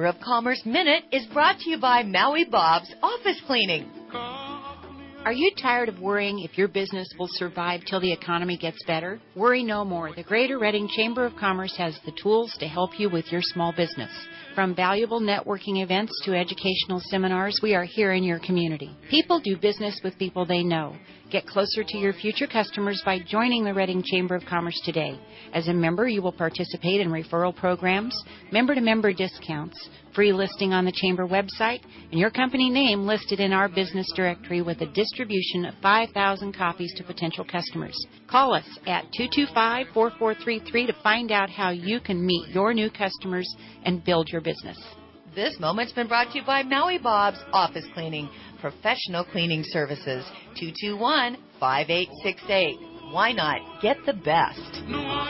of Commerce Minute is brought to you by Maui Bob's Office Cleaning. Are you tired of worrying if your business will survive till the economy gets better? Worry no more. The Greater Reading Chamber of Commerce has the tools to help you with your small business. From valuable networking events to educational seminars, we are here in your community. People do business with people they know. Get closer to your future customers by joining the Reading Chamber of Commerce today. As a member, you will participate in referral programs, member-to-member discounts, free listing on the Chamber website, and your company name listed in our business directory with a distribution of 5,000 copies to potential customers. Call us at 225-4433 to find out how you can meet your new customers and build your business. This moment's been brought to you by Maui Bob's Office Cleaning, professional cleaning services, 221-5868. Why not get the best?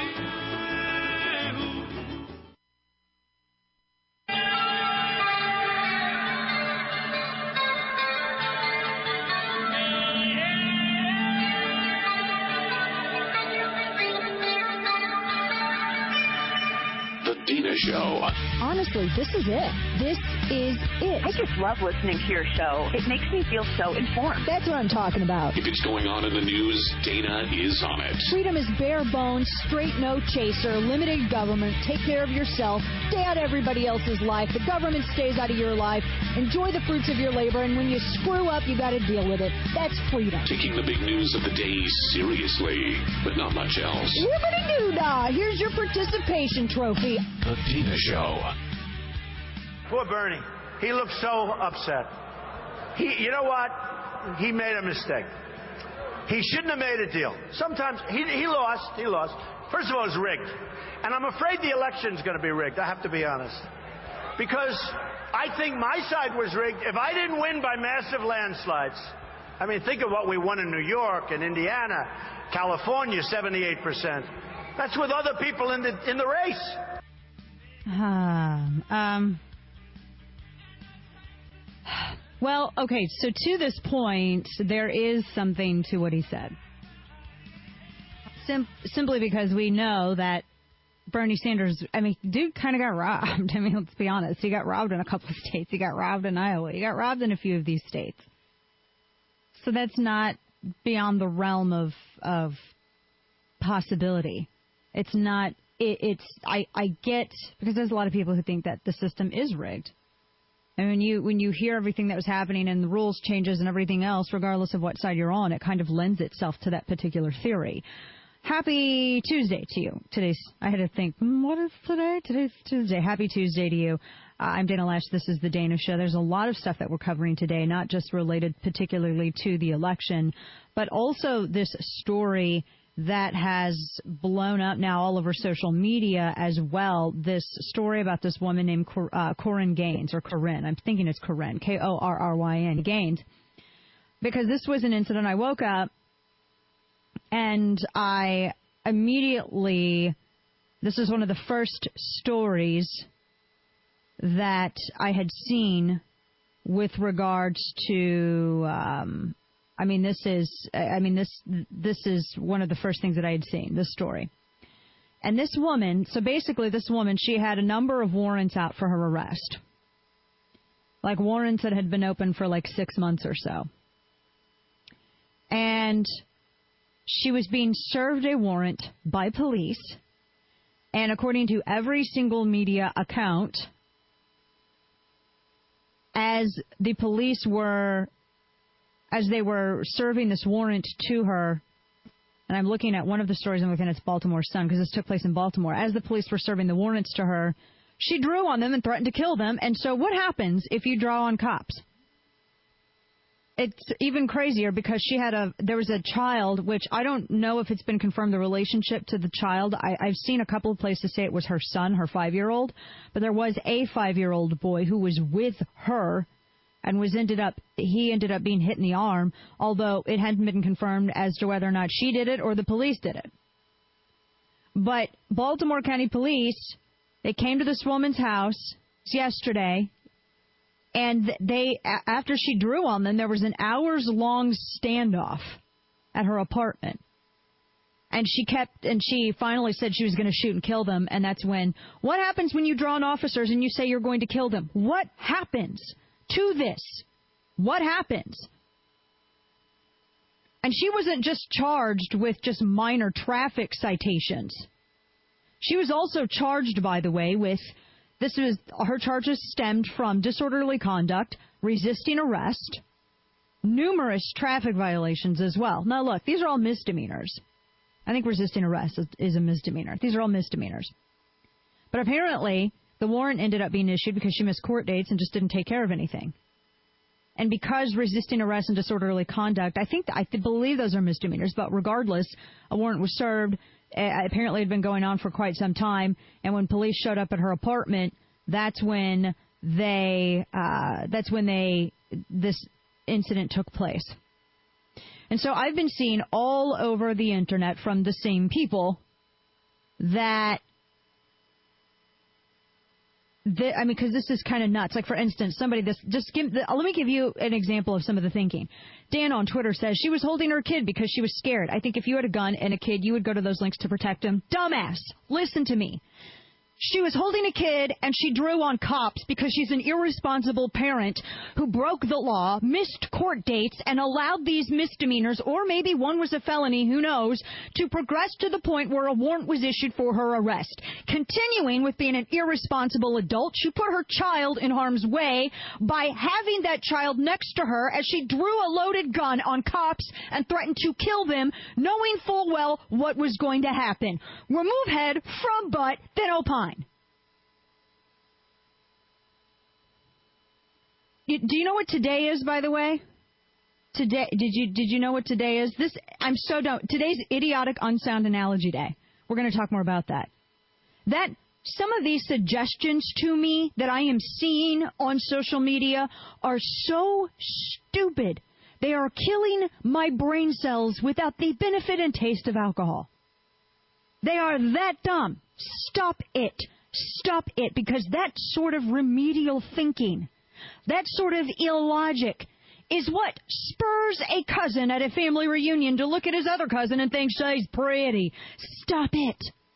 Dina Show. Honestly, this is it. This is it. I just love listening to your show. It makes me feel so informed. That's what I'm talking about. If it's going on in the news, Dana is on it. Freedom is bare bones, straight no chaser, limited government, take care of yourself, stay out of everybody else's life, the government stays out of your life, enjoy the fruits of your labor, and when you screw up, you got to deal with it. That's freedom. Taking the big news of the day seriously, but not much else. Wibbity-doo-dah! Here's your participation trophy. The Dina Show. Poor Bernie. He looks so upset. You know what? He made a mistake. He shouldn't have made a deal. Sometimes he lost. He lost. First of all, it was rigged. And I'm afraid the election's going to be rigged. I have to be honest. Because I think my side was rigged. If I didn't win by massive landslides, I mean, think of what we won in New York and Indiana, California, 78%. That's with other people in the race. Well, okay, so to this point, there is something to what he said. Simply because we know that Bernie Sanders, I mean, dude kind of got robbed. I mean, let's be honest. He got robbed in a couple of states. He got robbed in Iowa. He got robbed in a few of these states. So that's not beyond the realm of possibility. It's not. I get, because there's a lot of people who think that the system is rigged. And when you hear everything that was happening and the rules changes and everything else, regardless of what side you're on, it kind of lends itself to that particular theory. Happy Tuesday to you. I had to think, what is today? Today's Tuesday. Happy Tuesday to you. I'm Dana Lash. This is the Dana Show. There's a lot of stuff that we're covering today, not just related particularly to the election, but also this story that has blown up now all over social media as well. This story about this woman named Corinne Gaines, or Corinne. I'm thinking it's Corinne, Korryn Gaines, because this was an incident. I woke up and I immediately, this is one of the first stories that I had seen with regards to this is one of the first things that I had seen, this story. And this woman, she had a number of warrants out for her arrest. Like warrants that had been open for like 6 months or so. And she was being served a warrant by police. And according to every single media account, as the police were... as they were serving this warrant to her, and I'm looking at one of the stories, I'm looking at Baltimore Sun, because this took place in Baltimore. As the police were serving the warrants to her, she drew on them and threatened to kill them. And so what happens if you draw on cops? It's even crazier because there was a child, which I don't know if it's been confirmed, the relationship to the child. I've seen a couple of places say it was her son, her 5-year-old, but there was a 5-year-old boy who was with her and he ended up being hit in the arm, although it hadn't been confirmed as to whether or not she did it or the police did it. But Baltimore County Police, they came to this woman's house yesterday, and after she drew on them, there was an hours-long standoff at her apartment. And she finally said she was going to shoot and kill them. And that's when, what happens when you draw on officers and you say you're going to kill them? What happens to this? What happens? And she wasn't just charged with just minor traffic citations. She was also charged, by the way, with, her charges stemmed from disorderly conduct, resisting arrest, numerous traffic violations as well. Now look, these are all misdemeanors. I think resisting arrest is a misdemeanor. These are all misdemeanors. But apparently, the warrant ended up being issued because she missed court dates and just didn't take care of anything. And because resisting arrest and disorderly conduct, I believe those are misdemeanors. But regardless, a warrant was served. Apparently, it had been going on for quite some time. And when police showed up at her apartment, that's when this incident took place. And so I've been seeing all over the internet from the same people that, because this is kind of nuts. Like, for instance, let me give you an example of some of the thinking. Dan on Twitter says she was holding her kid because she was scared. I think if you had a gun and a kid, you would go to those lengths to protect him. Dumbass. Listen to me. She was holding a kid, and she drew on cops because she's an irresponsible parent who broke the law, missed court dates, and allowed these misdemeanors, or maybe one was a felony, who knows, to progress to the point where a warrant was issued for her arrest. Continuing with being an irresponsible adult, she put her child in harm's way by having that child next to her as she drew a loaded gun on cops and threatened to kill them, knowing full well what was going to happen. Remove head from butt, then opine. Do you know what today is, by the way? Today, did you know what today is? I'm so done. Today's idiotic, unsound analogy day. We're going to talk more about that. Some of these suggestions to me that I am seeing on social media are so stupid. They are killing my brain cells without the benefit and taste of alcohol. They are that dumb. Stop it. Stop it, because that sort of remedial thinking, that sort of illogic, is what spurs a cousin at a family reunion to look at his other cousin and think she's pretty. Stop it.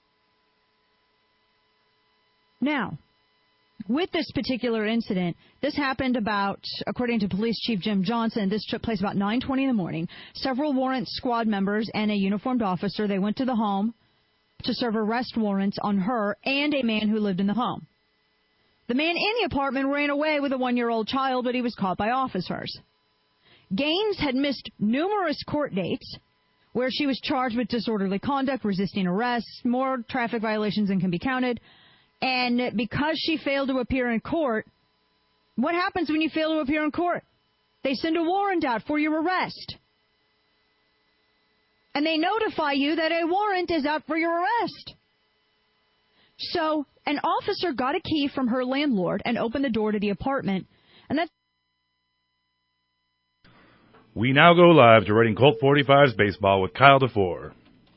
Now, with this particular incident, this happened about, according to Police Chief Jim Johnson, this took place about 9:20 in the morning. Several warrant squad members and a uniformed officer, they went to the home to serve arrest warrants on her and a man who lived in the home. The man in the apartment ran away with a 1-year-old child, but he was caught by officers. Gaines had missed numerous court dates where she was charged with disorderly conduct, resisting arrest, more traffic violations than can be counted. And because she failed to appear in court, what happens when you fail to appear in court? They send a warrant out for your arrest. And they notify you that a warrant is out for your arrest. So an officer got a key from her landlord and opened the door to the apartment. And that's... We now go live to Reading Colt 45's baseball with Kyle DeFore.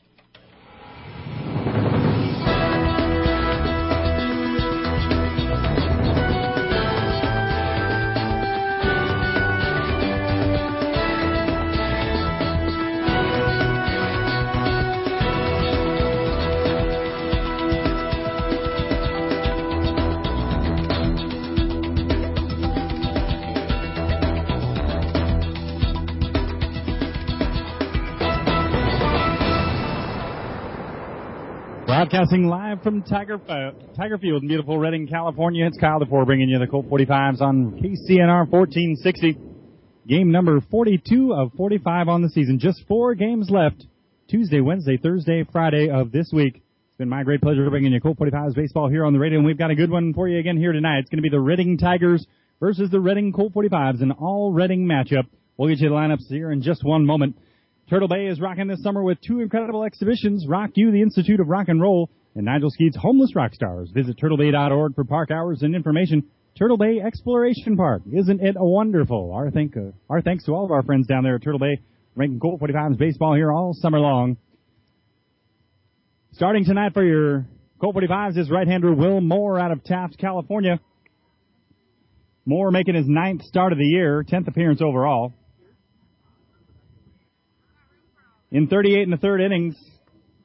Broadcasting live from Tiger Field in beautiful Redding, California. It's Kyle DeFore bringing you the Colt 45s on KCNR 1460. Game number 42 of 45 on the season. Just 4 games left. Tuesday, Wednesday, Thursday, Friday of this week. It's been my great pleasure bringing you Colt 45s baseball here on the radio, and we've got a good one for you again here tonight. It's going to be the Reading Tigers versus the Reading Colt 45s, an all-Reading matchup. We'll get you the lineups here in just one moment. Turtle Bay is rocking this summer with 2 incredible exhibitions, Rock You, the Institute of Rock and Roll, and Nigel Skeet's Homeless Rock Stars. Visit turtlebay.org for park hours and information. Turtle Bay Exploration Park. Isn't it wonderful? Our thanks to all of our friends down there at Turtle Bay, making Colt 45's baseball here all summer long. Starting tonight for your Colt 45s is right-hander Will Moore out of Taft, California. Moore making his 9th start of the year, 10th appearance overall. In 38 1/3 innings,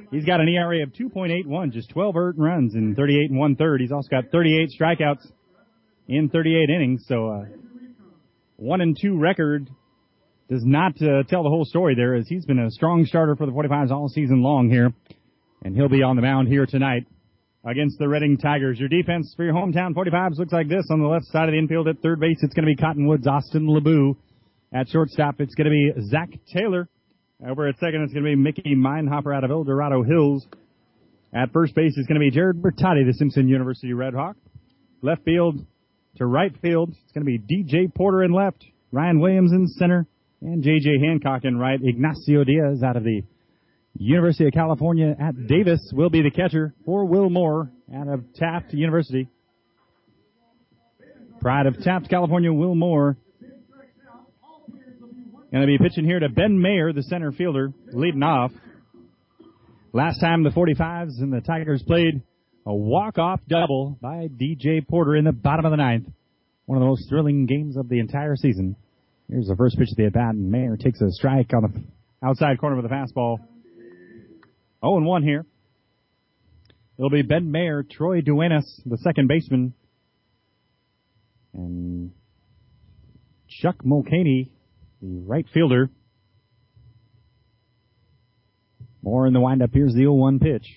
He's got an ERA of 2.81, just 12 earned runs in 38 and 1/3. He's also got 38 strikeouts in 38 innings. So 1-2 record does not tell the whole story there, as he's been a strong starter for the 45s all season long here. And he'll be on the mound here tonight against the Reading Tigers. Your defense for your hometown 45s looks like this. On the left side of the infield at third base, it's going to be Cottonwood's Austin LeBeau. At shortstop, it's going to be Zach Taylor. Over at second, it's going to be Mickey Meinhopper out of El Dorado Hills. At first base, it's going to be Jared Bertotti, the Simpson University Red Hawk. Left field to right field, it's going to be DJ Porter in left, Ryan Williams in center, and J.J. Hancock in right. Ignacio Diaz out of the University of California at Davis will be the catcher for Will Moore out of Taft University. Pride of Taft, California, Will Moore. Going to be pitching here to Ben Mayer, the center fielder, leading off. Last time the 45s and the Tigers played a walk-off double by DJ Porter in the bottom of the ninth. One of the most thrilling games of the entire season. Here's the first pitch of the at-bat, and Mayer takes a strike on the outside corner with a fastball. 0-1 here. It'll be Ben Mayer, Troy Duenas, the second baseman, and Chuck Mulcahy, the right fielder. More in the windup. Here's the 0-1 pitch.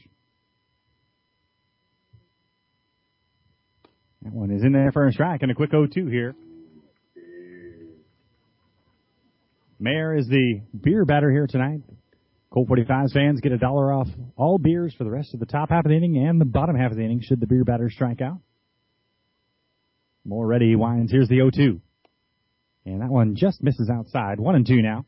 That one is in there for a strike, and a quick 0-2 here. Mayer is the beer batter here tonight. Colt 45s fans get $1 off all beers for the rest of the top half of the inning and the bottom half of the inning should the beer batter strike out. More ready winds. Here's the 0-2. And that one just misses outside. 1-2 now.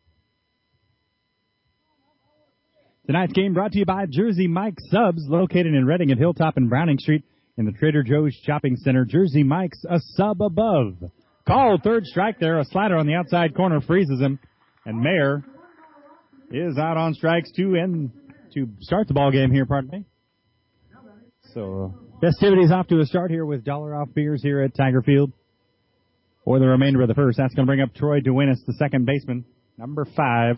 Tonight's game brought to you by Jersey Mike's Subs, located in Reading at Hilltop and Browning Street in the Trader Joe's Shopping Center. Jersey Mike's, a sub above. Called third strike there. A slider on the outside corner freezes him. And Mayer is out on strikes to start the ball game here, pardon me. So festivities off to a start here with $1 off beers here at Tiger Field for the remainder of the first. That's going to bring up Troy Duenas, the second baseman, number 5.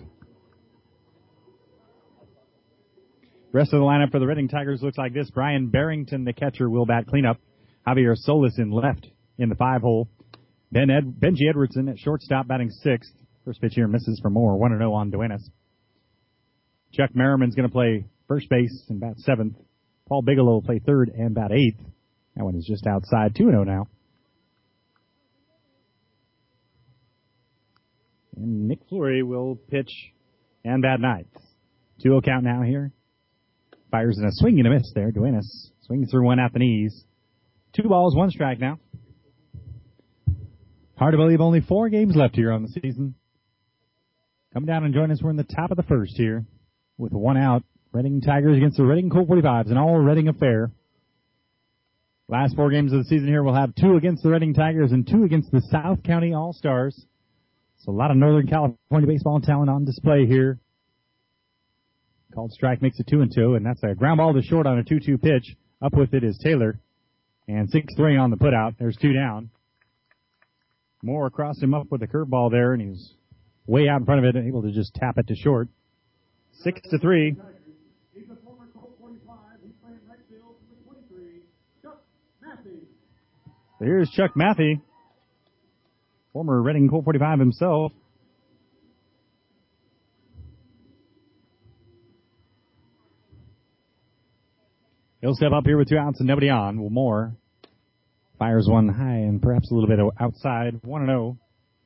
Rest of the lineup for the Reading Tigers looks like this. Brian Barrington, the catcher, will bat cleanup. Javier Solis in left in the 5-hole. Benji Edwardson at shortstop batting 6th. First pitch here misses for Moore. 1-0 on Duenas. Chuck Merriman's going to play first base and bat 7th. Paul Bigelow will play 3rd and bat 8th. That one is just outside. 2-0 now. And Nick Fleury will pitch and bat 9th. 2-0 count now here. Fires in a swing and a miss there. Duenas swings through one at the knees. 2 balls, 1 strike now. Hard to believe only 4 games left here on the season. Come down and join us. We're in the top of the first here with 1 out. Reading Tigers against the Reading Colt 45s, an all Reading affair. Last 4 games of the season here, we'll have 2 against the Reading Tigers and 2 against the South County All-Stars. So a lot of Northern California baseball talent on display here. Called strike makes it 2-2, and that's a ground ball to short on a 2-2 pitch. Up with it is Taylor. And 6-3 on the putout. There's 2 down. Moore crossed him up with a curveball there, and he was way out in front of it and able to just tap it to short. 6-3. So here's Chuck Matthey, former Reading Colt 45 himself. He'll step up here with 2 outs and nobody on. Will Moore fires one high and perhaps a little bit outside. 1-0.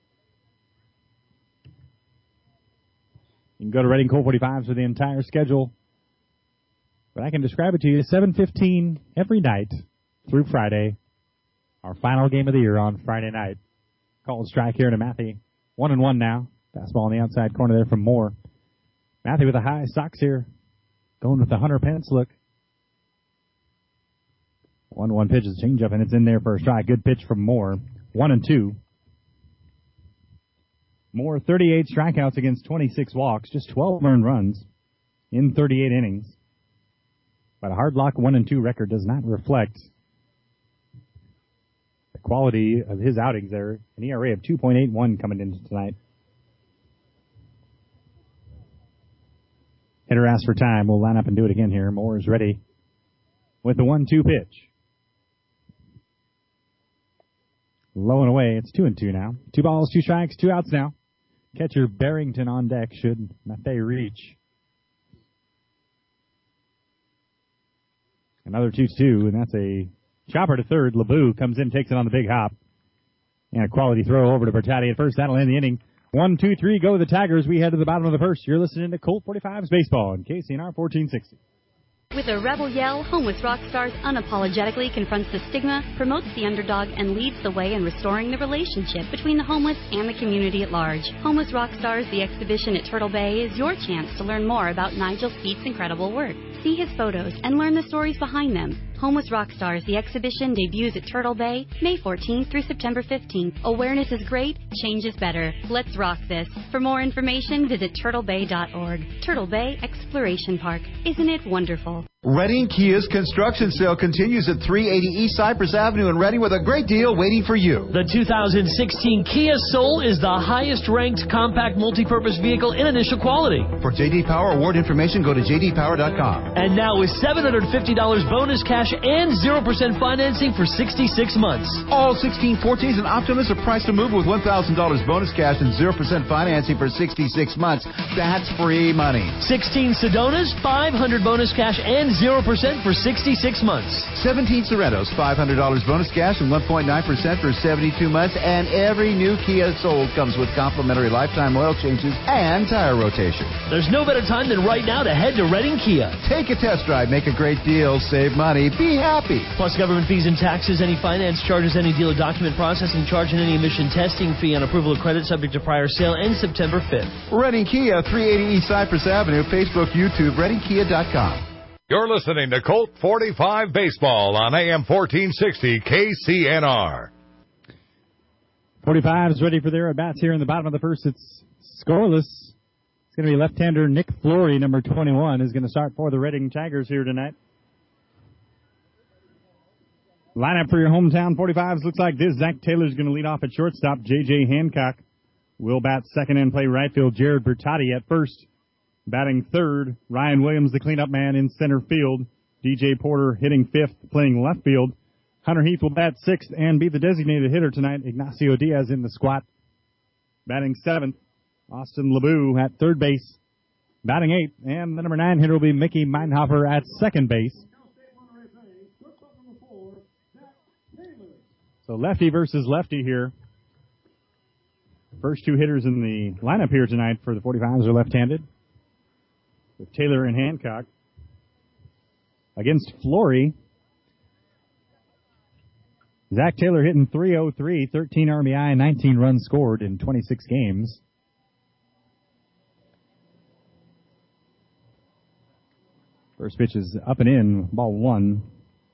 You can go to Reading Colt 45s for the entire schedule. But I can describe it to you. 7:15 every night through Friday. Our final game of the year on Friday night. Called strike here to Matthey. 1-1 now. Fastball on the outside corner there from Moore. Matthey with a high socks here. Going with the Hunter Pence look. 1-1 pitch is a changeup, and it's in there for a strike. Good pitch from Moore. 1-2. Moore 38 strikeouts against 26 walks. Just 12 earned runs in 38 innings. But a hard lock 1-2 record does not reflect the quality of his outings there. An ERA of 2.81 coming into tonight. Hitter asks for time. We'll line up and do it again here. Moore is ready with the 1-2 pitch. Low and away. It's 2-2 now. 2 balls, 2 strikes, 2 outs now. Catcher Barrington on deck should Mathé reach. Another 2-2, and that's a chopper to third. LeBeau comes in, takes it on the big hop. And a quality throw over to Bertatti at first. That'll end the inning. 1-2-3, go the Tigers. We head to the bottom of the first. You're listening to Colt 45's Baseball on KCNR 1460. With a rebel yell, Homeless Rockstars unapologetically confronts the stigma, promotes the underdog, and leads the way in restoring the relationship between the homeless and the community at large. Homeless Rockstars, the exhibition at Turtle Bay, is your chance to learn more about Nigel Speed's incredible work. See his photos and learn the stories behind them. Homeless Rockstars, the exhibition, debuts at Turtle Bay, May 14th through September 15th. Awareness is great, change is better. Let's rock this. For more information, visit turtlebay.org. Turtle Bay Exploration Park. Isn't it wonderful? Reading Kia's construction sale continues at 380 East Cypress Avenue in Reading with a great deal waiting for you. The 2016 Kia Soul is the highest-ranked compact multi-purpose vehicle in initial quality. For J.D. Power award information, go to jdpower.com. And now with $750 bonus cash and 0% financing for 66 months. All 1614s and Optimus are priced to move with $1,000 bonus cash and 0% financing for 66 months. That's free money. 16 Sedonas, $500 bonus cash and 0% for 66 months. 17 Sorrentos, $500 bonus cash and 1.9% for 72 months. And every new Kia sold comes with complimentary lifetime oil changes and tire rotation. There's no better time than right now to head to Reading Kia. Take a test drive, make a great deal, save money, be happy. Plus government fees and taxes, any finance charges, any dealer document processing charge, and any emission testing fee on approval of credit subject to prior sale ends September 5th. Reading Kia, 380 East Cypress Avenue, Facebook, YouTube, ReadingKia.com. You're listening to Colt 45 Baseball on AM 1460 KCNR. 45's ready for their at-bats here in the bottom of the first. It's scoreless. It's going to be left-hander Nick Flory, number 21, is going to start for the Reading Tigers here tonight. Lineup for your hometown 45s looks like this. Zach Taylor's going to lead off at shortstop. J.J. Hancock will bat second and play right field. Jared Bertatti at first. Batting third, Ryan Williams, the cleanup man, in center field. DJ Porter hitting fifth, playing left field. Hunter Heath will bat sixth and be the designated hitter tonight. Ignacio Diaz in the squat. Batting seventh, Austin LeBeau at third base. Batting eighth, and the number 9 hitter will be Mickey Meinhofer at second base. So lefty versus lefty here. First two hitters in the lineup here tonight for the 45s are left-handed, with Taylor and Hancock. Against Flory, Zach Taylor hitting .303, 13 RBI, 19 runs scored in 26 games. First pitch is up and in, ball one.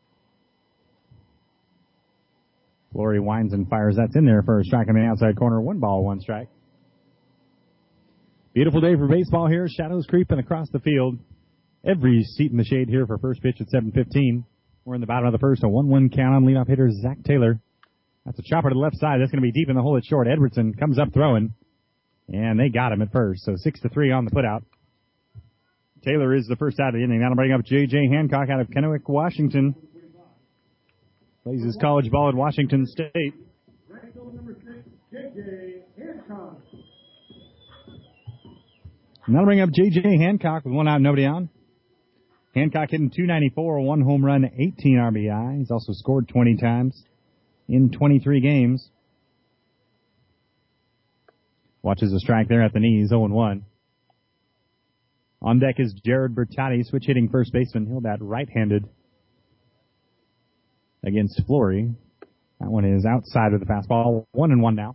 Flory winds and fires. That's in there for a strike on the outside corner. 1 ball, 1 strike. Beautiful day for baseball here. Shadows creeping across the field. Every seat in the shade here for first pitch at 7:15. We're in the bottom of the first. A 1-1 count on leadoff hitter Zach Taylor. That's a chopper to the left side. That's going to be deep in the hole at short. Edwardson comes up throwing, and they got him at first. So 6-3 on the putout. Taylor is the first out of the inning. That'll bring up J.J. Hancock out of Kennewick, Washington. Plays his college ball at Washington State. And that'll bring up J.J. Hancock with 1 out, nobody on. Hancock hitting .294, 1 home run, 18 RBI. He's also scored 20 times in 23 games. Watches a strike there at the knees, 0-1. On deck is Jared Bertatti, switch hitting first baseman. He'll bat right-handed against Flory. That one is outside of the fastball. 1-1 now.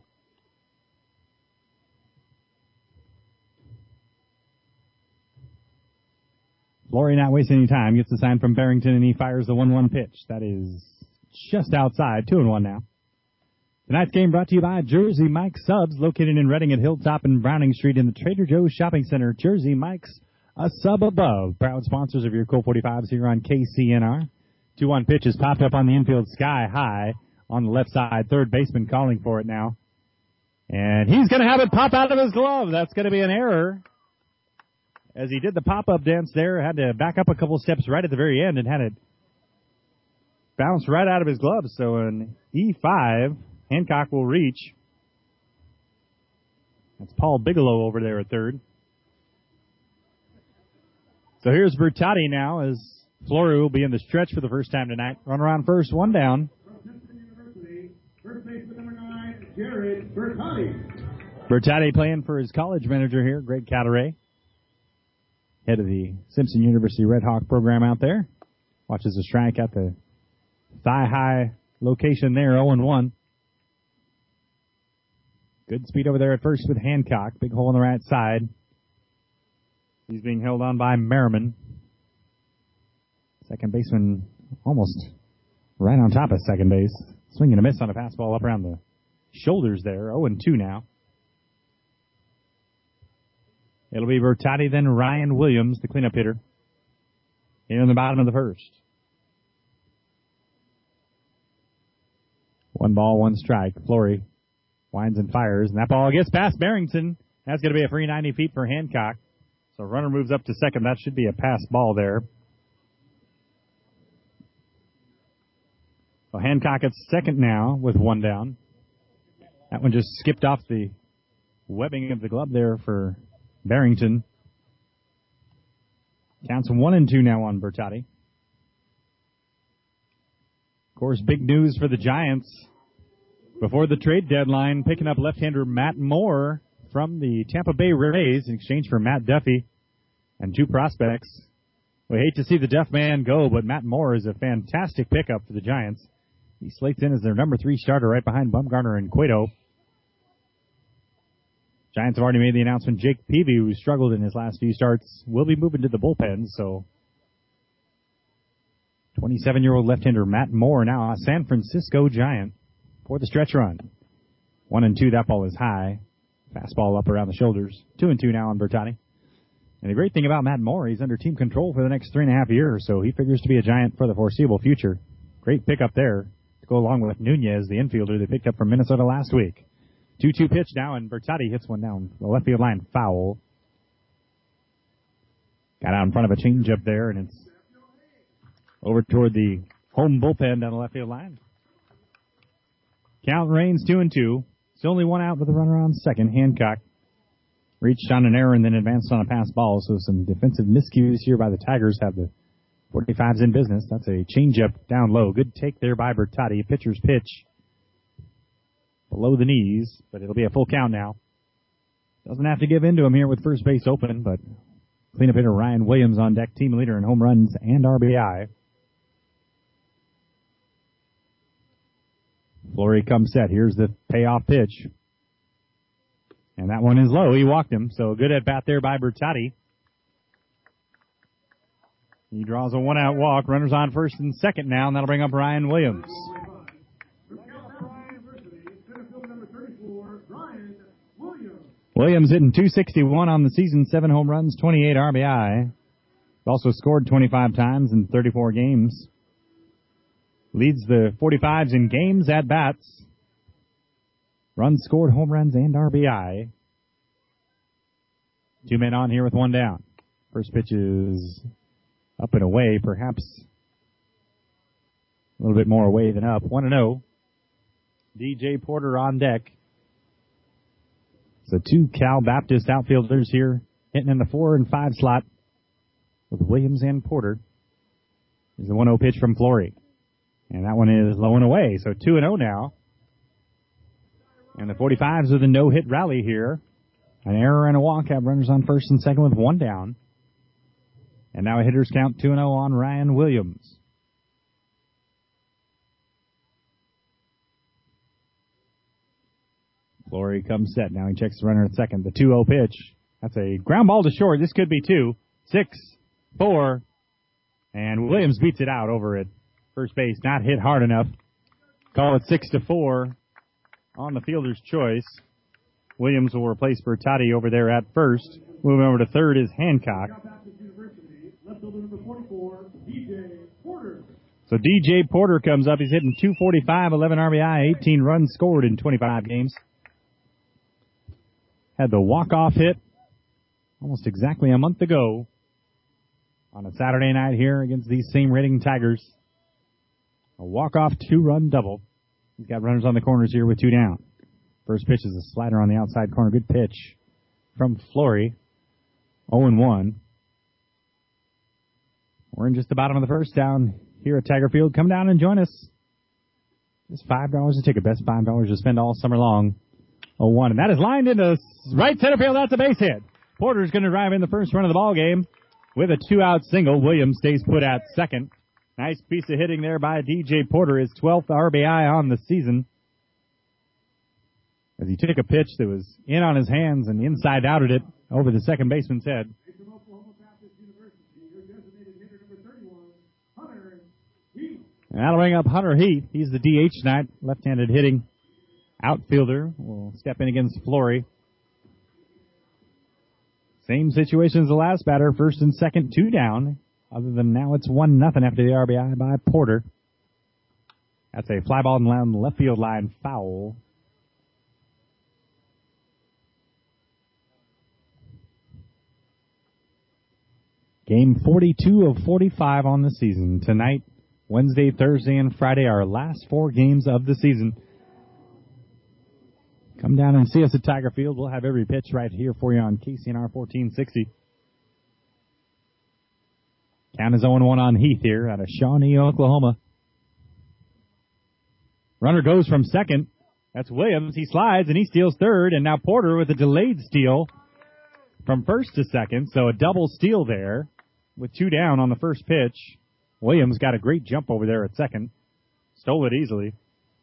Flory not wasting any time. Gets the sign from Barrington, and he fires the 1-1 pitch. That is just outside. 2-1 now. Tonight's game brought to you by Jersey Mike's Subs, located in Reading at Hilltop and Browning Street in the Trader Joe's Shopping Center. Jersey Mike's, a sub above. Proud sponsors of your Colt 45s here on KCNR. 2-1 pitch is popped up on the infield sky high on the left side. Third baseman calling for it now. And he's going to have it pop out of his glove. That's going to be an error. as he did the pop-up dance there, had to back up a couple steps right at the very end and had it bounce right out of his gloves. So an E5, Hancock will reach. That's Paul Bigelow over there at third. So here's Bertotti now as Flory will be in the stretch for the first time tonight. Runner on first, one down. First baseman number 9, Jared Bertotti. Bertotti playing for his college manager here, Greg Cadaret. Head of the Simpson University Red Hawk program out there. Watches the strike at the thigh-high location there, 0-1. Good speed over there at first with Hancock. Big hole on the right side. He's being held on by Merriman. Second baseman almost right on top of second base. Swinging a miss on a fastball up around the shoulders there. 0-2 now. It'll be Bertotti, then Ryan Williams, the cleanup hitter, here in the bottom of the first. 1 ball, 1 strike. Flory winds and fires, and that ball gets past Barrington. That's going to be a free 90 feet for Hancock. So runner moves up to second. That should be a pass ball there. So Hancock at second now with 1 down. That one just skipped off the webbing of the glove there for Barrington. Counts 1-2 now on Bertotti. Of course, big news for the Giants. Before the trade deadline, picking up left-hander Matt Moore from the Tampa Bay Rays in exchange for Matt Duffy and 2 prospects. We hate to see the deaf man go, but Matt Moore is a fantastic pickup for the Giants. He slates in as their number 3 starter right behind Bumgarner and Cueto. Giants have already made the announcement Jake Peavy, who struggled in his last few starts, will be moving to the bullpen. So 27-year-old left-hander Matt Moore now a San Francisco Giant for the stretch run. 1-2, that ball is high. Fastball up around the shoulders. 2-2 now on Bertotti. And the great thing about Matt Moore, he's under team control for the next 3.5 years, so he figures to be a Giant for the foreseeable future. Great pickup there to go along with Nunez, the infielder they picked up from Minnesota last week. 2-2 pitch now, and Bertotti hits one down the left field line foul. Got out in front of a changeup there, and it's over toward the home bullpen down the left field line. Count reigns 2-2. It's only 1 out with a runner on second. Hancock reached on an error and then advanced on a pass ball, so some defensive miscues here by the Tigers have the 45s in business. That's a changeup down low. Good take there by Bertotti. Pitcher's pitch below the knees, but it'll be a full count now. Doesn't have to give in to him here with first base open, but cleanup hitter Ryan Williams on deck, team leader in home runs and RBI. Flory comes set. Here's the payoff pitch. And that one is low. He walked him, so good at bat there by Bertotti. He draws a 1-out walk. Runners on first and second now, and that'll bring up Ryan Williams. Williams hitting .261 on the season, 7 home runs, 28 RBI. Also scored 25 times in 34 games. Leads the 45s in games at bats. Runs scored, home runs, and RBI. 2 men on here with 1 down. First pitch is up and away, perhaps a little bit more away than up. 1-0. DJ Porter on deck. So 2 Cal Baptist outfielders here hitting in the 4 and 5 slot with Williams and Porter. There's the 1-0 pitch from Flory. And that one is low and away. So 2-0 now. And the 45s with a no-hit rally here. An error and a walk have runners on first and second with 1 down. And now a hitter's count 2-0 on Ryan Williams. Flory comes set. Now he checks the runner at second. The 2-0 pitch. That's a ground ball to short. This could be 2. 6, 4. And Williams beats it out over at first base. Not hit hard enough. Call it 6-4 on the fielder's choice. Williams will replace Bertotti over there at first. Moving over to third is Hancock. So DJ Porter comes up. He's hitting .245, 11 RBI, 18 runs scored in 25 games. Had the walk-off hit almost exactly a month ago on a Saturday night here against these same Reading Tigers. A walk-off 2-run double. He's got runners on the corners here with 2 down. First pitch is a slider on the outside corner. Good pitch from Flory. 0-1. We're in just the bottom of the first down here at Tiger Field. Come down and join us. Just $5 a ticket. Best $5 to spend all summer long. 0-1. And that is lined into right center field. That's a base hit. Porter's going to drive in the first run of the ball game with a 2-out single. Williams stays put at second. Nice piece of hitting there by DJ Porter. His 12th RBI on the season. As he took a pitch that was in on his hands and inside outed it over the second baseman's head. And that'll bring up Hunter Heath. He's the DH tonight. Left-handed hitting outfielder will step in against Flory. Same situation as the last batter. First and second, 2 down. Other than now, it's 1-0 after the RBI by Porter. That's a fly ball down the left field line foul. Game 42 of 45 on the season. Tonight, Wednesday, Thursday, and Friday, our last 4 games of the season. Come down and see us at Tiger Field. We'll have every pitch right here for you on KCNR 1460. Count is 0-1 on Heath here out of Shawnee, Oklahoma. Runner goes from second. That's Williams. He slides and he steals third. And now Porter with a delayed steal from first to second. So a double steal there with 2 down on the first pitch. Williams got a great jump over there at second. Stole it easily.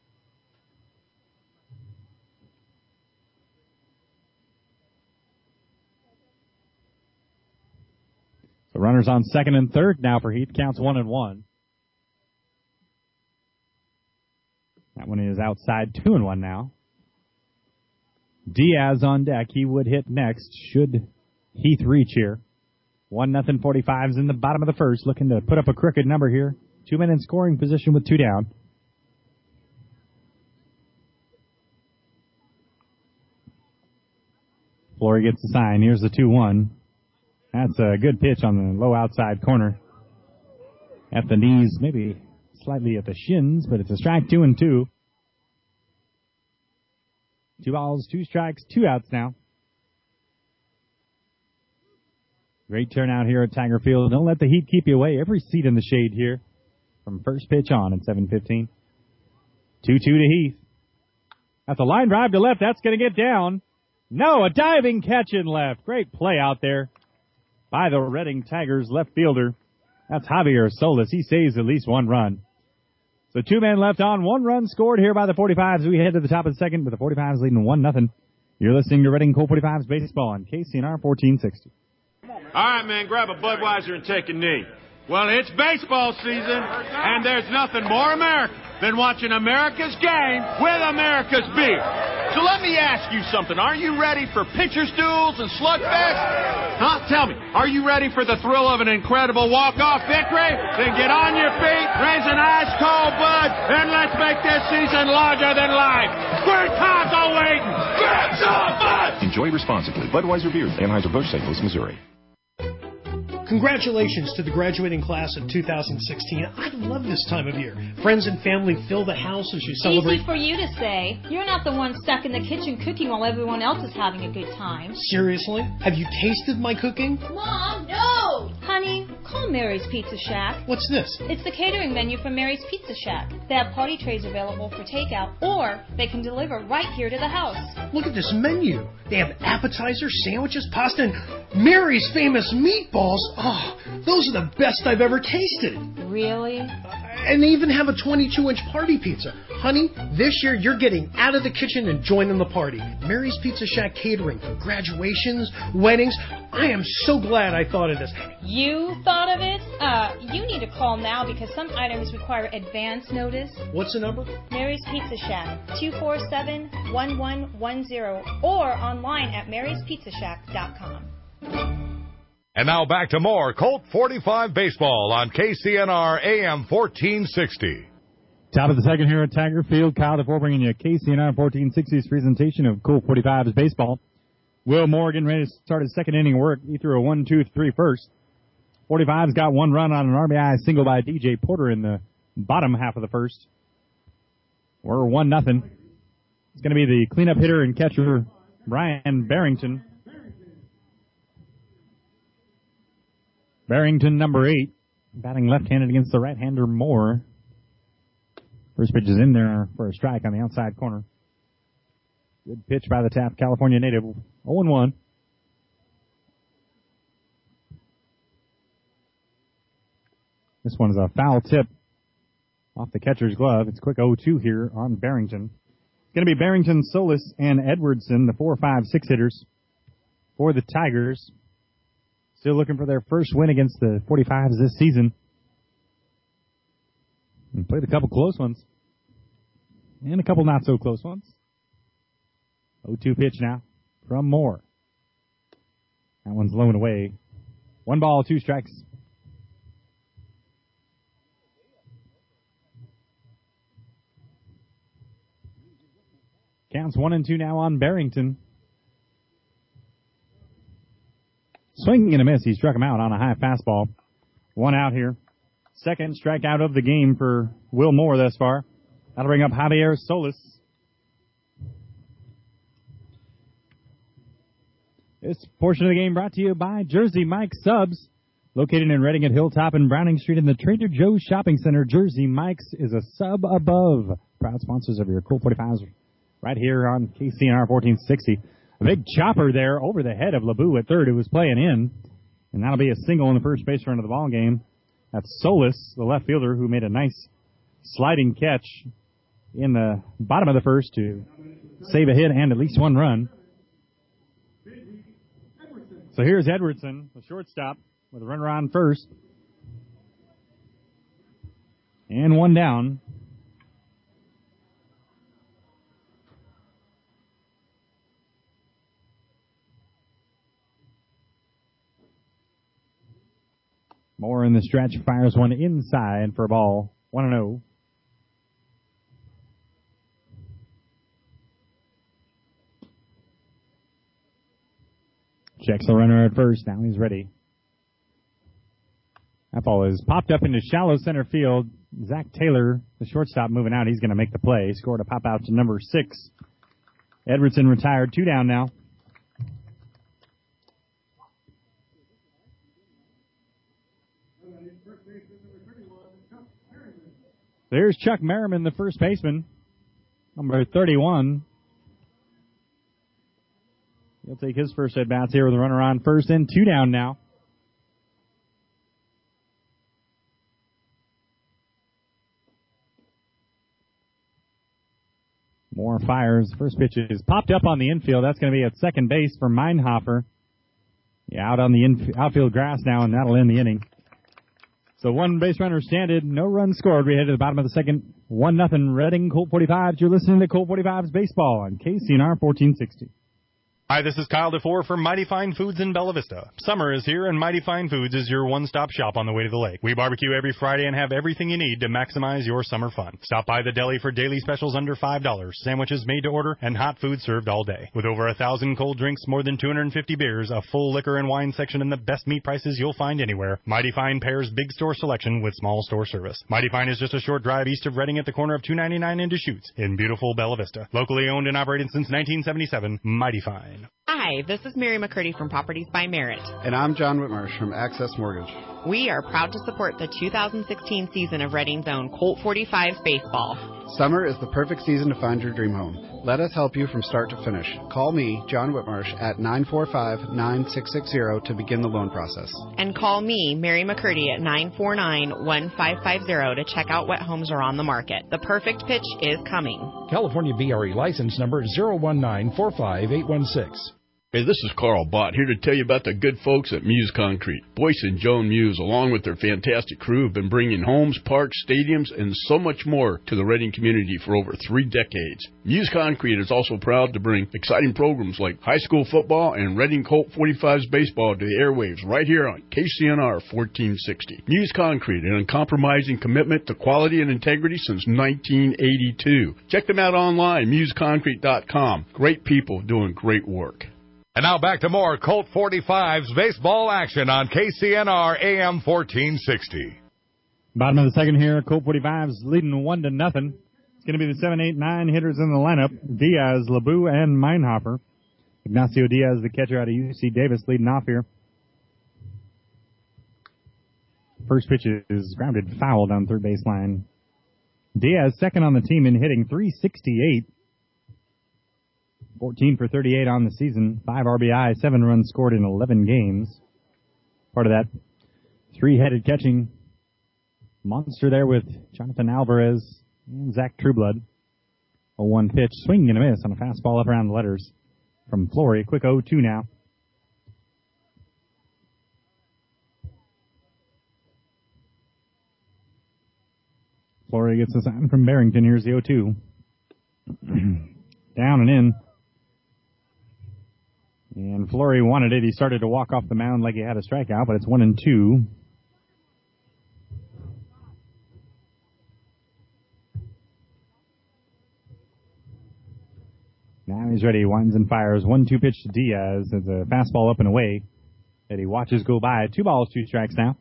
So runners on second and third now for Heath. Counts 1-1. That one is outside 2-1 now. Diaz on deck. He would hit next should Heath reach here. 1-0 45s in the bottom of the first. Looking to put up a crooked number here. 2 men in scoring position with 2 down. Flory gets the sign. Here's the 2-1. That's a good pitch on the low outside corner. At the knees, maybe slightly at the shins, but it's a strike, 2-2. 2 balls, 2 strikes, 2 outs now. Great turnout here at Tiger Field. Don't let the heat keep you away. Every seat in the shade here from first pitch on at 7:15. 2-2 to Heath. That's a line drive to left. That's going to get down. No, a diving catch in left. Great play out there by the Reading Tigers left fielder. That's Javier Solis. He saves at least 1 run. So 2 men left on. 1 run scored here by the 45s. We head to the top of the second with the 45s leading 1-0. You're listening to Reading Colt 45s baseball on KCNR 1460. All right, man, grab a Budweiser and take a knee. Well, it's baseball season, and there's nothing more American than watching America's game with America's beer. So let me ask you something. Are you ready for pitcher's duels and slugfest? Huh? Tell me, are you ready for the thrill of an incredible walk-off victory? Then get on your feet, raise an ice-cold Bud, and let's make this season larger than life. Great times are waiting. Grab some Bud! Enjoy responsibly. Budweiser Beer, Anheuser-Busch, St. Louis, Missouri. Congratulations to the graduating class of 2016. I love this time of year. Friends and family fill the house as you celebrate. Easy for you to say. You're not the one stuck in the kitchen cooking while everyone else is having a good time. Seriously? Have you tasted my cooking? Mom, no! Honey, call Mary's Pizza Shack. What's this? It's the catering menu from Mary's Pizza Shack. They have party trays available for takeout, or they can deliver right here to the house. Look at this menu. They have appetizers, sandwiches, pasta, and Mary's famous meatballs. Oh, those are the best I've ever tasted. Really? And they even have a 22-inch party pizza. Honey, this year you're getting out of the kitchen and joining the party. Mary's Pizza Shack catering for graduations, weddings. I am so glad I thought of this. You thought of it? You need to call now because some items require advance notice. What's the number? Mary's Pizza Shack, 247-1110, or online at maryspizzashack.com. And now back to more Colt 45 baseball on KCNR AM 1460. Top of the second here at Tiger Field. Kyle DeFore bringing you KCNR 1460's presentation of Colt 45's baseball. Will Morgan ready to start his second inning work. He threw a 1-2-3 first. 45's got one run on an RBI single by DJ Porter in the bottom half of the first. We're 1-0. It's going to be the cleanup hitter and catcher, Brian Barrington. Barrington, number 8, batting left-handed against the right-hander Moore. First pitch is in there for a strike on the outside corner. Good pitch by the Taft California native. 0-1. This one is a foul tip off the catcher's glove. It's a quick 0-2 here on Barrington. It's going to be Barrington, Solis, and Edwardson, the 4, 5, 6 hitters for the Tigers. Still looking for their first win against the 45s this season. And played a couple close ones. And a couple not-so-close ones. 0-2 pitch now from Moore. That one's low and away. 1 ball, 2 strikes. Counts 1-2 now on Barrington. Swinging and a miss. He struck him out on a high fastball. 1 out here. Second strikeout of the game for Will Moore thus far. That'll bring up Javier Solis. This portion of the game brought to you by Jersey Mike's Subs. Located in Reading at Hilltop and Browning Street in the Trader Joe's Shopping Center, Jersey Mike's is a sub above. Proud sponsors of your Colt 45s right here on KCNR 1460. A big chopper there over the head of LeBou at third, who was playing in. And that'll be a single in the first base run of the ball game. That's Solis, the left fielder, who made a nice sliding catch in the bottom of the first to save a hit and at least 1 run. So here's Edwardson, the shortstop, with a runner on first. And 1 down. Moore in the stretch, fires one inside for a ball. 1-0. Checks the runner at first. Now he's ready. That ball is popped up into shallow center field. Zach Taylor, the shortstop, moving out. He's going to make the play. Scored a pop out to number 6. Edwardson retired. 2 down now. There's Chuck Merriman, the first baseman, number 31. He'll take his first at-bats here with a runner on first and 2 down now. Moore fires. First pitch is popped up on the infield. That's going to be at second base for Meinhofer. Yeah, out on the outfield grass now, and that'll end the inning. So 1 base runner stranded, no runs scored. We head to the bottom of the second. 1-0 Reading, Colt 45s. You're listening to Colt 45s Baseball on KCNR 1460. Hi, this is Kyle DeFore from Mighty Fine Foods in Bella Vista. Summer is here, and Mighty Fine Foods is your one-stop shop on the way to the lake. We barbecue every Friday and have everything you need to maximize your summer fun. Stop by the deli for daily specials under $5, sandwiches made to order, and hot food served all day. With over 1,000 cold drinks, more than 250 beers, a full liquor and wine section, and the best meat prices you'll find anywhere, Mighty Fine pairs big store selection with small store service. Mighty Fine is just a short drive east of Reading at the corner of 299 and Deschutes in beautiful Bella Vista. Locally owned and operated since 1977, Mighty Fine. Hi, this is Mary McCurdy from Properties by Merit. And I'm John Whitmarsh from Access Mortgage. We are proud to support the 2016 season of Reading's own Colt 45s baseball. Summer is the perfect season to find your dream home. Let us help you from start to finish. Call me, John Whitmarsh, at 945-9660 to begin the loan process. And call me, Mary McCurdy, at 949-1550 to check out what homes are on the market. The perfect pitch is coming. California BRE license number 019-45816. Hey, this is Carl Bott, here to tell you about the good folks at Muse Concrete. Boyce and Joan Muse, along with their fantastic crew, have been bringing homes, parks, stadiums, and so much more to the Reading community for over 3 decades. Muse Concrete is also proud to bring exciting programs like high school football and Reading Colt 45s baseball to the airwaves right here on KCNR 1460. Muse Concrete, an uncompromising commitment to quality and integrity since 1982. Check them out online, museconcrete.com. Great people doing great work. And now back to more Colt 45's baseball action on KCNR AM 1460. Bottom of the second here, Colt 45's leading 1-0. It's going to be the 7, 8, 9 hitters in the lineup. Diaz, LeBeau, and Meinhofer. Ignacio Diaz, the catcher out of UC Davis, leading off here. First pitch is grounded foul down third baseline. Diaz second on the team in hitting, 368. 14 for 38 on the season. 5 RBI, 7 runs scored in 11 games. Part of that three-headed catching monster there with Jonathan Alvarez and Zach Trueblood. 0-1 pitch, swing and a miss on a fastball up around the letters from Flory. Quick 0-2 now. Flory gets a sign from Barrington. Here's the 0-2. Down and in. And Flory wanted it. He started to walk off the mound like he had a strikeout, but it's 1-2. Now he's ready. He winds and fires. 1-2 pitch to Diaz. It's a fastball up and away that he watches go by. 2 balls, 2 strikes now.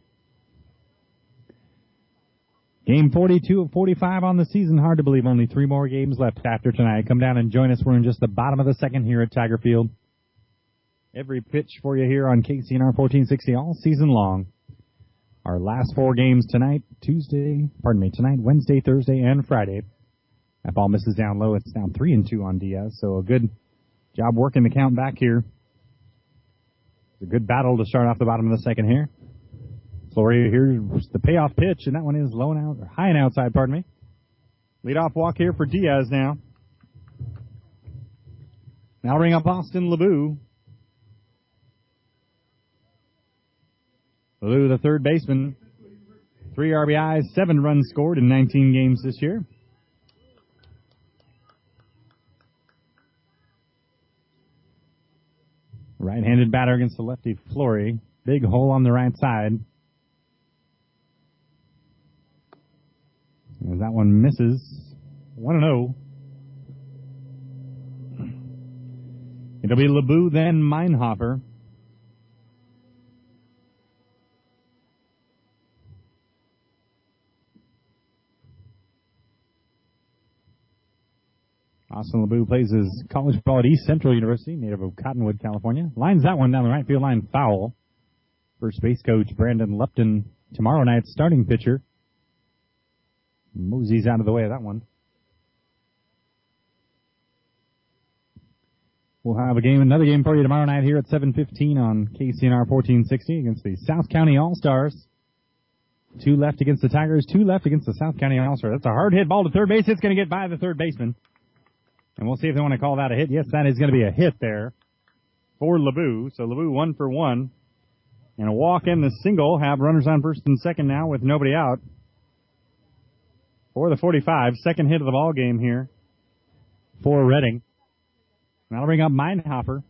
Game 42 of 45 on the season. Hard to believe only 3 more games left after tonight. Come down and join us. We're in just the bottom of the second here at Tiger Field. Every pitch for you here on KCNR 1460 all season long. Our last 4 games tonight, tonight, Wednesday, Thursday, and Friday. That ball misses down low. It's down 3-2 on Diaz, so a good job working the count back here. It's a good battle to start off the bottom of the second here. Flory, here's the payoff pitch, and that one is high and outside, pardon me. Leadoff walk here for Diaz now. Now ring up Austin LeBeau. LeBeau, the third baseman. 3 RBIs, 7 runs scored in 19 games this year. Right-handed batter against the lefty Flory. Big hole on the right side. As that one misses. 1-0. It'll be LeBeau, then Meinhofer. Austin LeBeau plays his college ball at East Central University, native of Cottonwood, California. Lines that one down the right field line foul. First base coach Brandon Lupton, tomorrow night's starting pitcher. Mosey's out of the way of that one. We'll have another game for you tomorrow night here at 7:15 on KCNR 1460 against the South County All-Stars. 2 left against the Tigers, 2 left against the South County All-Stars. That's a hard hit ball to third base. It's going to get by the third baseman. And we'll see if they want to call that a hit. Yes, that is going to be a hit there for LeBeau. So LeBeau 1 for 1. And a walk and the single have runners on first and second now with nobody out. For the 45, second hit of the ball game here for Reading. That'll bring up Meinhofer.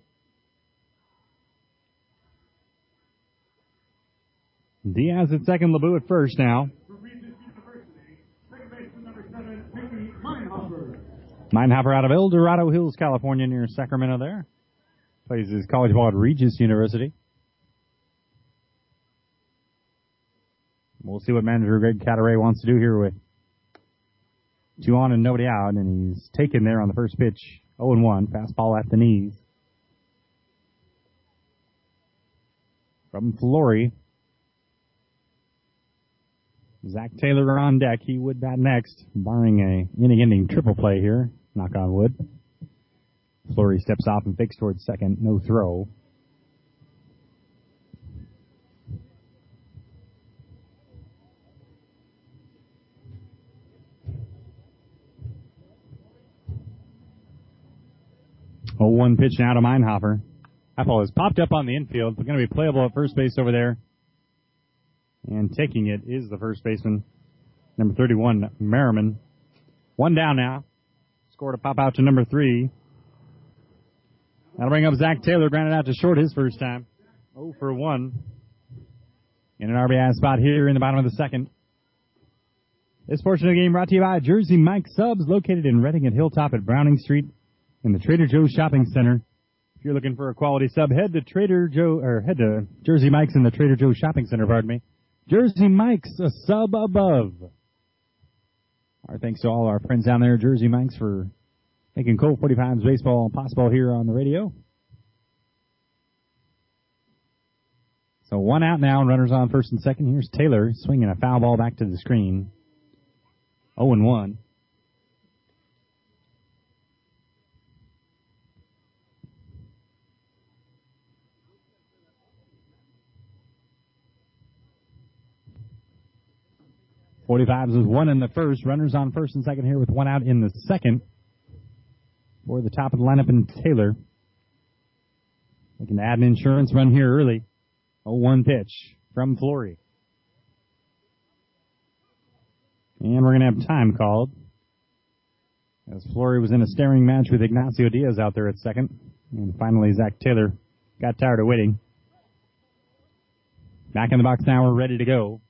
Diaz at second, LeBeau at first now. Meinhofer out of El Dorado Hills, California, near Sacramento there. Plays his college ball at Regis University. We'll see what manager Greg Cataray wants to do here with 2 on and nobody out, and he's taken there on the first pitch. 0-1, fastball at the knees. From Flory. Zach Taylor on deck. He would bat next, barring a inning-ending triple play here. Knock on wood. Flory steps off and fakes towards second. No throw. Oh, 1 pitch now to Meinhofer. That ball is popped up on the infield. It's going to be playable at first base over there. And taking it is the first baseman, number 31, Merriman. 1 down now. Score to pop out to number 3. That'll bring up Zach Taylor, grounded out to short his first time. 0 for 1. In an RBI spot here in the bottom of the second. This portion of the game brought to you by Jersey Mike Subs, located in Reading at Hilltop at Browning Street in the Trader Joe's Shopping Center. If you're looking for a quality sub, head to Jersey Mike's in the Trader Joe Shopping Center, Jersey Mike's, a sub above. Our thanks to all our friends down there at Jersey Mike's for making Colt 45's baseball possible here on the radio. So 1 out now, runners on first and second. Here's Taylor swinging a foul ball back to the screen. 0-1. .45s was 1 in the first. Runners on first and second here with 1 out in the second. For the top of the lineup in Taylor. Looking to add an insurance run here early. 0-1 pitch from Flory. And we're going to have time called, as Flory was in a staring match with Ignacio Diaz out there at second. And finally, Zach Taylor got tired of waiting. Back in the box now, we're ready to go.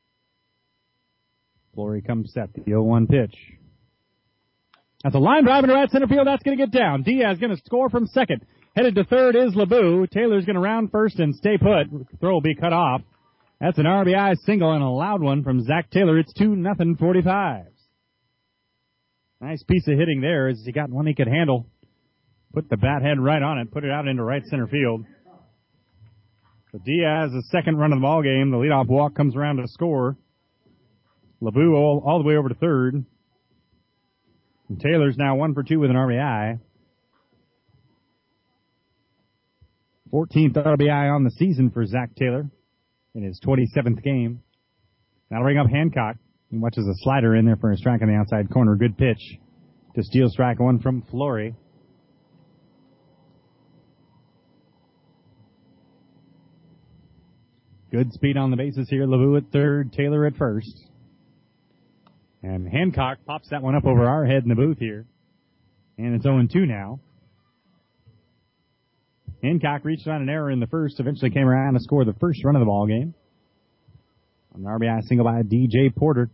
Flory comes set. The 0-1 pitch. That's a line drive into right center field. That's going to get down. Diaz going to score from second. Headed to third is LeBeau. Taylor's going to round first and stay put. Throw will be cut off. That's an RBI single and a loud one from Zach Taylor. It's 2-0 45s. Nice piece of hitting there as he got one he could handle. Put the bat head right on it. Put it out into right center field. So Diaz, the second run of the ball game. The leadoff walk comes around to score. LeBeau all the way over to third. And Taylor's now 1 for 2 with an RBI. 14th RBI on the season for Zach Taylor in his 27th game. That'll bring up Hancock. He watches a slider in there for a strike on the outside corner. Good pitch to steal strike one from Flory. Good speed on the bases here. LeBeau at third, Taylor at first. And Hancock pops that one up over our head in the booth here. And it's 0-2 now. Hancock reached on an error in the first, eventually came around to score the first run of the ball game. An RBI single by DJ Porter.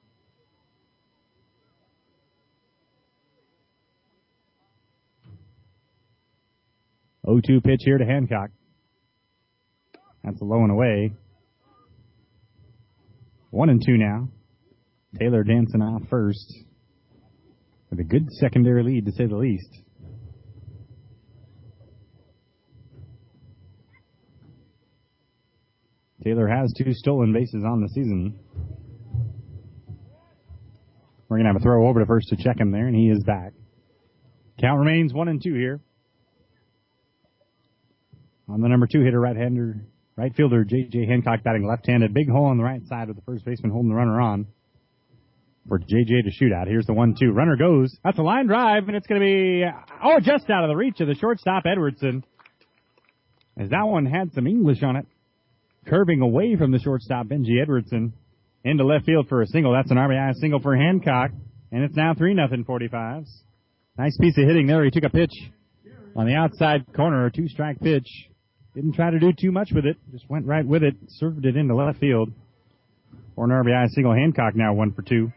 .02 pitch here to Hancock. That's a low and away. 1-2 now. Taylor dancing off first with a good secondary lead, to say the least. Taylor has 2 stolen bases on the season. We're going to have a throw over to first to check him there, and he is back. Count remains 1-2 here. On the number 2 hitter, right fielder J.J. Hancock batting left-handed. Big hole on the right side with the first baseman holding the runner on for J.J. to shoot out. Here's the 1-2. Runner goes. That's a line drive, and it's going to be, just out of the reach of the shortstop, Edwardson. As that one had some English on it. Curving away from the shortstop, Benji Edwardson, into left field for a single. That's an RBI single for Hancock, and it's now 3-0 45s. Nice piece of hitting there. He took a pitch on the outside corner, a 2-strike pitch. Didn't try to do too much with it. Just went right with it, served it into left field. For an RBI single, Hancock now 1 for 2.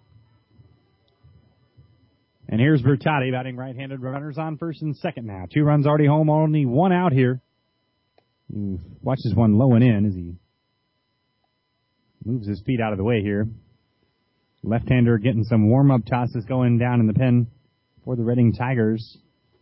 And here's Bertotti batting right-handed. Runners on first and second now. 2 runs already home, only 1 out here. He watches one low and in as he moves his feet out of the way here. Left-hander getting some warm-up tosses going down in the pen for the Reading Tigers.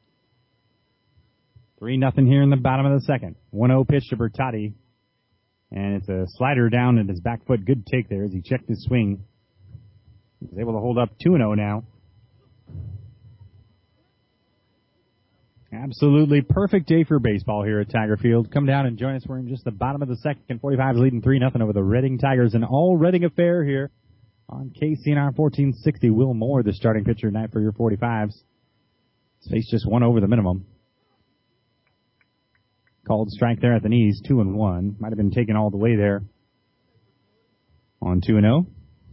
3-0 here in the bottom of the second. 1-0 pitch to Bertotti. And it's a slider down at his back foot. Good take there as he checked his swing. He was able to hold up 2-0 now. Absolutely perfect day for baseball here at Tiger Field. Come down and join us. We're in just the bottom of the second. 45 leading 3-0 over the Reading Tigers. An all-Reading affair here on KCNR 1460. Will Moore, the starting pitcher tonight for your 45s. His face just 1 over the minimum. Called strike there at the knees, 2-1. Might have been taken all the way there on 2-0.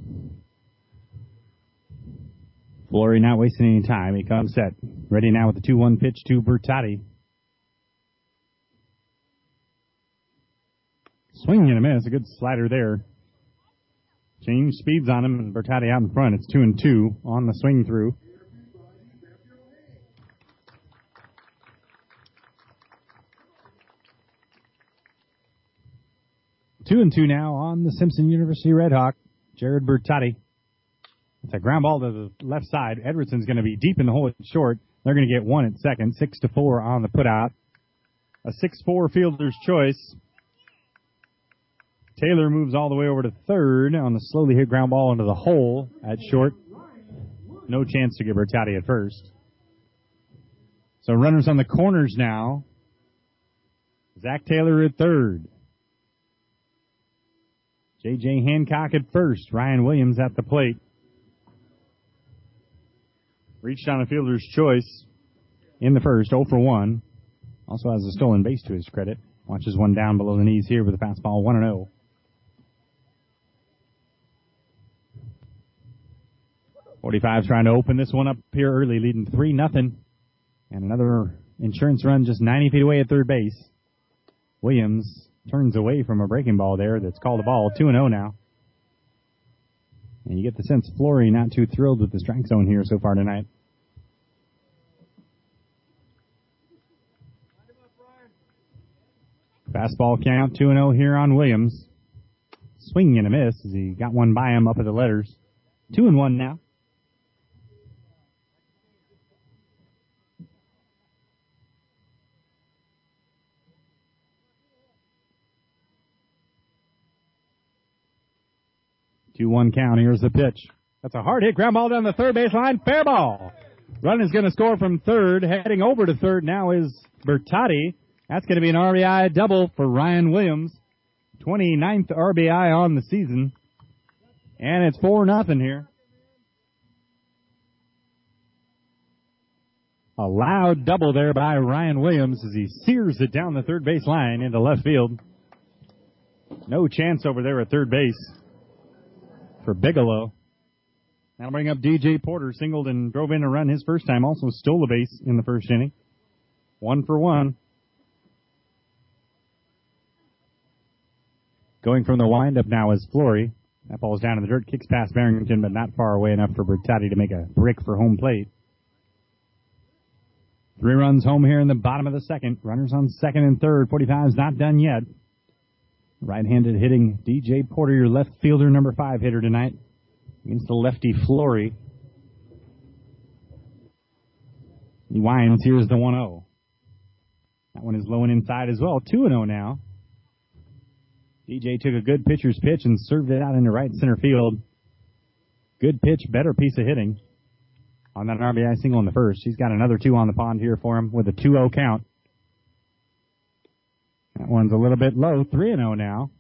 Flory not wasting any time. He comes set. Ready now with the 2-1 pitch to Bertotti. Swing and a miss. A good slider there. Change speeds on him, and Bertotti out in front. It's 2-2 on the swing through. 2-2 now on the Simpson University Red Hawk. Jared Bertotti. It's a ground ball to the left side. Edwardson's going to be deep in the hole at short. They're going to get one at second. 6-4 on the putout. A 6-4 fielder's choice. Taylor moves all the way over to third on the slowly hit ground ball into the hole at short. No chance to get Bertotti at first. So runners on the corners now. Zach Taylor at third. J.J. Hancock at first. Ryan Williams at the plate. Reached on a fielder's choice in the first, 0 for 1. Also has a stolen base to his credit. Watches one down below the knees here with a fastball, 1-0. .45's trying to open this one up here early, leading 3-0. And another insurance run just 90 feet away at third base. Williams turns away from a breaking ball there that's called a ball, 2-0 now. And you get the sense Flory not too thrilled with the strike zone here so far tonight. Fastball count, 2-0 here on Williams. Swing and a miss as he got one by him up at the letters. 2-1 now. Two-one count. Here's the pitch. That's a hard hit ground ball down the third baseline. Fair ball. Run is going to score from third. Heading over to third now is Bertotti. That's going to be an RBI double for Ryan Williams. 29th RBI on the season. And it's 4-0 here. A loud double there by Ryan Williams as he sears it down the third base line into left field. No chance over there at third base for Bigelow. That'll bring up DJ Porter. Singled and drove in a run his first time. Also stole a base in the first inning. 1 for 1. Going from the windup now is Flory. That ball's down in the dirt. Kicks past Barrington, but not far away enough for Bertotti to make a brick for home plate. 3 runs home here in the bottom of the second. Runners on second and third. 45's not done yet. Right-handed hitting DJ Porter, your left fielder, number 5 hitter tonight, against the lefty Flory. He winds. Here's the 1-0. That one is low and inside as well. 2-0 now. DJ took a good pitcher's pitch and served it out into right center field. Good pitch, better piece of hitting on that RBI single in the first. He's got another 2 on the pond here for him with a 2-0 count. That one's a little bit low. 3-0 now.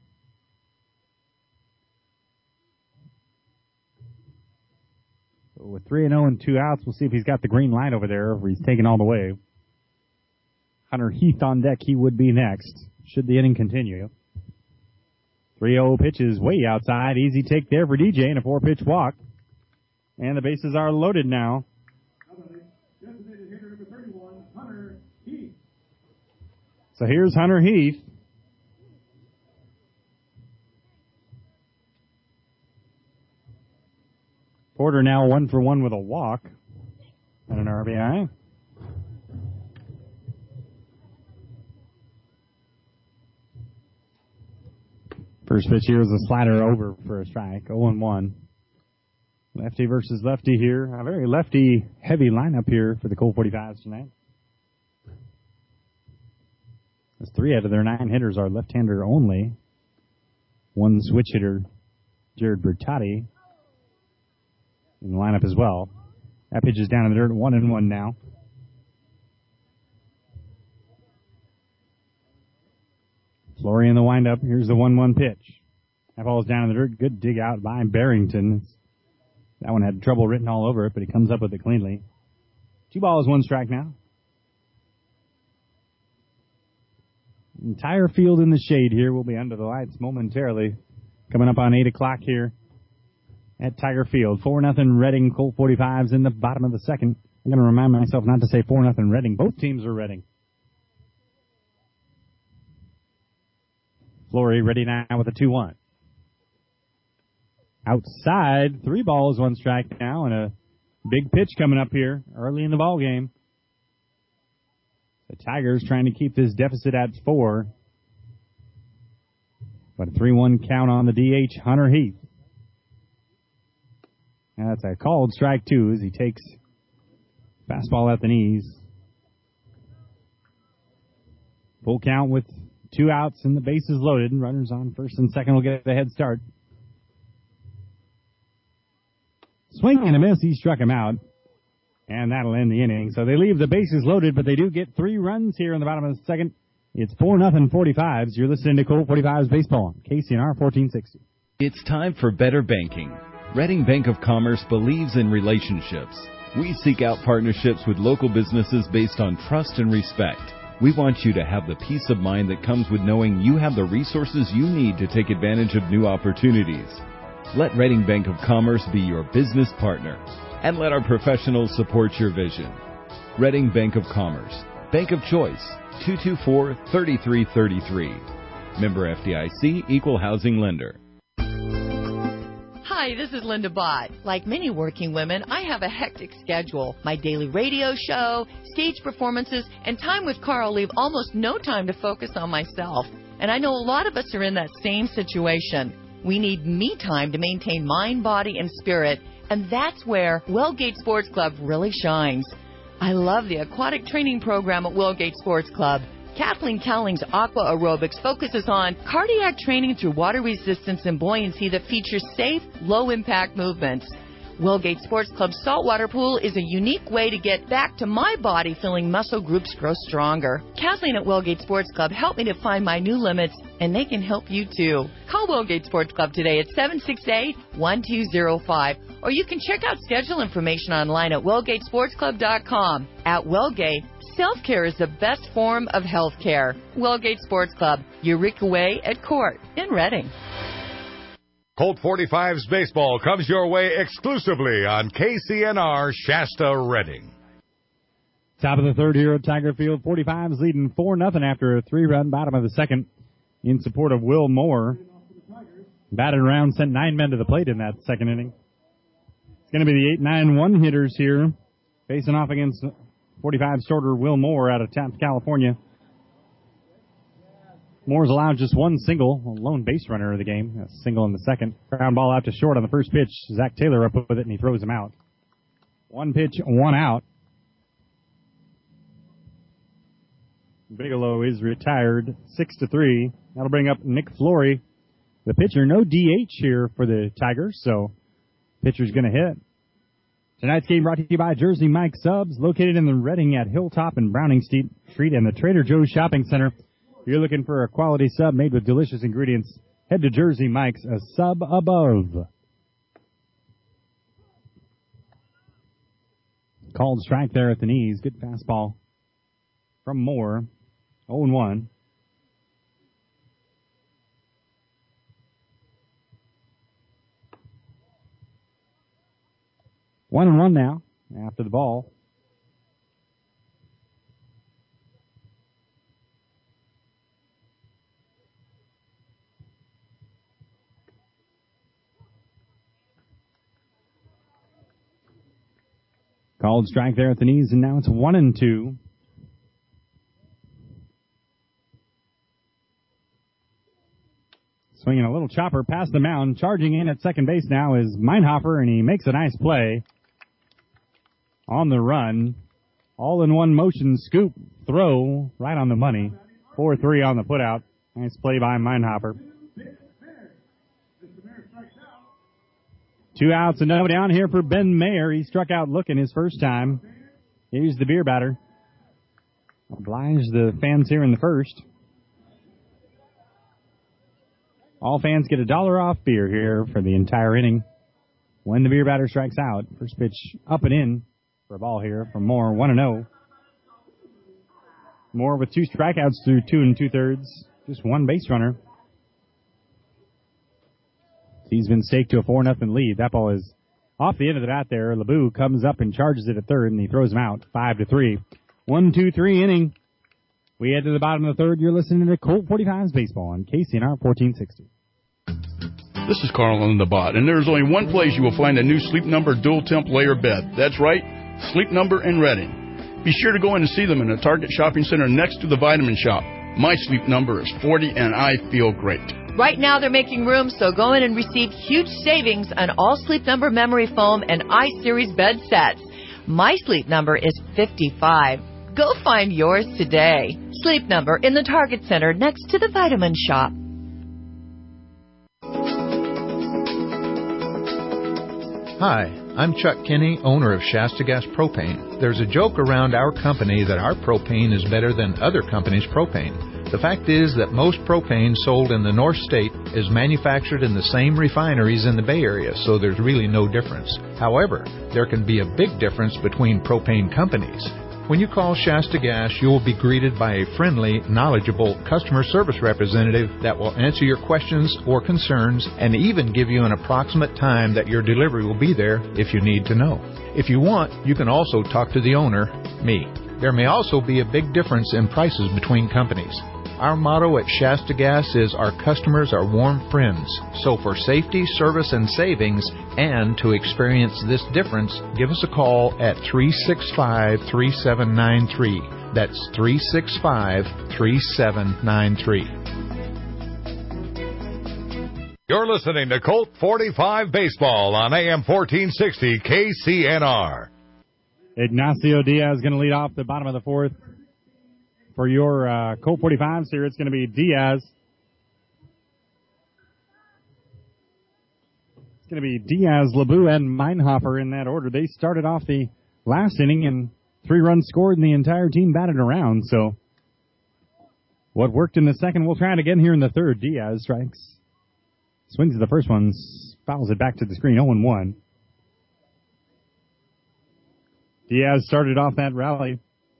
So with 3-0 and 2 outs, we'll see if he's got the green light over there or he's taken all the way. Hunter Heath on deck. He would be next, should the inning continue. 3-0 pitch is way outside. Easy take there for DJ and a 4-pitch walk. And the bases are loaded now. So here's Hunter Heath. Porter now 1 for 1 with a walk and an RBI. First pitch here is a slider over for a strike. 0-1. Lefty versus lefty here. A very lefty-heavy lineup here for the Colt 45s tonight. As 3 out of their 9 hitters are left-hander only. 1 switch hitter, Jared Bertotti, in the lineup as well. That pitch is down in the dirt, 1-1 now. Flory in the windup. Here's the 1-1 pitch. That ball's down in the dirt. Good dig out by Barrington. That one had trouble written all over it, but he comes up with it cleanly. 2 balls, 1 strike now. Entire field in the shade here. We'll be under the lights momentarily. Coming up on 8 o'clock here at Tiger Field. 4-0 Reading, Colt 45s in the bottom of the second. I'm going to remind myself not to say 4-0 Reading. Both teams are Reading. Flory ready now with a 2-1. Outside, 3 balls, 1 strike now, and a big pitch coming up here early in the ball game. The Tigers trying to keep this deficit at 4. But a 3-1 count on the DH, Hunter Heath. And that's a called strike 2 as he takes fastball at the knees. Full count with 2 outs and the bases loaded. Runners on first and second will get a head start. Swing and a miss. He struck him out. And that'll end the inning. So they leave the bases loaded, but they do get 3 runs here in the bottom of the second. It's 4-0 45s. You're listening to Colt 45's Baseball on KCNR 1460. It's time for better banking. Reading Bank of Commerce believes in relationships. We seek out partnerships with local businesses based on trust and respect. We want you to have the peace of mind that comes with knowing you have the resources you need to take advantage of new opportunities. Let Reading Bank of Commerce be your business partner, and let our professionals support your vision. Reading Bank of Commerce, Bank of Choice, 224-3333. Member FDIC, Equal Housing Lender. Hi, this is Linda Bott. Like many working women, I have a hectic schedule. My daily radio show, stage performances, and time with Carl leave almost no time to focus on myself. And I know a lot of us are in that same situation. We need me time to maintain mind, body, and spirit, and that's where Wellgate Sports Club really shines. I love the aquatic training program at Wellgate Sports Club. Kathleen Cowling's Aqua Aerobics focuses on cardiac training through water resistance and buoyancy that features safe, low-impact movements. Wellgate Sports Club's saltwater pool is a unique way to get back to my body feeling muscle groups grow stronger. Kathleen at Wellgate Sports Club helped me to find my new limits, and they can help you too. Call Wellgate Sports Club today at 768-1205, or you can check out schedule information online at wellgatesportsclub.com. At Wellgate, self-care is the best form of health care. Wellgate Sports Club, Eureka Way at Court in Reading. Colt 45's baseball comes your way exclusively on KCNR Shasta Reading. Top of the third here at Tiger Field. 45's leading 4-0 after a 3-run bottom of the second in support of Will Moore. Batted around, sent 9 men to the plate in that second inning. It's going to be the 8-9-1 hitters here facing off against 45 starter Will Moore out of Taft, California. Moore's allowed just 1 single, a lone base runner of the game. A single in the second. Ground ball out to short on the first pitch. Zach Taylor up with it, and he throws him out. 1 pitch, 1 out. Bigelow is retired, 6-3. That'll bring up Nick Flory, the pitcher. No DH here for the Tigers, so pitcher's going to hit. Tonight's game brought to you by Jersey Mike Subs, located in the Reading at Hilltop and Browning Street and the Trader Joe's Shopping Center. If you're looking for a quality sub made with delicious ingredients, head to Jersey Mike's, a sub above. Called strike there at the knees. Good fastball from Moore. 0-1. One and one now after the ball. Called strike there at the knees, and now it's 1-2. Swinging a little chopper past the mound. Charging in at second base now is Meinhofer, and he makes a nice play on the run. All in one motion scoop throw right on the money. 4-3 on the putout. Nice play by Meinhofer. 2 outs and nobody on here for Ben Mayer. He struck out looking his first time. Here's the beer batter. Oblige the fans here in the first. All fans get $1 off beer here for the entire inning when the beer batter strikes out. First pitch up and in for a ball here from Moore, 1-0. Moore with 2 strikeouts through 2 2/3. Just 1 base runner. He's been staked to a 4-0 lead. That ball is off the end of the bat there. LeBeau comes up and charges it at third, and he throws him out. 5-3. 1-2-3 inning. We head to the bottom of the third. You're listening to Colt 45's Baseball on KCNR 1460. This is Carl on the Bot, and there's only one place you will find a new Sleep Number dual temp layer bed. That's right, Sleep Number in Reading. Be sure to go in and see them in the Target Shopping Center next to the Vitamin Shop. My Sleep Number is 40, and I feel great. Right now they're making room, so go in and receive huge savings on all Sleep Number memory foam and iSeries bed sets. My Sleep Number is 55. Go find yours today. Sleep Number in the Target Center next to the Vitamin Shop. Hi, I'm Chuck Kinney, owner of Shasta Gas Propane. There's a joke around our company that our propane is better than other companies' propane. The fact is that most propane sold in the North State is manufactured in the same refineries in the Bay Area, so there's really no difference. However, there can be a big difference between propane companies. When you call Shasta Gas, you will be greeted by a friendly, knowledgeable customer service representative that will answer your questions or concerns and even give you an approximate time that your delivery will be there if you need to know. If you want, you can also talk to the owner, me. There may also be a big difference in prices between companies. Our motto at Shasta Gas is our customers are warm friends. So for safety, service, and savings, and to experience this difference, give us a call at 365-3793. That's 365-3793. You're listening to Colt 45 Baseball on AM 1460 KCNR. Ignacio Diaz going to lead off the bottom of the fourth. For your Colt 45s here, it's going to be Diaz. It's going to be Diaz, LeBeau, and Meinhofer in that order. They started off the last inning and 3 runs scored and the entire team batted around. So what worked in the second, we'll try it again here in the third. Diaz strikes. Swings at the first one, fouls it back to the screen, 0-1. Diaz started off that rally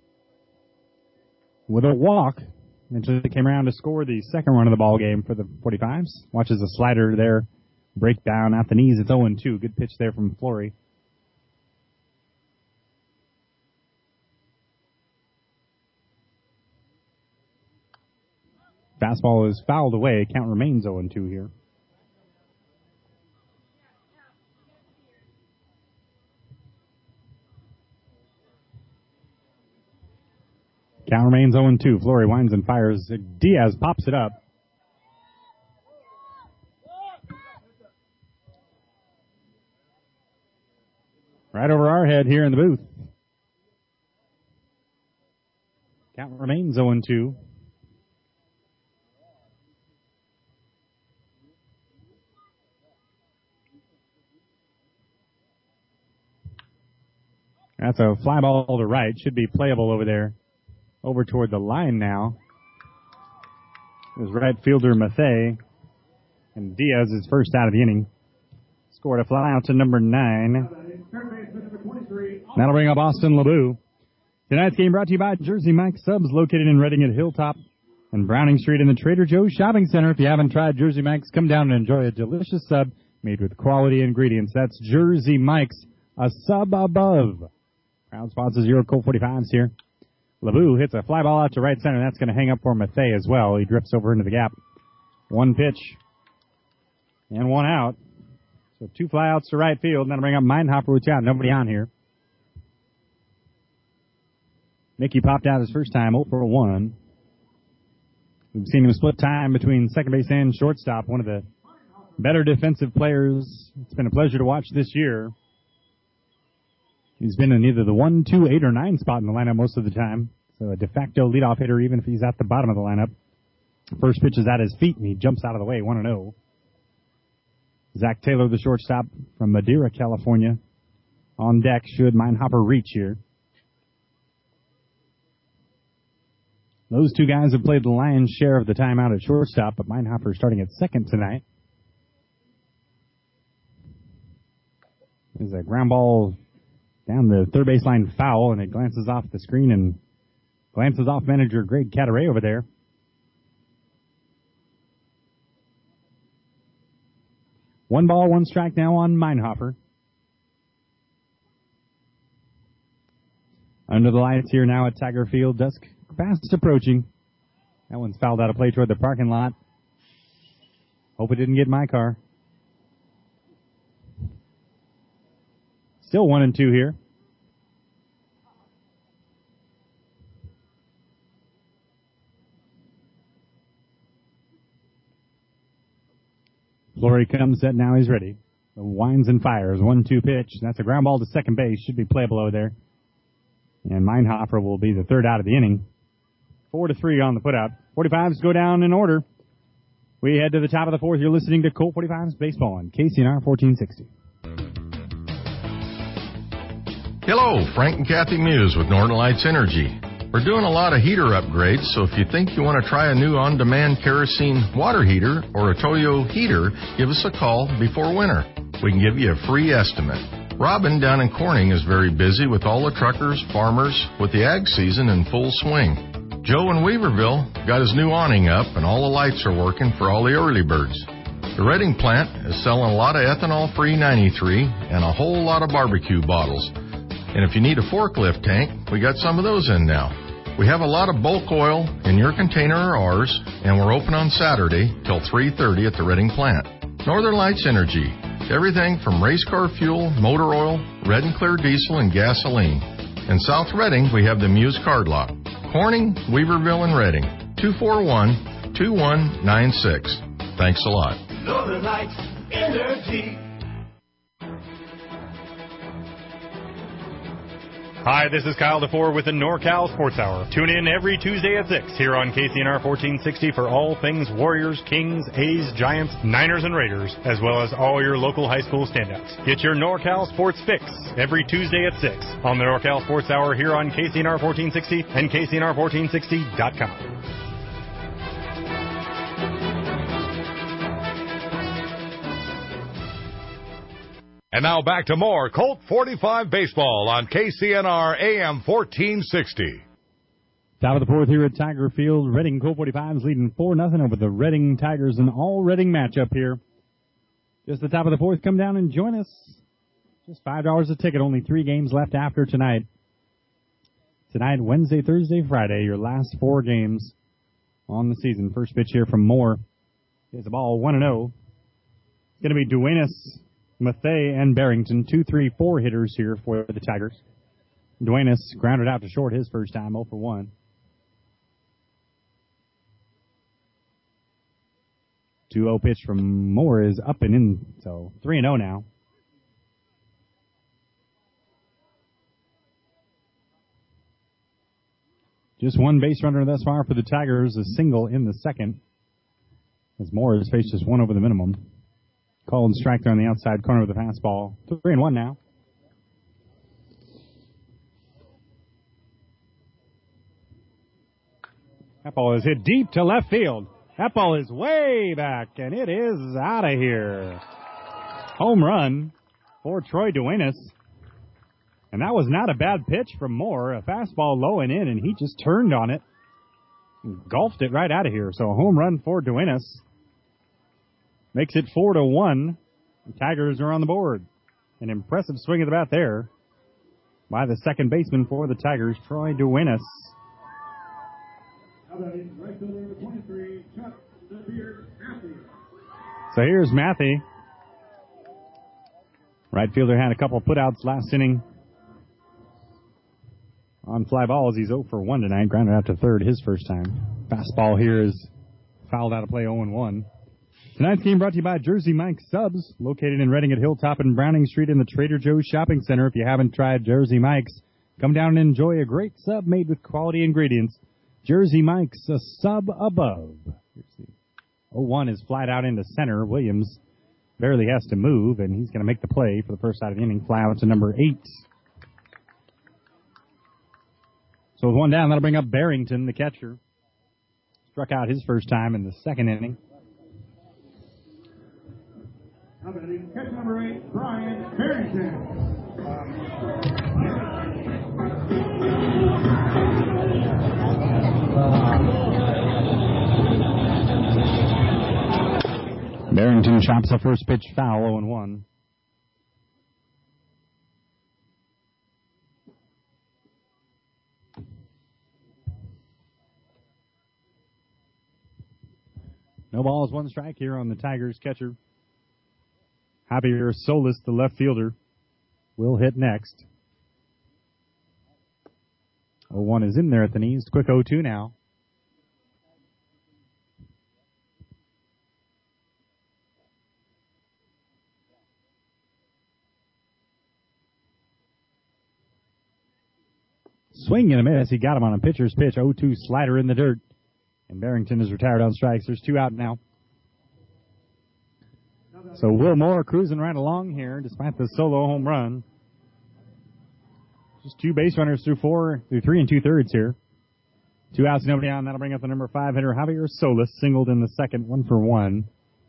with a walk. Eventually came around to score the second run of the ball game for the 45s. Watches a slider there break down at the knees. It's 0-2. Good pitch there from Flory. Fastball is fouled away. Count remains 0-2 here. Count remains 0-2. Flory winds and fires. Diaz pops it up. Right over our head here in the booth. Count remains 0-2. That's a fly ball to right. Should be playable over there. Over toward the line now. It was right fielder Mathey. And Diaz is first out of the inning. Scored a fly out to number 9. That'll bring up Austin LeBeau. Tonight's game brought to you by Jersey Mike's Subs, located in Reading at Hilltop and Browning Street in the Trader Joe's Shopping Center. If you haven't tried Jersey Mike's, come down and enjoy a delicious sub made with quality ingredients. That's Jersey Mike's, a sub above. Proud sponsors your Colt 45s here. LeBeau hits a fly ball out to right center. That's going to hang up for Mathey as well. He drifts over into the gap. 1 pitch and 1 out. So 2 flyouts to right field. And that'll bring up Meinhofer, who's out. Nobody on here. Mickey popped out his first time, 0-for-1. We've seen him split time between second base and shortstop. One of the better defensive players. It's been a pleasure to watch this year. He's been in either the 1, 2, 8, or 9 spot in the lineup most of the time. So a de facto leadoff hitter, even if he's at the bottom of the lineup. First pitch is at his feet, and he jumps out of the way, 1-0. Zach Taylor, the shortstop from Madeira, California, on deck should Meinhofer reach here. Those two guys have played the lion's share of the time out at shortstop, but Meinhofer starting at second tonight. There's a ground ball down the third baseline foul, and it glances off the screen and glances off manager Greg Cataray over there. One ball, 1 strike now on Meinhofer. Under the lights here now at Tiger Field. Dusk fast approaching. That one's fouled out of play toward the parking lot. Hope it didn't get my car. Still 1-2 here. Flory comes set now. He's ready. The winds and fires. 1-2 pitch. That's a ground ball to second base. Should be playable over there. And Meinhofer will be the third out of the inning. 4-3 on the putout. 45s go down in order. We head to the top of the fourth. You're listening to Colt 45's Baseball on KCNR 1460. Hello, Frank and Kathy Muse with Northern Lights Energy. We're doing a lot of heater upgrades, so if you think you want to try a new on-demand kerosene water heater or a Toyo heater, give us a call before winter. We can give you a free estimate. Robin down in Corning is very busy with all the truckers, farmers, with the ag season in full swing. Joe in Weaverville got his new awning up and all the lights are working for all the early birds. The Redding plant is selling a lot of ethanol-free 93 and a whole lot of barbecue bottles. And if you need a forklift tank, we got some of those in now. We have a lot of bulk oil in your container or ours, and we're open on Saturday till 3:30 at the Redding plant. Northern Lights Energy. Everything from race car fuel, motor oil, red and clear diesel, and gasoline. In South Redding, we have the Muse Card Lock. Corning, Weaverville, and Redding. 241-2196. Thanks a lot. Northern Lights Energy. Hi, this is Kyle DeFore with the NorCal Sports Hour. Tune in every Tuesday at 6 here on KCNR 1460 for all things Warriors, Kings, A's, Giants, Niners, and Raiders, as well as all your local high school standouts. Get your NorCal Sports fix every Tuesday at 6 on the NorCal Sports Hour here on KCNR 1460 and KCNR1460.com. And now back to more Colt 45 baseball on KCNR AM 1460. Top of the fourth here at Tiger Field. Redding Colt 45s leading 4-0 over the Redding Tigers. An all-Redding matchup here. Just the top of the fourth. Come down and join us. Just $5 a ticket. Only 3 games left after tonight. Tonight, Wednesday, Thursday, Friday. Your last 4 games on the season. First pitch here from Moore. Here's the ball 1-0. It's going to be Duenas, Mathey, and Barrington, 2, 3, 4 hitters here for the Tigers. Duenas grounded out to short his first time, 0 for 1. 2-0 pitch from Moore is up and in, so 3-0 now. Just one base runner thus far for the Tigers, a single in the second, as Moore has faced just one over the minimum. Called and strike there on the outside corner with the fastball. 3-1 now. That ball is hit deep to left field. That ball is way back, and it is out of here. Home run for Troy Duenas. And that was not a bad pitch from Moore. A fastball low and in, and he just turned on it and golfed it right out of here. So a home run for Duenas. Makes it 4-1. The Tigers are on the board. An impressive swing at the bat there by the second baseman for the Tigers, Troy Duenas. So here's Matthew. Right fielder had a couple putouts last inning on fly balls. He's 0 for 1 tonight. Grounded out to third his first time. Fastball here is fouled out of play, 0-1. Tonight's game brought to you by Jersey Mike's Subs, located in Redding at Hilltop and Browning Street in the Trader Joe's Shopping Center. If you haven't tried Jersey Mike's, come down and enjoy a great sub made with quality ingredients. Jersey Mike's, a sub above. 0-1 is flied out into center. Williams barely has to move, and he's going to make the play for the first out of the inning. Fly out to number 8. So with one down, that'll bring up Barrington, the catcher. Struck out his first time in the second inning. Catch number 8, Brian Barrington. Barrington chops the first pitch foul, 0-1. No balls, 1 strike here on the Tigers catcher. Javier Solis, the left fielder, will hit next. 0-1 is in there at the knees. Quick 0-2 now. Swing and a miss. He got him on a pitcher's pitch. 0-2 slider in the dirt. And Barrington is retired on strikes. There's 2 out now. So Will Moore cruising right along here despite the solo home run. Just 2 base runners through 3 2/3 here. 2 outs, nobody on. That'll bring up the number 5 hitter, Javier Solis, singled in the second, 1 for 1.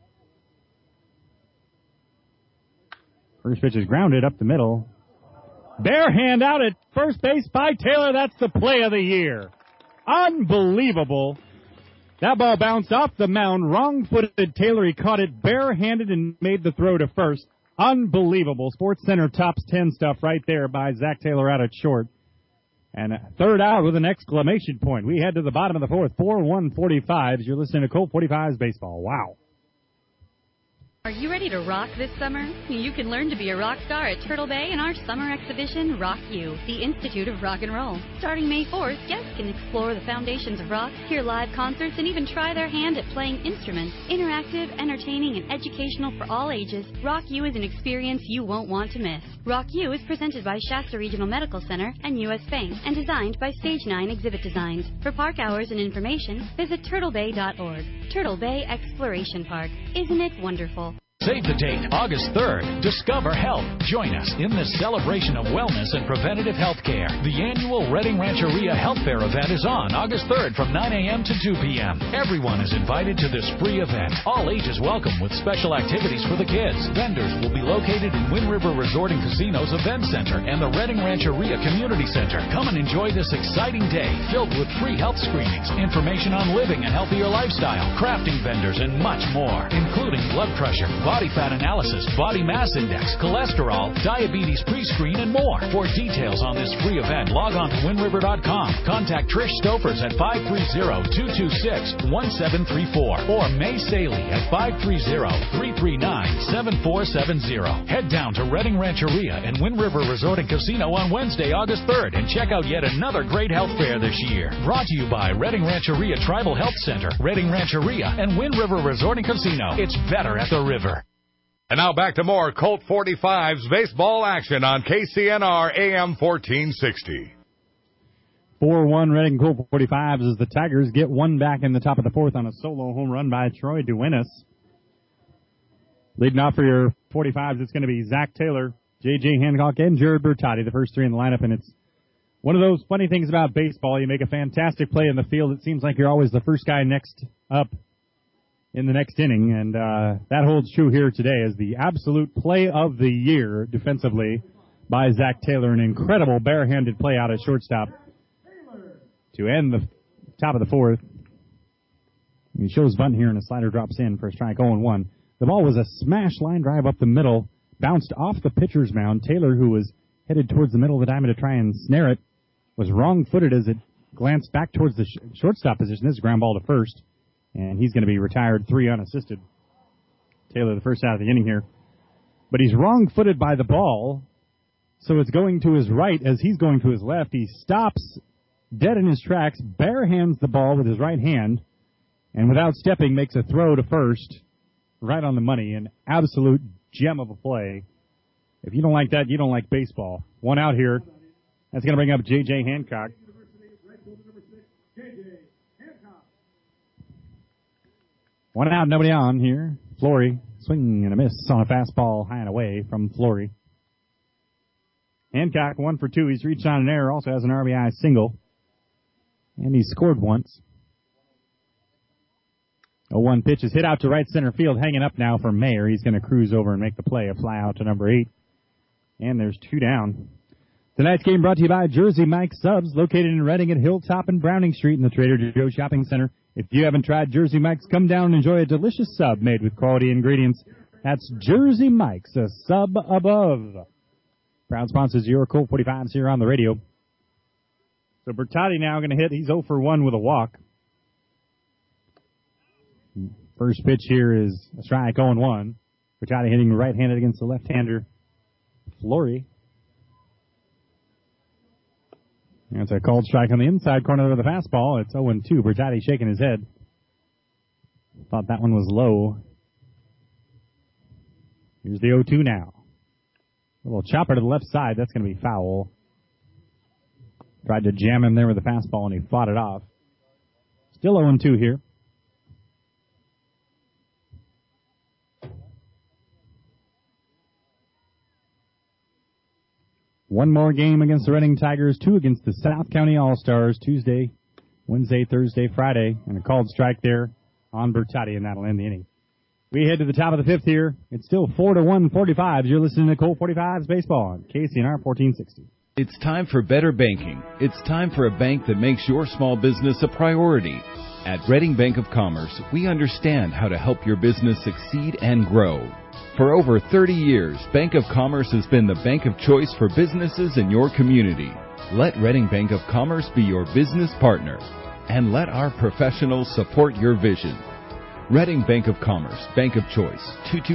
First pitch is grounded up the middle. Bare hand out at first base by Taylor. That's the play of the year. Unbelievable. That ball bounced off the mound. Wrong-footed Taylor. He caught it barehanded and made the throw to first. Unbelievable. Sports Center tops 10 stuff right there by Zach Taylor out at short. And third out with an exclamation point. We head to the bottom of the fourth. 4-1-45s. You're listening to Colt 45's Baseball. Wow. Are you ready to rock this summer? You can learn to be a rock star at Turtle Bay in our summer exhibition, Rock You, the Institute of Rock and Roll. Starting May 4th, guests can explore the foundations of rock, hear live concerts, and even try their hand at playing instruments. Interactive, entertaining, and educational for all ages, Rock You is an experience you won't want to miss. Rock You is presented by Shasta Regional Medical Center and U.S. Bank and designed by Stage 9 Exhibit Designs. For park hours and information, visit turtlebay.org. Turtle Bay Exploration Park. Isn't it wonderful? Save the date, August 3rd. Discover Health. Join us in this celebration of wellness and preventative health care. The annual Redding Rancheria Health Fair event is on August 3rd from 9 a.m. to 2 p.m. Everyone is invited to this free event. All ages welcome with special activities for the kids. Vendors will be located in Wind River Resort and Casino's Event Center and the Redding Rancheria Community Center. Come and enjoy this exciting day filled with free health screenings, information on living a healthier lifestyle, crafting vendors, and much more, including blood pressure, body fat analysis, body mass index, cholesterol, diabetes pre-screen, and more. For details on this free event, log on to windriver.com. Contact Trish Stofers at 530-226-1734 or May Saley at 530-339-7470. Head down to Redding Rancheria and Wind River Resort and Casino on Wednesday, August 3rd, and check out yet another great health fair this year. Brought to you by Redding Rancheria Tribal Health Center, Redding Rancheria, and Wind River Resort and Casino. It's better at the river. And now back to more Colt 45's baseball action on KCNR AM 1460. 4-1 Redding Colt 45s as the Tigers get one back in the top of the fourth on a solo home run by Troy Duenas. Leading off for your 45s, it's going to be Zach Taylor, J.J. Hancock, and Jared Bertotti, the first 3 in the lineup. And it's one of those funny things about baseball. You make a fantastic play in the field. It seems like you're always the first guy next up in the next inning, and that holds true here today as the absolute play of the year defensively by Zach Taylor. An incredible barehanded play out at shortstop to end the top of the fourth. He shows bunt here, and a slider drops in for a strike 0-1. The ball was a smash line drive up the middle, bounced off the pitcher's mound. Taylor, who was headed towards the middle of the diamond to try and snare it, was wrong-footed as it glanced back towards the shortstop position. This is a ground ball to first. And he's going to be retired 3 unassisted. Taylor, the first out of the inning here. But he's wrong-footed by the ball, so it's going to his right as he's going to his left. He stops dead in his tracks, barehands the ball with his right hand, and without stepping makes a throw to first right on the money. An absolute gem of a play. If you don't like that, you don't like baseball. One out here. That's going to bring up J.J. Hancock. One out, nobody on here. Flory, swing and a miss on a fastball high and away from Flory. Hancock, 1 for 2. He's reached on an error, also has an RBI single. And he's scored once. 0-1 pitch is hit out to right center field, hanging up now for Mayer. He's going to cruise over and make the play, a fly out to number 8. And there's 2 down. Tonight's game brought to you by Jersey Mike's Subs, located in Redding at Hilltop and Browning Street in the Trader Joe Shopping Center. If you haven't tried Jersey Mike's, come down and enjoy a delicious sub made with quality ingredients. That's Jersey Mike's, a sub above. Proud sponsors of your Colt 45s here on the radio. So Bertotti now going to hit. He's 0 for 1 with a walk. First pitch here is a strike, 0-1. Bertotti hitting right-handed against the left-hander, Flory. That's a called strike on the inside corner of the fastball. It's 0-2. Bertotti shaking his head. Thought that one was low. Here's the 0-2 now. A little chopper to the left side. That's going to be foul. Tried to jam him there with a fastball, and he fought it off. Still 0-2 here. One more game against the Reading Tigers, 2 against the South County All-Stars, Tuesday, Wednesday, Thursday, Friday, and a called strike there on Bertotti, and that'll end the inning. We head to the top of the 5th here. It's still 4-1 45s. You're listening to Colt 45's Baseball on KCNR 1460. It's time for better banking. It's time for a bank that makes your small business a priority. At Reading Bank of Commerce, we understand how to help your business succeed and grow. For over 30 years, Bank of Commerce has been the bank of choice for businesses in your community. Let Reading Bank of Commerce be your business partner, and let our professionals support your vision. Reading Bank of Commerce, Bank of Choice,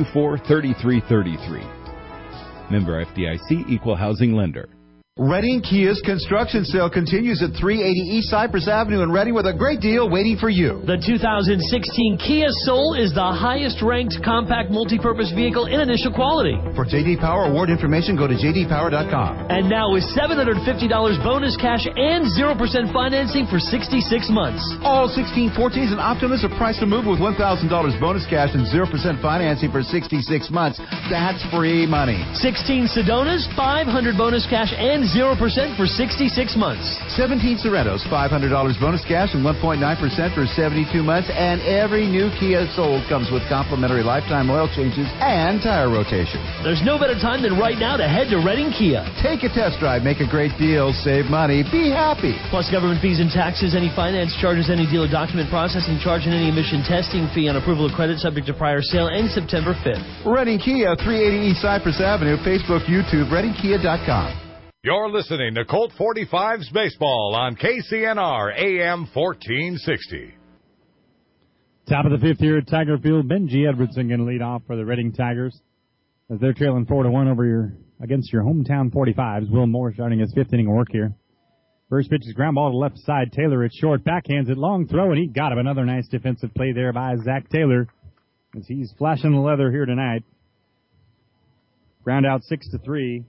224-3333. Member FDIC, Equal Housing Lender. Reading Kia's construction sale continues at 380 East Cypress Avenue in Reading with a great deal waiting for you. The 2016 Kia Soul is the highest-ranked compact multi-purpose vehicle in initial quality. For J.D. Power award information, go to jdpower.com. And now with $750 bonus cash and 0% financing for 66 months. All 1614s and Optimus are priced to move with $1,000 bonus cash and 0% financing for 66 months. That's free money. 16 Sedonas, $500 bonus cash and 0% for 66 months. 17 Sorrentos, $500 bonus cash and 1.9% for 72 months. And every new Kia sold comes with complimentary lifetime oil changes and tire rotation. There's no better time than right now to head to Reading Kia. Take a test drive, make a great deal, save money, be happy. Plus government fees and taxes, any finance charges, any dealer document processing charge, and any emission testing fee on approval of credit subject to prior sale ends September 5th. Reading Kia, 380 East Cypress Avenue, Facebook, YouTube, ReadingKia.com. You're listening to Colt 45's Baseball on KCNR AM 1460. Top of the 5th here at Tiger Field. Benji Edwardson going to lead off for the Reading Tigers as they're trailing 4-1 against your hometown 45s. Will Moore starting his 5th inning of work here. First pitch is ground ball to left side. Taylor at short, backhands it, long throw, and he got him. Another nice defensive play there by Zach Taylor as he's flashing the leather here tonight. Ground out 6-3.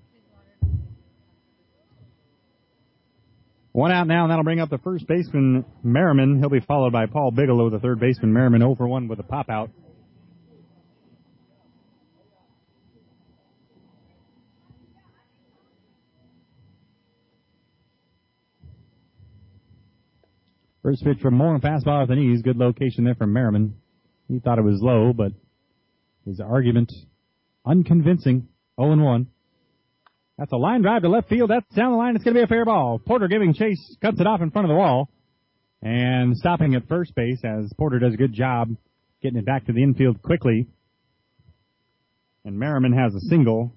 One out now, and that'll bring up the first baseman, Merriman. He'll be followed by Paul Bigelow, the third baseman. Merriman 0 for 1 with a pop-out. First pitch from Moore, fastball off the knees. Good location there from Merriman. He thought it was low, but his argument unconvincing. 0-1. That's a line drive to left field. That's down the line. It's going to be a fair ball. Porter giving chase, cuts it off in front of the wall. And stopping at first base as Porter does a good job getting it back to the infield quickly. And Merriman has a single.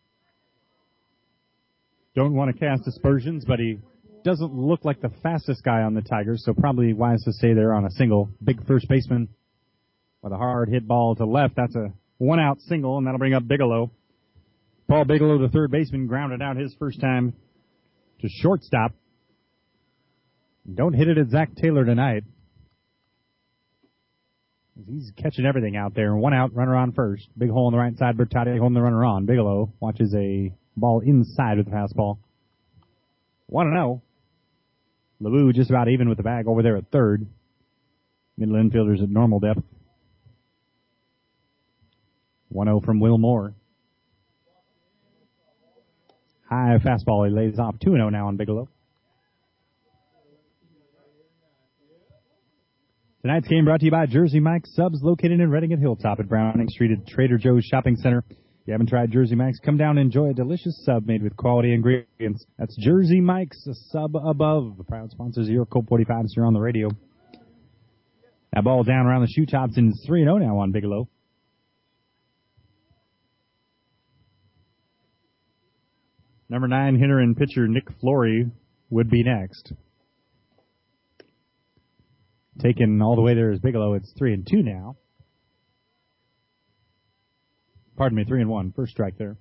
Don't want to cast aspersions, but he doesn't look like the fastest guy on the Tigers, so probably wise to stay there on a single. Big first baseman with a hard hit ball to left. That's a one-out single, and that'll bring up Bigelow. Paul Bigelow, the third baseman, grounded out his first time to shortstop. Don't hit it at Zach Taylor tonight. He's catching everything out there. One out, runner on first. Big hole on the right side. Bertotti holding the runner on. Bigelow watches a ball inside with the fastball. 1-0. LeBou just about even with the bag over there at third. Middle infielders at normal depth. 1-0 from Will Moore. High fastball he lays off. 2-0 now on Bigelow. Tonight's game brought to you by Jersey Mike's Subs, located in Reading at Hilltop at Browning Street at Trader Joe's Shopping Center. If you haven't tried Jersey Mike's, come down and enjoy a delicious sub made with quality ingredients. That's Jersey Mike's, a sub above. The proud sponsors of your Colt 45s here on the radio. That ball down around the shoe tops, and it's 3-0 now on Bigelow. Number 9 hitter and pitcher Nick Flory would be next. Taken all the way there is Bigelow. It's 3-2 now. Pardon me, 3-1. First strike there.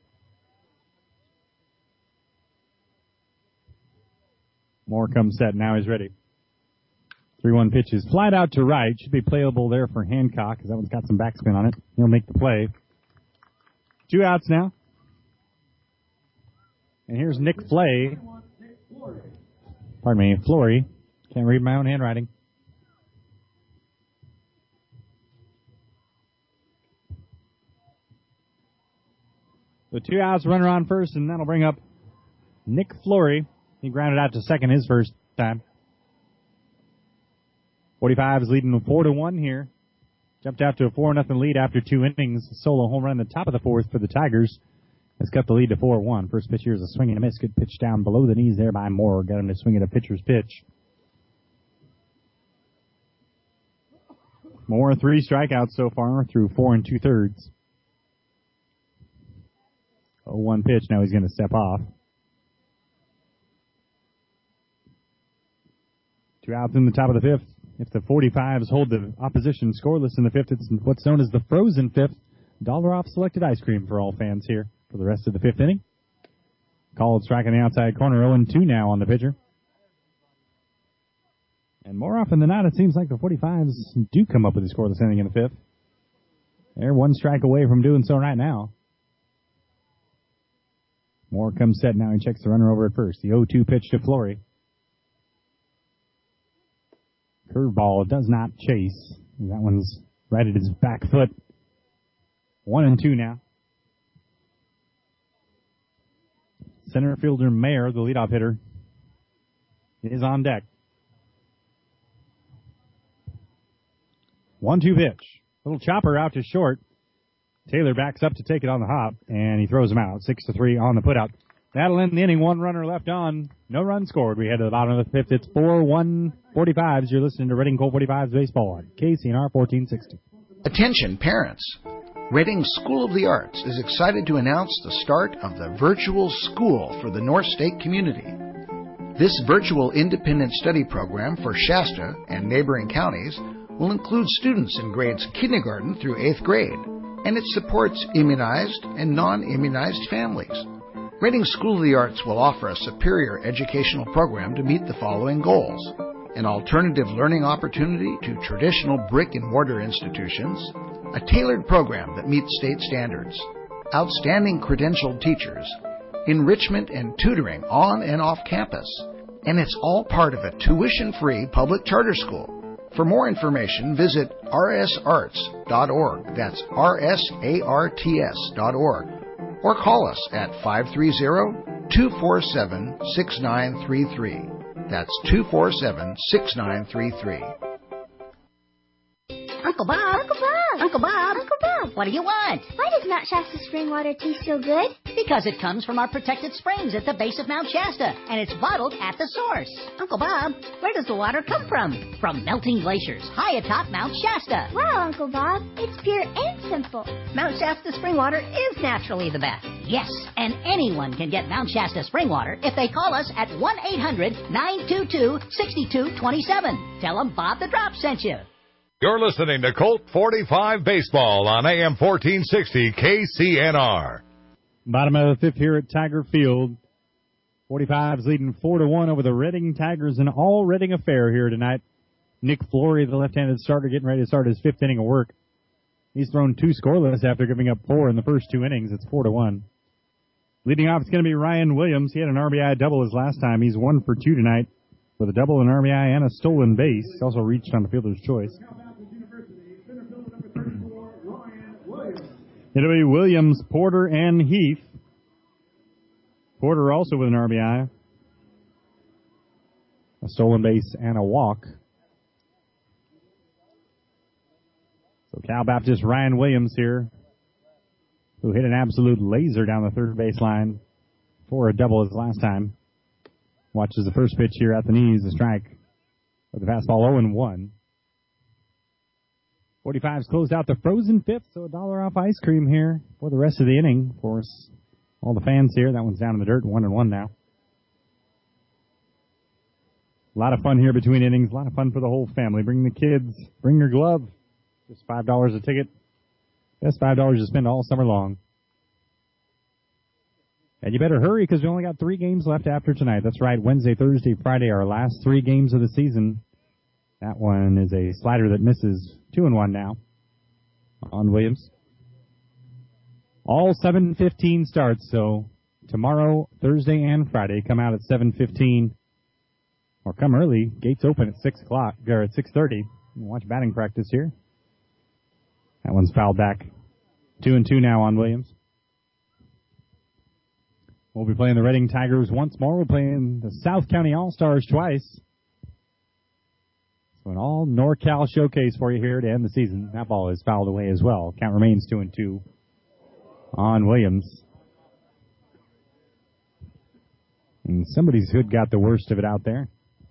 Moore comes set. Now he's ready. 3-1 pitches. Flied out to right. Should be playable there for Hancock, because that one's got some backspin on it. He'll make the play. 2 outs now. And here's Nick Flay. Flory. Can't read my own handwriting. So 2 outs, runner on first, and that'll bring up Nick Flory. He grounded out to second his first time. 45 is leading 4-1 here. Jumped out to a 4-0 lead after 2 innings. Solo home run in the top of the fourth for the Tigers has cut the lead to 4-1. First pitch here is a swing and a miss. Good pitch down below the knees there by Moore. Got him to swing at a pitcher's pitch. Moore 3 strikeouts so far through 4 2/3. 0-1 pitch. Now he's going to step off. 2 outs in the top of the fifth. If the 45s hold the opposition scoreless in the fifth, it's what's known as the frozen fifth. $1 off selected ice cream for all fans here for the rest of the fifth inning. Called strike in the outside corner, 0-2 now on the pitcher. And more often than not, it seems like the 45s do come up with a scoreless inning in the fifth. They're 1 strike away from doing so right now. Moore comes set now. He checks the runner over at first. The 0-2 pitch to Flory. Curveball does not chase. That one's right at his back foot. 1-2 now. Center fielder Mayer, the leadoff hitter, is on deck. 1-2 pitch. Little chopper out to short. Taylor backs up to take it on the hop, and he throws him out. 6-3 on the putout. That'll end the inning. 1 runner left on. No run scored. We head to the bottom of the fifth. It's 4-1 45s. You're listening to Reading Colt 45s baseball on KCNR 1460. Attention parents. Reading School of the Arts is excited to announce the start of the Virtual School for the North State community. This virtual independent study program for Shasta and neighboring counties will include students in grades kindergarten through 8th grade, and it supports immunized and non-immunized families. Reading School of the Arts will offer a superior educational program to meet the following goals: an alternative learning opportunity to traditional brick-and-mortar institutions, a tailored program that meets state standards, outstanding credentialed teachers, enrichment and tutoring on and off campus, and it's all part of a tuition-free public charter school. For more information, visit rsarts.org. That's rsarts.org. Or call us at 530-247-6933. That's 247-6933. Uncle Bob! Uncle Bob! Uncle Bob! Uncle Bob! What do you want? Why does Mount Shasta spring water taste so good? Because it comes from our protected springs at the base of Mount Shasta, and it's bottled at the source. Uncle Bob, where does the water come from? From melting glaciers high atop Mount Shasta. Wow, Uncle Bob, it's pure and simple. Mount Shasta spring water is naturally the best. Yes, and anyone can get Mount Shasta spring water if they call us at 1-800-922-6227. Tell them Bob the Drop sent you. You're listening to Colt 45 Baseball on AM 1460 KCNR. Bottom of the fifth here at Tiger Field. 45's leading 4-1 over the Reading Tigers. An all Reading affair here tonight. Nick Flory, the left-handed starter, getting ready to start his 5th inning of work. He's thrown 2 scoreless after giving up 4 in the first 2 innings. It's 4-1. Leading off, it's going to be Ryan Williams. He had an RBI double his last time. He's 1 for 2 tonight with a double, an RBI, and a stolen base. He also reached on the fielder's choice. It'll be Williams, Porter, and Heath. Porter also with an RBI, a stolen base, and a walk. So Cal Baptist Ryan Williams here, who hit an absolute laser down the third baseline for a double his last time. Watches the first pitch here at the knees, a strike with the fastball 0-1. 45's closed out the frozen fifth, so $1 off ice cream here for the rest of the inning. Of course, all the fans here. That one's down in the dirt, 1-1 now. A lot of fun here between innings. A lot of fun for the whole family. Bring the kids. Bring your glove. Just $5 a ticket. Best $5 to spend all summer long. And you better hurry because we only got 3 games left after tonight. That's right, Wednesday, Thursday, Friday, our last 3 games of the season. That one is a slider that misses 2-1 now on Williams. All 7:15 starts, so tomorrow, Thursday, and Friday come out at 7:15. Or come early. Gates open at 6 o'clock, or at 6:30. Watch batting practice here. That one's fouled back. 2-2 now on Williams. We'll be playing the Reading Tigers once more. We're playing the South County All-Stars twice. So an all NorCal showcase for you here to end the season. That ball is fouled away as well. Count remains 2-2 on Williams. And somebody's hood got the worst of it out there.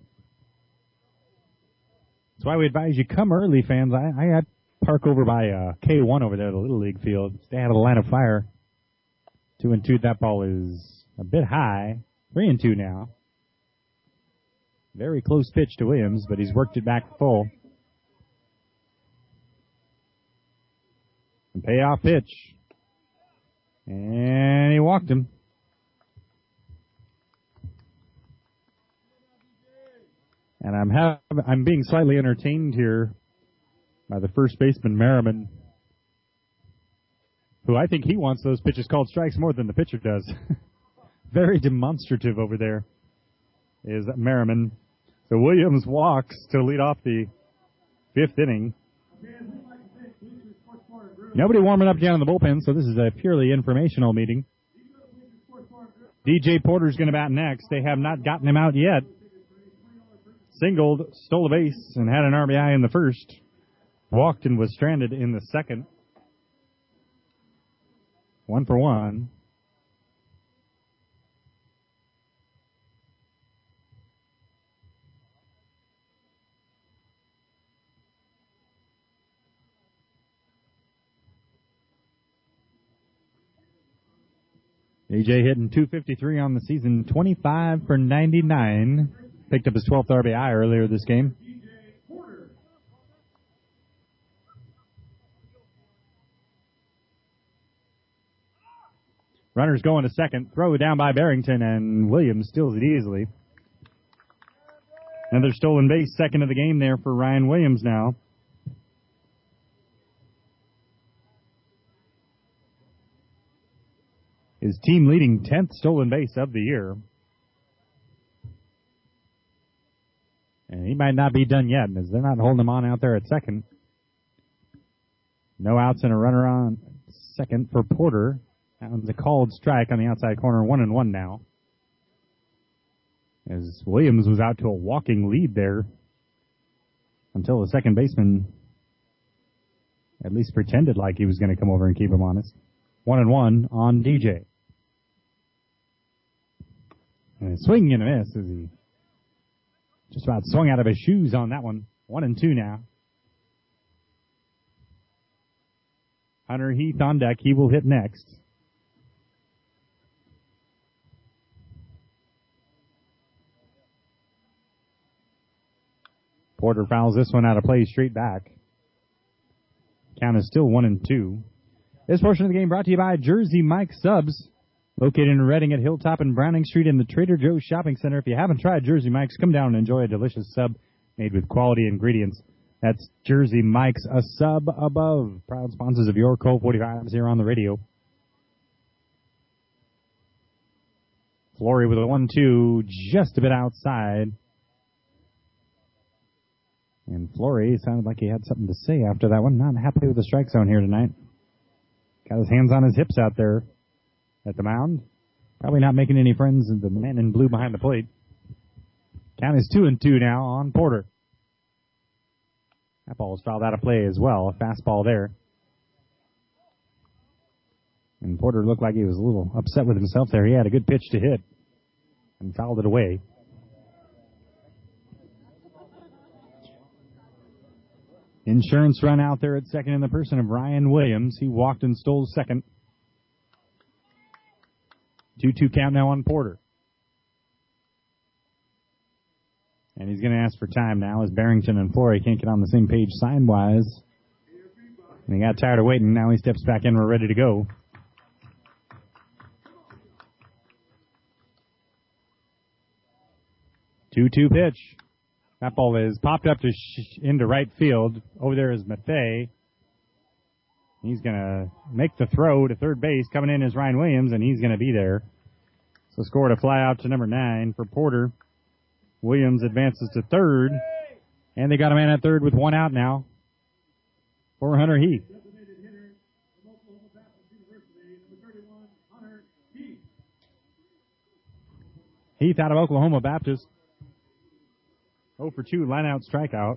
That's why we advise you come early, fans. I park over by K1 over there, the Little League field. Stay out of the line of fire. 2-2. That ball is a bit high. 3-2 now. Very close pitch to Williams, but he's worked it back full. And payoff pitch. And he walked him. And I'm being slightly entertained here by the first baseman, Merriman, who I think he wants those pitches called strikes more than the pitcher does. Very demonstrative over there is Merriman. So Williams walks to lead off the 5th inning. Nobody warming up down in the bullpen, so this is a purely informational meeting. DJ Porter's going to bat next. They have not gotten him out yet. Singled, stole a base, and had an RBI in the first. Walked and was stranded in the second. 1 for 1. AJ hitting .253 on the season, 25 for 99. Picked up his 12th RBI earlier this game. Runners going to second. Throw down by Barrington, and Williams steals it easily. Another stolen base, second of the game there for Ryan Williams now. His team leading 10th stolen base of the year. And he might not be done yet, as they're not holding him on out there at second. No outs and a runner on second for Porter. That one's a called strike on the outside corner, 1-1 now. As Williams was out to a walking lead there until the second baseman at least pretended like he was going to come over and keep him honest. 1-1 on DJ. And a swing and a miss as he just about swung out of his shoes on that one. 1-2 now. Hunter Heath on deck. He will hit next. Porter fouls this one out of play straight back. Count is still 1-2. This portion of the game brought to you by Jersey Mike Subs. Located in Reading at Hilltop and Browning Street in the Trader Joe's Shopping Center. If you haven't tried Jersey Mike's, come down and enjoy a delicious sub made with quality ingredients. That's Jersey Mike's, a sub above. Proud sponsors of your Colt 45s here on the radio. Flory with a 1-2, just a bit outside. And Flory sounded like he had something to say after that one. Not happy with the strike zone here tonight. Got his hands on his hips out there at the mound. Probably not making any friends of the man in blue behind the plate. Count is 2-2 now on Porter. That ball was fouled out of play as well. A fastball there. And Porter looked like he was a little upset with himself there. He had a good pitch to hit and fouled it away. Insurance run out there at second in the person of Ryan Williams. He walked and stole second. 2-2 count now on Porter. And he's going to ask for time now as Barrington and Flory can't get on the same page sign-wise. And he got tired of waiting. Now he steps back in. We're ready to go. Two-two pitch. That ball is popped up to into right field. Over there is Mathey. He's going to make the throw to third base. Coming in is Ryan Williams, and he's going to be there. So scored a fly out to number 9 for Porter. Williams advances to third, and they got a man at third with one out now for Hunter Heath. Heath out of Oklahoma Baptist. 0 for 2, line-out strikeout.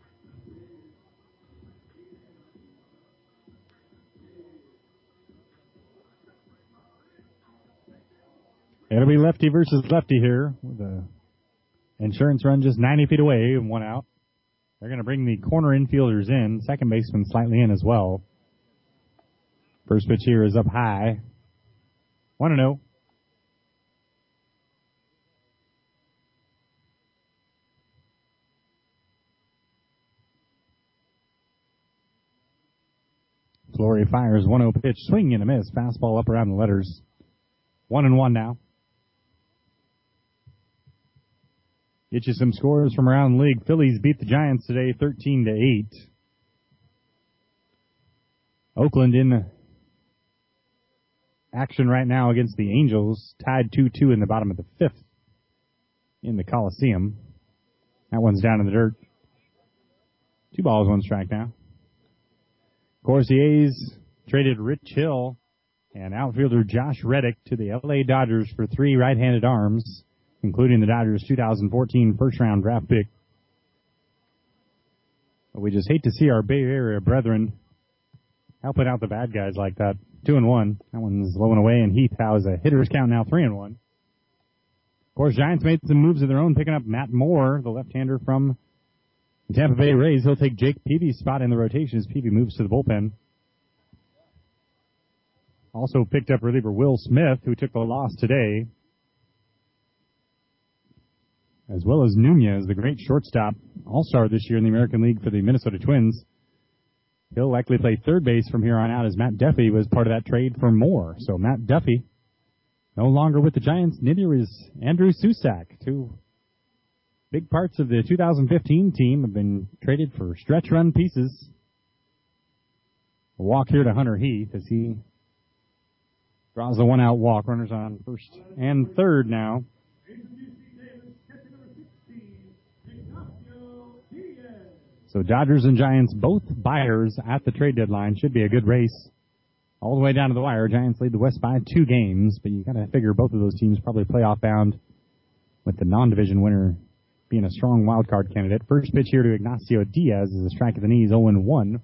It'll be lefty versus lefty here with the insurance run just 90 feet away and one out. They're going to bring the corner infielders in. Second baseman slightly in as well. First pitch here is up high. 1-0. Flory fires 1-0 pitch. Swing and a miss. Fastball up around the letters. 1-1 now. Get you some scores from around the league. Phillies beat the Giants today 13-8. Oakland in action right now against the Angels. Tied 2-2 in the bottom of the fifth in the Coliseum. That one's down in the dirt. 2 balls, 1 strike now. Of course, the A's traded Rich Hill and outfielder Josh Reddick to the LA Dodgers for 3 right-handed arms, including the Dodgers' 2014 first-round draft pick. But we just hate to see our Bay Area brethren helping out the bad guys like that. 2-1. That one's low and away, and Heath has a hitter's count now 3-1. Of course, Giants made some moves of their own, picking up Matt Moore, the left-hander from the Tampa Bay Rays. He'll take Jake Peavy's spot in the rotation as Peavy moves to the bullpen. Also picked up reliever Will Smith, who took the loss today, as well as Nunez, the great shortstop, all-star this year in the American League for the Minnesota Twins. He'll likely play third base from here on out, as Matt Duffy was part of that trade for Moore. So Matt Duffy no longer with the Giants. Neither is Andrew Susac. 2 big parts of the 2015 team have been traded for stretch run pieces. A walk here to Hunter Heath as he draws the 1-out walk. Runners on first and third now. So Dodgers and Giants, both buyers at the trade deadline. Should be a good race all the way down to the wire. Giants lead the West by 2 games, but you got to figure both of those teams probably playoff bound, with the non-division winner being a strong wild card candidate. First pitch here to Ignacio Diaz is a strike at the knees, 0-1.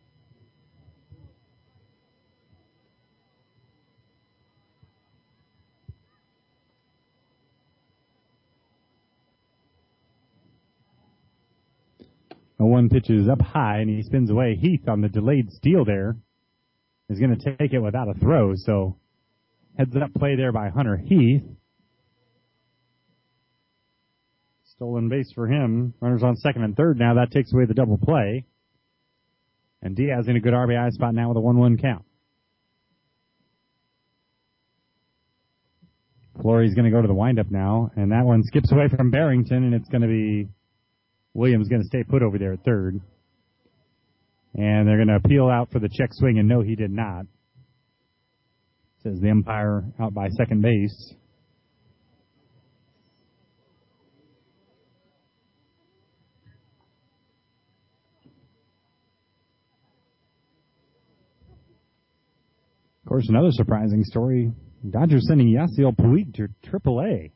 One pitch is up high, and he spins away. Heath on the delayed steal there is going to take it without a throw, so heads up play there by Hunter Heath. Stolen base for him. Runners on second and third now. That takes away the double play. And Diaz in a good RBI spot now with a 1-1 count. Flory's going to go to the windup now, and that one skips away from Barrington, and it's going to be Williams going to stay put over there at third. And they're going to appeal out for the check swing, and no, he did not. Says the umpire out by second base. Of course, another surprising story. Dodgers sending Yasiel Puig to AAA.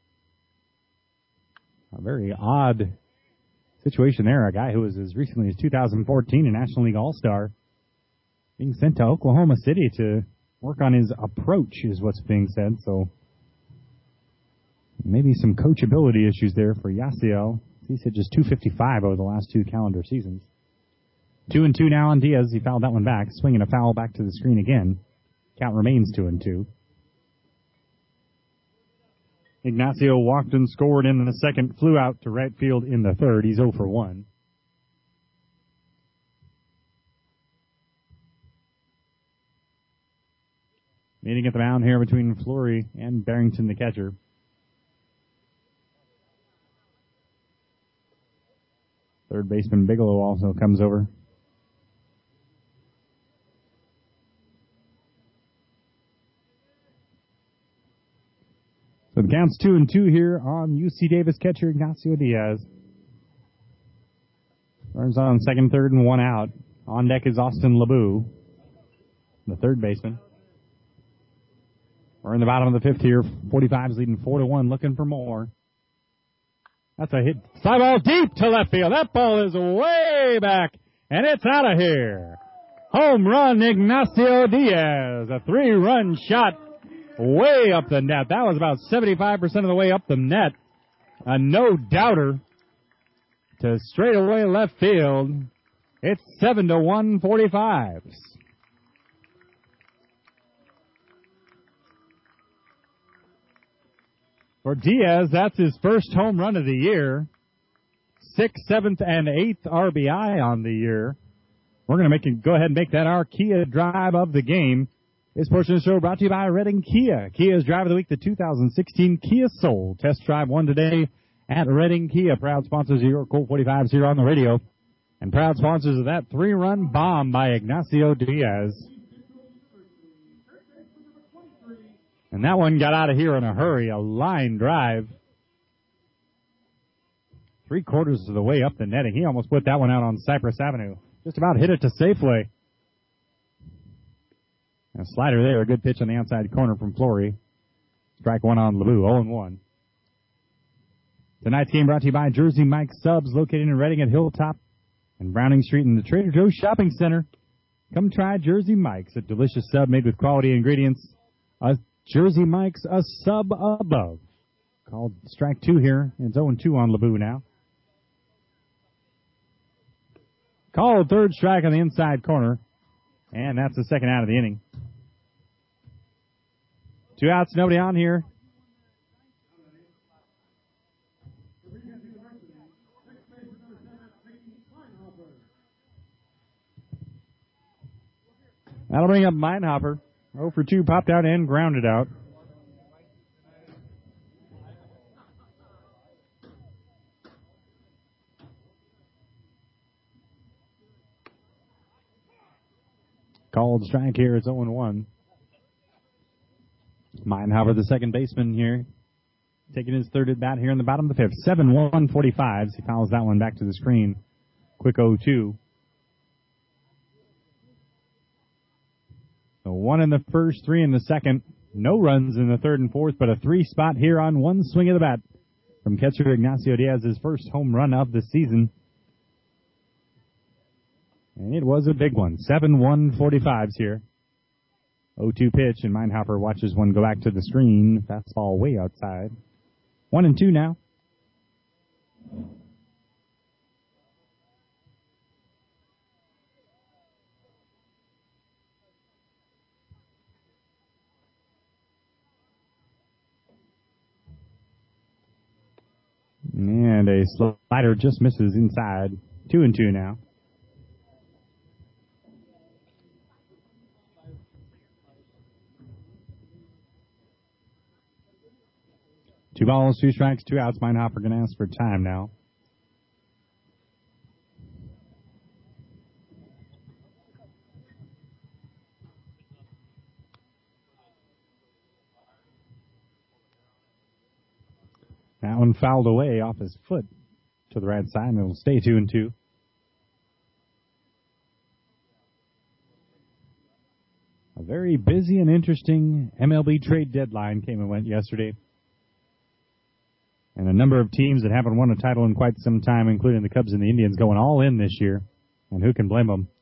A very odd situation there. A guy who was as recently as 2014 a National League All-Star being sent to Oklahoma City to work on his approach is what's being said. So maybe some coachability issues there for Yasiel. He's hit just .255 over the last 2 calendar seasons. 2-2 now on Diaz. He fouled that one back. Swinging a foul back to the screen again. Count remains 2-2. Ignacio walked and scored in the second, flew out to right field in the third. He's 0 for 1. Meeting at the mound here between Flory and Barrington, the catcher. Third baseman Bigelow also comes over. So the counts 2-2 here on UC Davis catcher Ignacio Diaz. Runners on second, third, and one out. On deck is Austin LeBeau, the third baseman. We're in the bottom of the fifth here. 45's leading 4-1, looking for more. That's a hit. Fly ball deep to left field. That ball is way back, and it's out of here. Home run, Ignacio Diaz. A 3-run shot way up the net. That was about 75% of the way up the net. A no-doubter to straightaway left field. It's 7-1 45s. For Diaz, that's his first home run of the year. 6th, 7th, and 8th RBI on the year. We're going to go ahead and make that our Kia drive of the game. This portion of the show brought to you by Redding Kia. Kia's Drive of the Week, the 2016 Kia Soul. Test drive one today at Redding Kia. Proud sponsors of your Colt 45s here on the radio. And proud sponsors of that 3-run bomb by Ignacio Diaz. And that one got out of here in a hurry, a line drive. 3/4 of the way up the netting. He almost put that one out on Cypress Avenue. Just about hit it to Safeway. A slider there, a good pitch on the outside corner from Flory. Strike one on LeBeau, 0-1. Tonight's game brought to you by Jersey Mike's Subs, located in Redding at Hilltop and Browning Street in the Trader Joe's Shopping Center. Come try Jersey Mike's, a delicious sub made with quality ingredients. A Jersey Mike's, a sub above. Called strike two here. It's 0-2 on LeBeau now. Called third strike on the inside corner. And that's the second out of the inning. 2 outs, nobody on here. That'll bring up Meinhofer. 0 for 2, popped out and grounded out. Called strike here. It's 0-1. Meinhofer, the second baseman here, taking his third at bat here in the bottom of the fifth. 7-1 45s. He fouls that one back to the screen. Quick 0-2. So 1 in the first, 3 in the second. No runs in the third and fourth, but a 3 spot here on one swing of the bat from catcher Ignacio Diaz, his first home run of the season. And it was a big one. 7-1 45s here. 0-2 pitch, and Meinhofer watches one go back to the screen. Fastball way outside. 1-2 now. And a slider just misses inside. 2-2 now. Two balls, 2 strikes, 2 outs. Meinhofer going to ask for time now. That one fouled away off his foot to the right side, and it'll stay 2-2. A very busy and interesting MLB trade deadline came and went yesterday. And a number of teams that haven't won a title in quite some time, including the Cubs and the Indians, going all in this year. And who can blame them?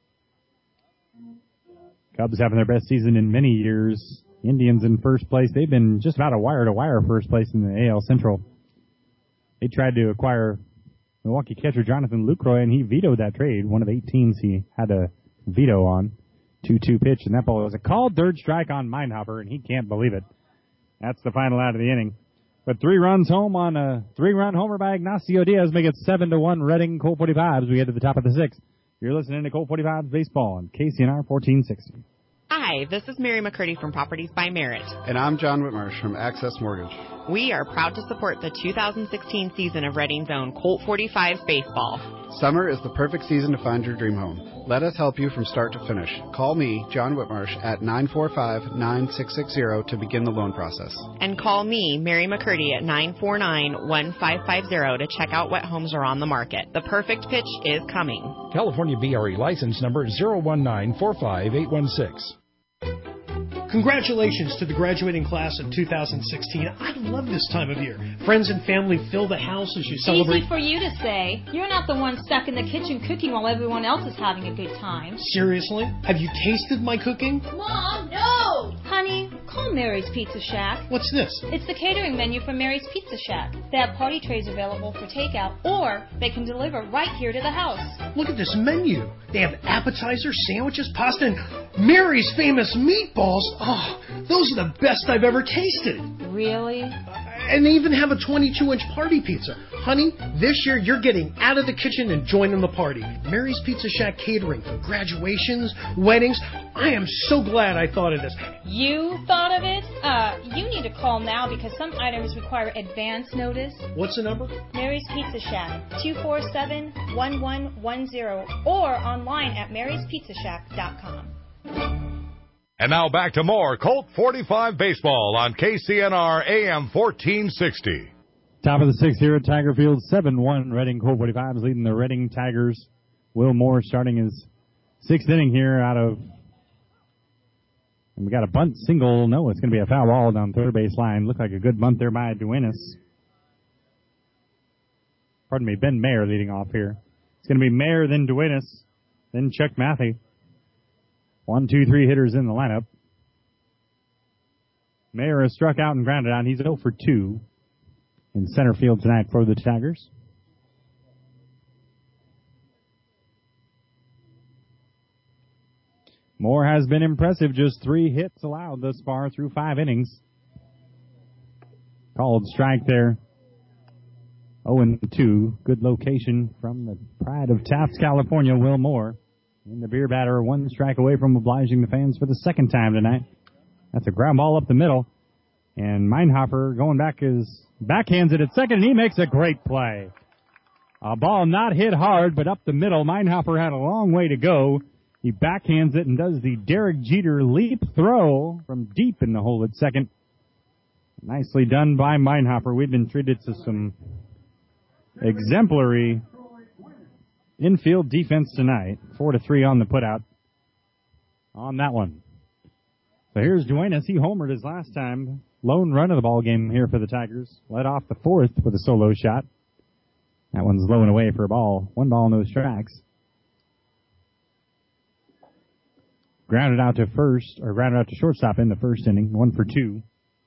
Cubs having their best season in many years. Indians in first place. They've been just about a wire-to-wire first place in the AL Central. They tried to acquire Milwaukee catcher Jonathan Lucroy, and he vetoed that trade. One of 8 teams he had a veto on. 2-2 pitch, and that ball was a called third strike on Meinhofer, and he can't believe it. That's the final out of the inning. But 3 runs home on a 3-run homer by Ignacio Diaz make it 7-1 Redding Colt 45s. We get to the top of the 6th. You're listening to Colt 45s Baseball on KCNR 1460. Hi, Hi, this is Mary McCurdy from Properties by Merit. And I'm John Whitmarsh from Access Mortgage. We are proud to support the 2016 season of Reading's own Colt 45 baseball. Summer is the perfect season to find your dream home. Let us help you from start to finish. Call me, John Whitmarsh, at 945-9660 to begin the loan process. And call me, Mary McCurdy, at 949-1550 to check out what homes are on the market. The perfect pitch is coming. California BRE license number 019-45816. Congratulations to the graduating class of 2016. I love this time of year. Friends and family fill the house as you celebrate. Easy for you to say. You're not the one stuck in the kitchen cooking while everyone else is having a good time. Seriously? Have you tasted my cooking? Mom, no! Honey, call Mary's Pizza Shack. What's this? It's the catering menu from Mary's Pizza Shack. They have party trays available for takeout, or they can deliver right here to the house. Look at this menu. They have appetizers, sandwiches, pasta, and Mary's famous meatballs. Oh, those are the best I've ever tasted. Really? And they even have a 22-inch party pizza. Honey, this year you're getting out of the kitchen and joining the party. Mary's Pizza Shack catering for graduations, weddings. I am so glad I thought of this. You thought of it? You need to call now because some items require advance notice. What's the number? Mary's Pizza Shack, 247-1110, or online at maryspizzashack.com. And now back to more Colt 45 baseball on KCNR AM 1460. Top of the sixth here at Tiger Field, 7-1. Reading Colt 45 is leading the Reading Tigers. Will Moore starting his sixth inning here out of... And we got a bunt single. No, it's going to be a foul ball down third base line. Looked like a good bunt there by Duenas. Pardon me, Ben Mayer leading off here. It's going to be Mayer, then Duenas, then Chuck Matthey. 1, 2, 3 hitters in the lineup. Mayer has struck out and grounded out. He's 0 for 2 in center field tonight for the Tigers. Moore has been impressive. Just 3 hits allowed thus far through 5 innings. Called strike there. 0-2. Good location from the pride of Taft, California, Will Moore. And the beer batter 1 strike away from obliging the fans for the second time tonight. That's a ground ball up the middle. And Meinhofer going back backhands it at second, and he makes a great play. A ball not hit hard, but up the middle. Meinhofer had a long way to go. He backhands it and does the Derek Jeter leap throw from deep in the hole at second. Nicely done by Meinhofer. We've been treated to some exemplary infield defense tonight. 4-3 on the putout on that one. So here's Duenas. He homered his last time. Lone run of the ball game here for the Tigers. Led off the fourth with a solo shot. That one's low and away for a ball. 1 ball, no strikes. Grounded out to shortstop in the first inning. 1 for 2.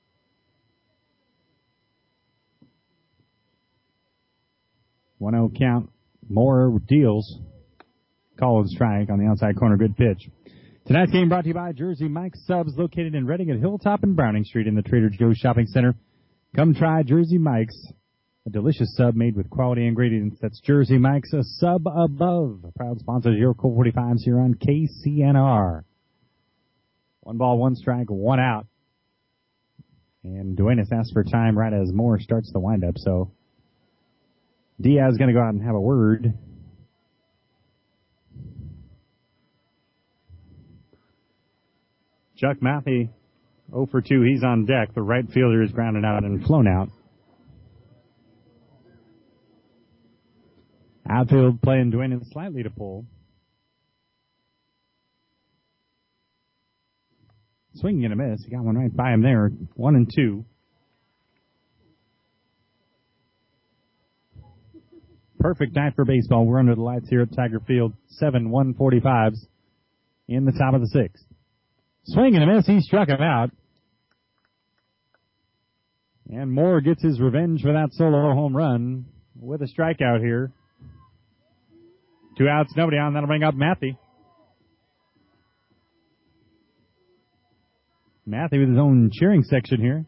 1-0 count. Moore deals. Called strike on the outside corner. Good pitch. Tonight's game brought to you by Jersey Mike's Subs, located in Reading at Hilltop and Browning Street in the Trader Joe's Shopping Center. Come try Jersey Mike's, a delicious sub made with quality ingredients. That's Jersey Mike's, a sub above. A proud sponsor of your Colt 45s here on KCNR. 1 ball, 1 strike, 1 out. And Duenas asks for time right as Moore starts the windup, so Diaz is going to go out and have a word. Chuck Matthey, 0 for 2. He's on deck. The right fielder is grounded out and flown out. Outfield playing Duenas slightly to pull. Swinging and a miss. He got one right by him there. 1-2. Perfect night for baseball. We're under the lights here at Tiger Field. 7-1-45s in the top of the sixth. Swing and a miss. He struck him out. And Moore gets his revenge for that solo home run with a strikeout here. 2 outs, nobody on. That'll bring up Matthey. Matthey with his own cheering section here.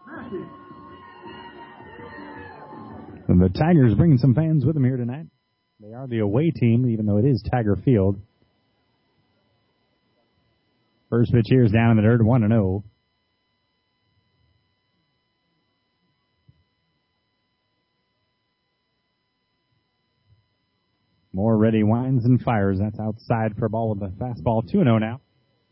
And the Tigers bringing some fans with them here tonight. They are the away team, even though it is Tiger Field. First pitch here is down in the dirt, 1-0. More ready winds and fires. That's outside for a ball with a fastball. 2-0 now.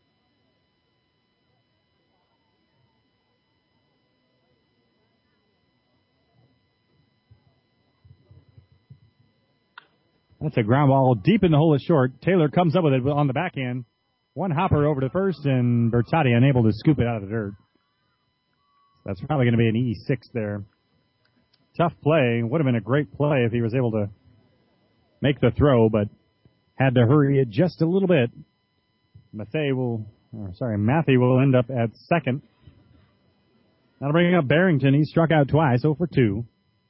That's a ground ball deep in the hole is short. Taylor comes up with it on the backhand. One hopper over to first, and Bertotti unable to scoop it out of the dirt. That's probably going to be an E6 there. Tough play. Would have been a great play if he was able to make the throw, but had to hurry it just a little bit. Matthew will end up at second. That'll bring up Barrington. He struck out twice, 0 for 2.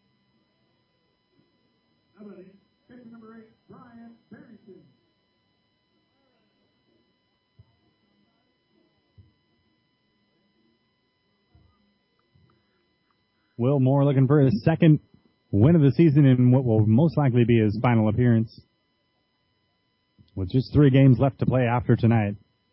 Will Moore looking for his second win of the season in what will most likely be his final appearance. With just 3 games left to play after tonight.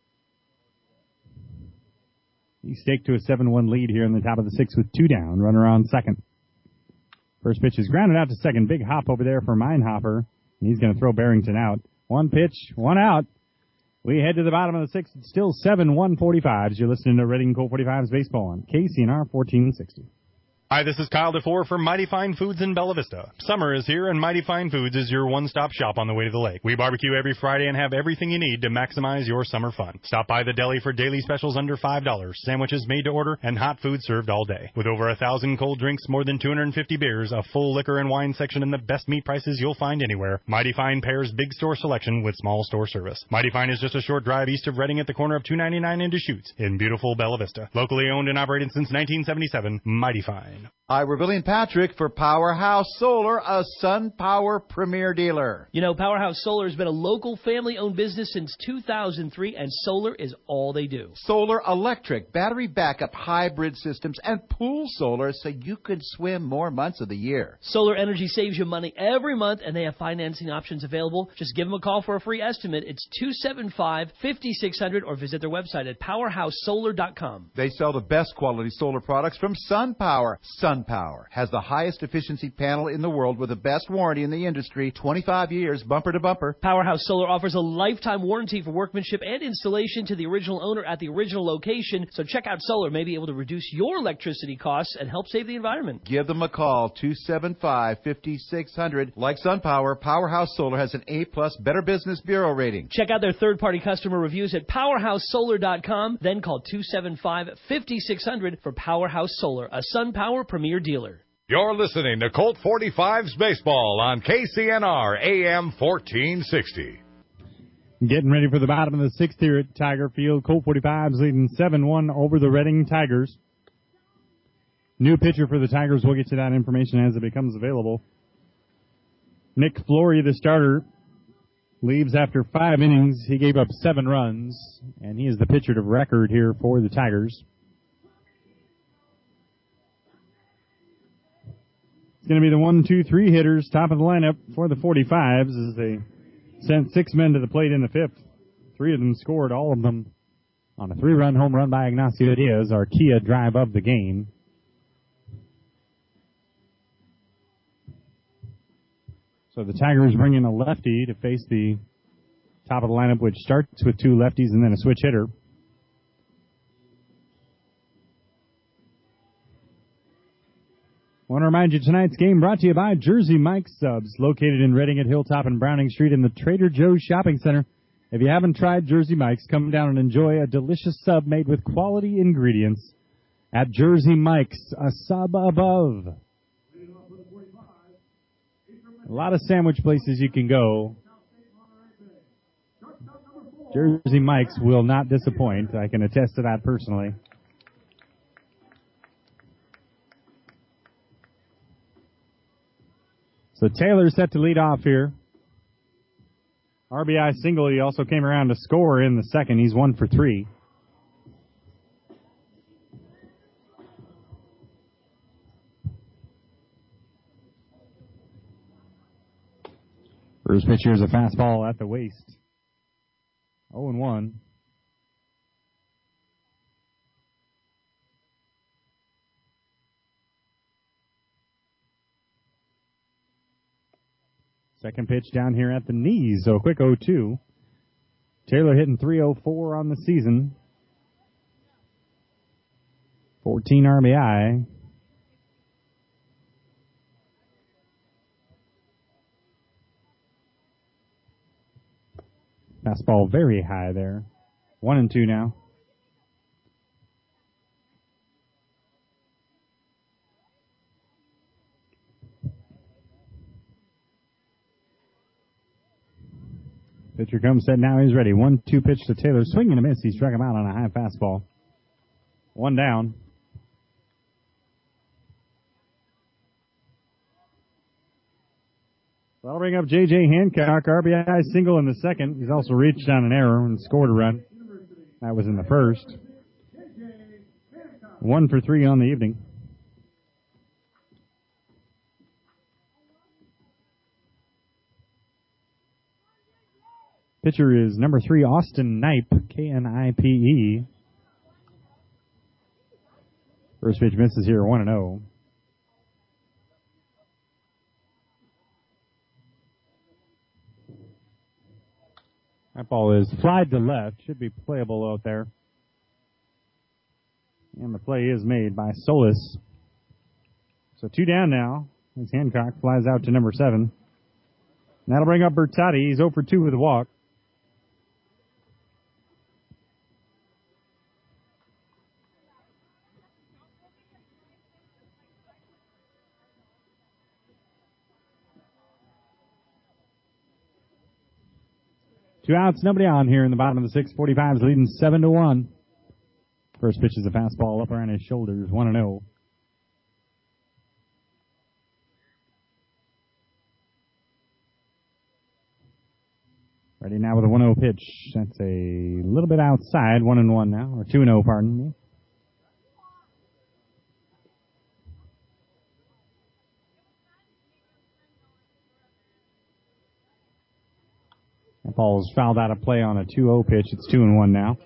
He staked to a 7-1 lead here in the top of the 6th with 2 down. Runner on second. First pitch is grounded out to second. Big hop over there for Meinhofer. And he's going to throw Barrington out. 1 pitch, 1 out. We head to the bottom of the 6th. It's still 7-1-45. You're listening to Reading Colt 45's baseball on KCNR 1460. Hi, this is Kyle DeFore from Mighty Fine Foods in Bella Vista. Summer is here, and Mighty Fine Foods is your one-stop shop on the way to the lake. We barbecue every Friday and have everything you need to maximize your summer fun. Stop by the deli for daily specials under $5, sandwiches made to order, and hot food served all day. With over 1,000 cold drinks, more than 250 beers, a full liquor and wine section, and the best meat prices you'll find anywhere, Mighty Fine pairs big store selection with small store service. Mighty Fine is just a short drive east of Reading at the corner of 299 and Deschutes in beautiful Bella Vista. Locally owned and operated since 1977, Mighty Fine. Hi, we're Billy and Patrick for Powerhouse Solar, a SunPower premier dealer. You know, Powerhouse Solar has been a local family-owned business since 2003, and solar is all they do. Solar electric, battery backup, hybrid systems, and pool solar so you can swim more months of the year. Solar Energy saves you money every month, and they have financing options available. Just give them a call for a free estimate. It's 275-5600, or visit their website at powerhousesolar.com. They sell the best quality solar products from SunPower. SunPower has the highest efficiency panel in the world with the best warranty in the industry, 25 years, bumper to bumper. Powerhouse Solar offers a lifetime warranty for workmanship and installation to the original owner at the original location. So check out Solar, may be able to reduce your electricity costs and help save the environment. Give them a call, 275-5600. Like SunPower, Powerhouse Solar has an A-plus Better Business Bureau rating. Check out their third-party customer reviews at powerhousesolar.com. Then call 275-5600 for Powerhouse Solar, a SunPower premier dealer. You're listening to Colt 45's Baseball on KCNR AM 1460. Getting ready for the bottom of the 6th here at Tiger Field. Colt 45's leading 7-1 over the Reading Tigers. New pitcher for the Tigers. We'll get to that information as it becomes available. Nick Flory, the starter, leaves after 5 innings. He gave up 7 runs, and he is the pitcher of record here for the Tigers. It's going to be the 1-2-3 hitters, top of the lineup for the 45s as they sent 6 men to the plate in the 5th. 3 of them scored, all of them on a 3-run home run by Ignacio Diaz, our Kia drive of the game. So the Tigers bring in a lefty to face the top of the lineup, which starts with 2 lefties and then a switch hitter. I want to remind you tonight's game brought to you by Jersey Mike's Subs, located in Reading at Hilltop and Browning Street in the Trader Joe's Shopping Center. If you haven't tried Jersey Mike's, come down and enjoy a delicious sub made with quality ingredients at Jersey Mike's, a sub above. A lot of sandwich places you can go. Jersey Mike's will not disappoint. I can attest to that personally. So Taylor set to lead off here. RBI single. He also came around to score in the 2nd. He's 1 for 3. First pitch here is a fastball at the waist. 0-1. Second pitch down here at the knees, so a quick 0-2. Taylor hitting .304 on the season. 14 RBI. Fastball very high there. 1-2 now. Pitcher comes set now. He's ready. 1-2 pitch to Taylor. Swing and a miss. He struck him out on a high fastball. One down. That'll bring up J.J. Hancock. RBI single in the second. He's also reached on an error and scored a run. That was in the first. 1 for 3 on the evening. Pitcher is number 3, Austin Knipe, K-N-I-P-E. First pitch misses here, 1-0. That ball is flied to left. Should be playable out there. And the play is made by Solis. So 2 down now as Hancock flies out to number 7. And that'll bring up Bertotti. He's 0 for 2 with a walk. Two outs, nobody on here in the bottom of the 6th. 45's leading 7-1. First pitch is a fastball up around his shoulders, 1-0. Ready now with a 1-0 pitch. That's a little bit outside, 1-1 now, or 2-0, pardon me. That ball is fouled out of play on a 2-0 pitch. It's 2-1 now.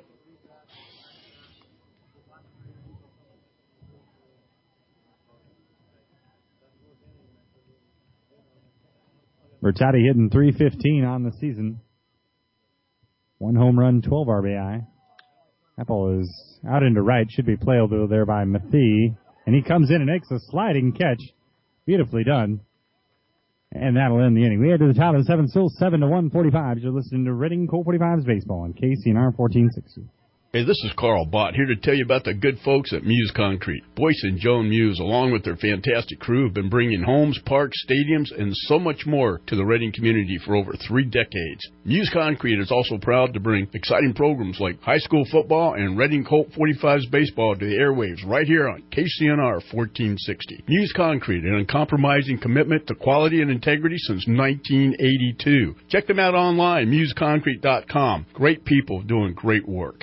Bertotti hitting .315 on the season. 1 home run, 12 RBI. That ball is out into right. Should be playable there by Mathie. And he comes in and makes a sliding catch. Beautifully done. And that'll end the inning. We head to the top of the 7th, still 7-1, 45. You're listening to Reading Colt 45's baseball on KCNR 1460. Hey, this is Carl Bott here to tell you about the good folks at Muse Concrete. Boyce and Joan Muse, along with their fantastic crew, have been bringing homes, parks, stadiums, and so much more to the Reading community for over 3 decades. Muse Concrete is also proud to bring exciting programs like high school football and Reading Colt 45's baseball to the airwaves right here on KCNR 1460. Muse Concrete, an uncompromising commitment to quality and integrity since 1982. Check them out online, museconcrete.com. Great people doing great work.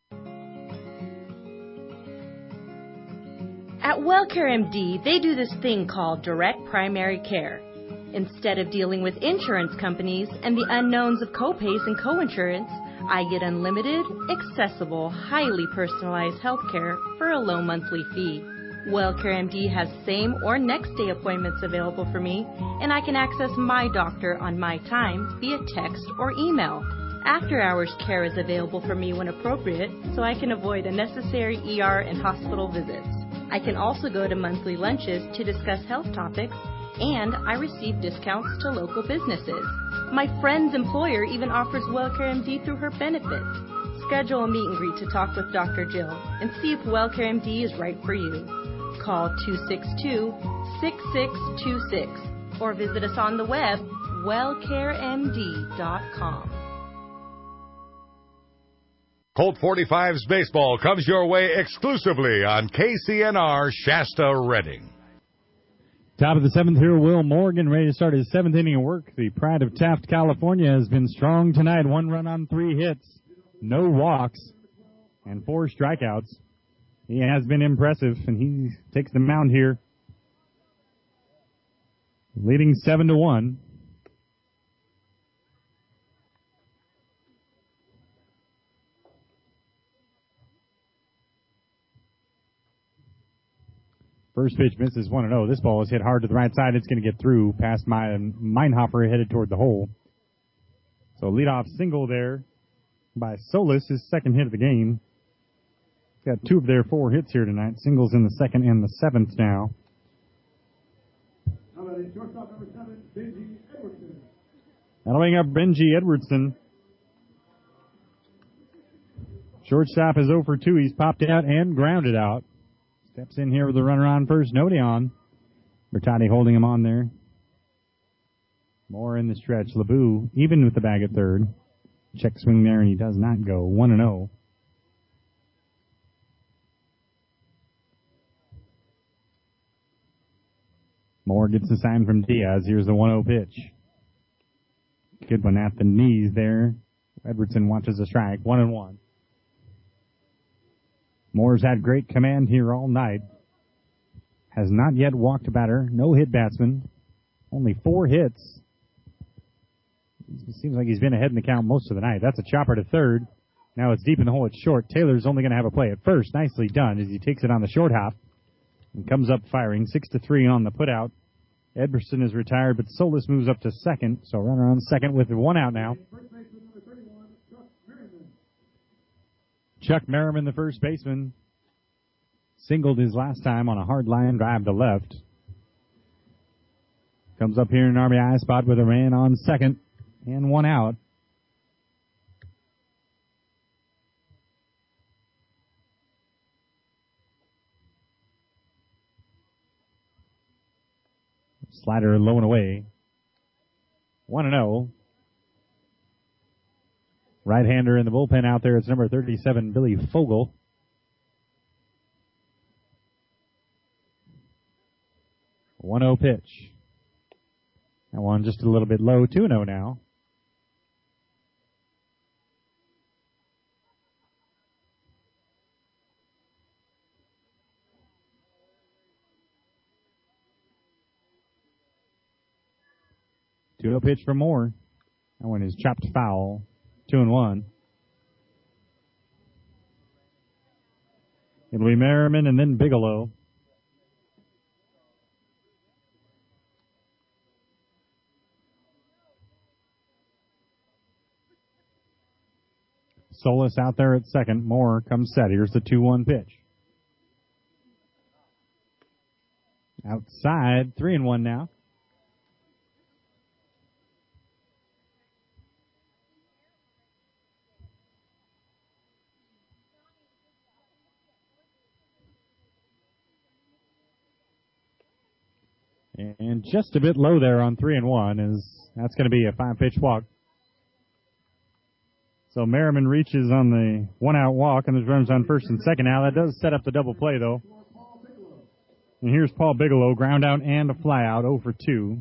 At WellCare MD, they do this thing called direct primary care. Instead of dealing with insurance companies and the unknowns of copays and coinsurance, I get unlimited, accessible, highly personalized health care for a low monthly fee. WellCare MD has same or next day appointments available for me, and I can access my doctor on my time via text or email. After-hours care is available for me when appropriate, so I can avoid unnecessary ER and hospital visits. I can also go to monthly lunches to discuss health topics, and I receive discounts to local businesses. My friend's employer even offers WellCare MD through her benefits. Schedule a meet and greet to talk with Dr. Jill and see if WellCare MD is right for you. Call 262-6626 or visit us on the web, wellcaremd.com. Colt 45's baseball comes your way exclusively on KCNR Shasta Reading. Top of the 7th here, Will Morgan ready to start his 7th inning of work. The pride of Taft, California has been strong tonight. 1 run on 3 hits, no walks, and 4 strikeouts. He has been impressive, and he takes the mound here, leading 7-1. First pitch misses 1-0. This ball is hit hard to the right side. It's going to get through past Meinhofer, headed toward the hole. So leadoff single there by Solis, his second hit of the game. He's got 2 of their 4 hits here tonight. Singles in the second and the 7th now. How about shortstop number 7, Benji Edwardson? That'll bring up Benji Edwardson. Shortstop is 0 for 2. He's popped out and grounded out. Steps in here with the runner on first, nobody on. Bertotti holding him on there. More in the stretch. LeBou even with the bag at third. Check swing there, and he does not go. 1-0. Moore gets the sign from Diaz. Here's the 1-0 pitch. Good one at the knees there. Edwardson watches the strike. 1-1. Moore's had great command here all night. Has not yet walked a batter. No hit batsman. Only 4 hits. It seems like he's been ahead in the count most of the night. That's a chopper to third. Now it's deep in the hole. It's short. Taylor's only going to have a play at first. Nicely done as he takes it on the short hop and comes up firing. 6-3 on the putout. Edwardson is retired, but Solis moves up to second. So runner on second with 1 out now. Chuck Merriman, the first baseman, singled his last time on a hard line drive to left. Comes up here in an RBI spot with a man on second and 1 out. Slider low and away. 1-0. Right-hander in the bullpen out there. It's number 37, Billy Fogel. A 1-0 pitch. That one just a little bit low. 2-0 now. Two-0 pitch for Moore. That one is chopped foul. 2-1. It'll be Merriman and then Bigelow. Solis out there at second. Moore comes set. Here's the 2-1 pitch. Outside. 3-1 now. And just a bit low there on 3-1 is that's going to be a 5-pitch walk. So Merriman reaches on the 1-out walk, and there's runners on first and second now. That does set up the double play, though. And here's Paul Bigelow, ground out and a fly out, 0 for 2.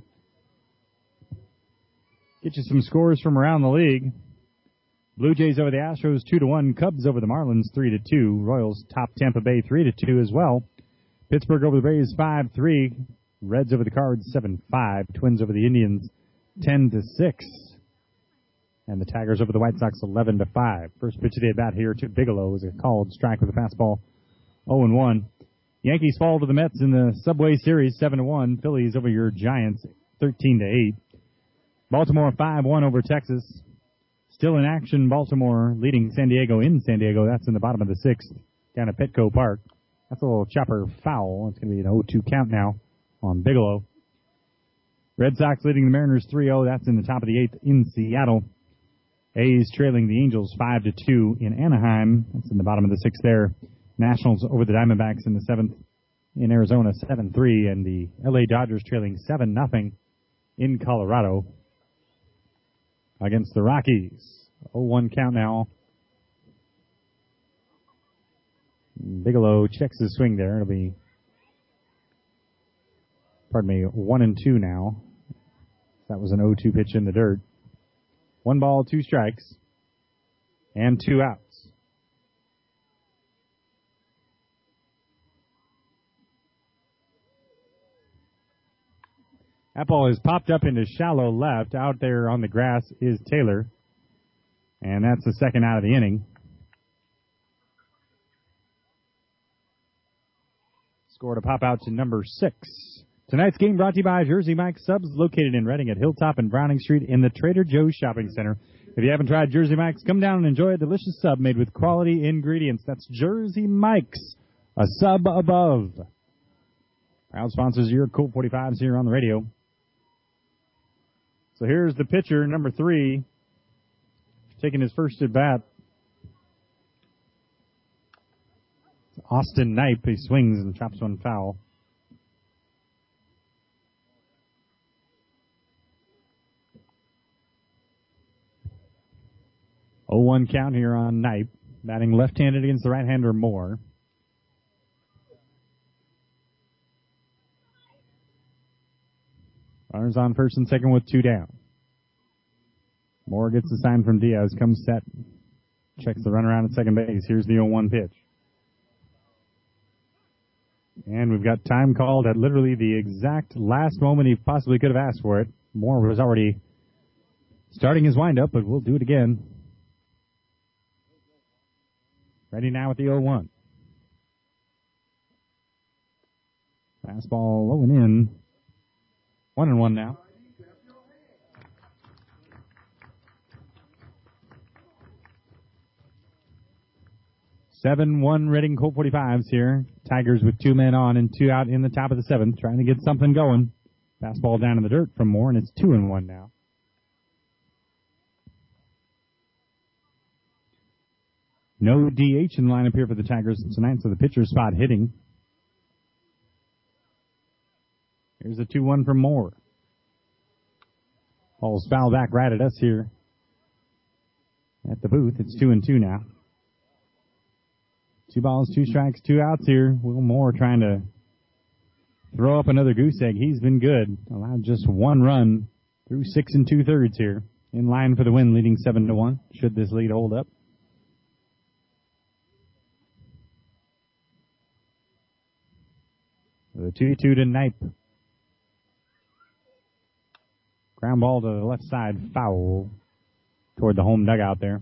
Get you some scores from around the league. Blue Jays over the Astros 2-1. Cubs over the Marlins 3-2. Royals top Tampa Bay 3-2 as well. Pittsburgh over the Braves 5-3. Reds over the Cards 7-5. Twins over the Indians 10-6. And the Tigers over the White Sox 11-5. First pitch of the at-bat here to Bigelow is a called strike with a fastball. 0-1. Yankees fall to the Mets in the Subway Series 7-1. Phillies over your Giants 13-8. Baltimore 5-1 over Texas. Still in action, Baltimore leading San Diego in San Diego. That's in the bottom of the 6th down at Petco Park. That's a little chopper foul. It's going to be an 0-2 count now on Bigelow. Red Sox leading the Mariners 3-0. That's in the top of the 8th in Seattle. A's trailing the Angels 5-2 in Anaheim. That's in the bottom of the 6th there. Nationals over the Diamondbacks in the 7th in Arizona 7-3. And the LA Dodgers trailing 7-0 in Colorado against the Rockies. 0-1 count now. Bigelow checks his swing there. It'll be 1-2 now. That was an 0-2 pitch in the dirt. 1 ball, 2 strikes, and 2 outs. That ball is popped up into shallow left. Out there on the grass is Taylor. And that's the second out of the inning. score to pop out to number 6. Tonight's game brought to you by Jersey Mike's Subs, located in Reading at Hilltop and Browning Street in the Trader Joe's Shopping Center. If you haven't tried Jersey Mike's, come down and enjoy a delicious sub made with quality ingredients. That's Jersey Mike's, a sub above. Proud sponsors of your Colt 45s here on the radio. So here's the pitcher, number 3, taking his first at bat. Austin Knipe. He swings and chops one foul. Oh, 1 count here on Knipe, batting left-handed against the right-hander Moore. Runners on first and second with 2 down. Moore gets the sign from Diaz, comes set, checks the run around at second base. Here's the 0-1 pitch. And we've got time called at literally the exact last moment he possibly could have asked for it. Moore was already starting his windup, but we'll do it again. Ready now with the 0-1. Fastball low and in. 1-1 now. Seven-1 Reading Colt 45s here. Tigers with 2 men on and 2 out in the top of the 7th, trying to get something going. Fastball down in the dirt from Moore, and it's 2-1 now. No DH in the lineup here for the Tigers tonight, so the pitcher spot hitting. Here's a 2-1 from Moore. Ball's foul back right at us here at the booth. It's 2-2 now. 2 balls, 2 strikes, 2 outs here. Will Moore trying to throw up another goose egg. He's been good. Allowed just 1 run through 6 2/3 here. In line for the win, leading 7-1. Should this lead hold up? The 2-2 to Knipe. Ground ball to the left side, foul toward the home dugout there.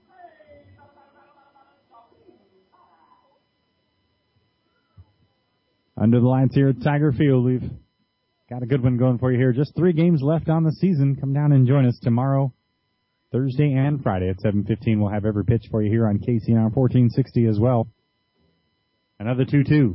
Under the lights here at Tiger Field, we've got a good one going for you here. Just 3 games left on the season. Come down and join us tomorrow, Thursday, and Friday at 7:15. We'll have every pitch for you here on KCNR 1460 as well. Another 2-2.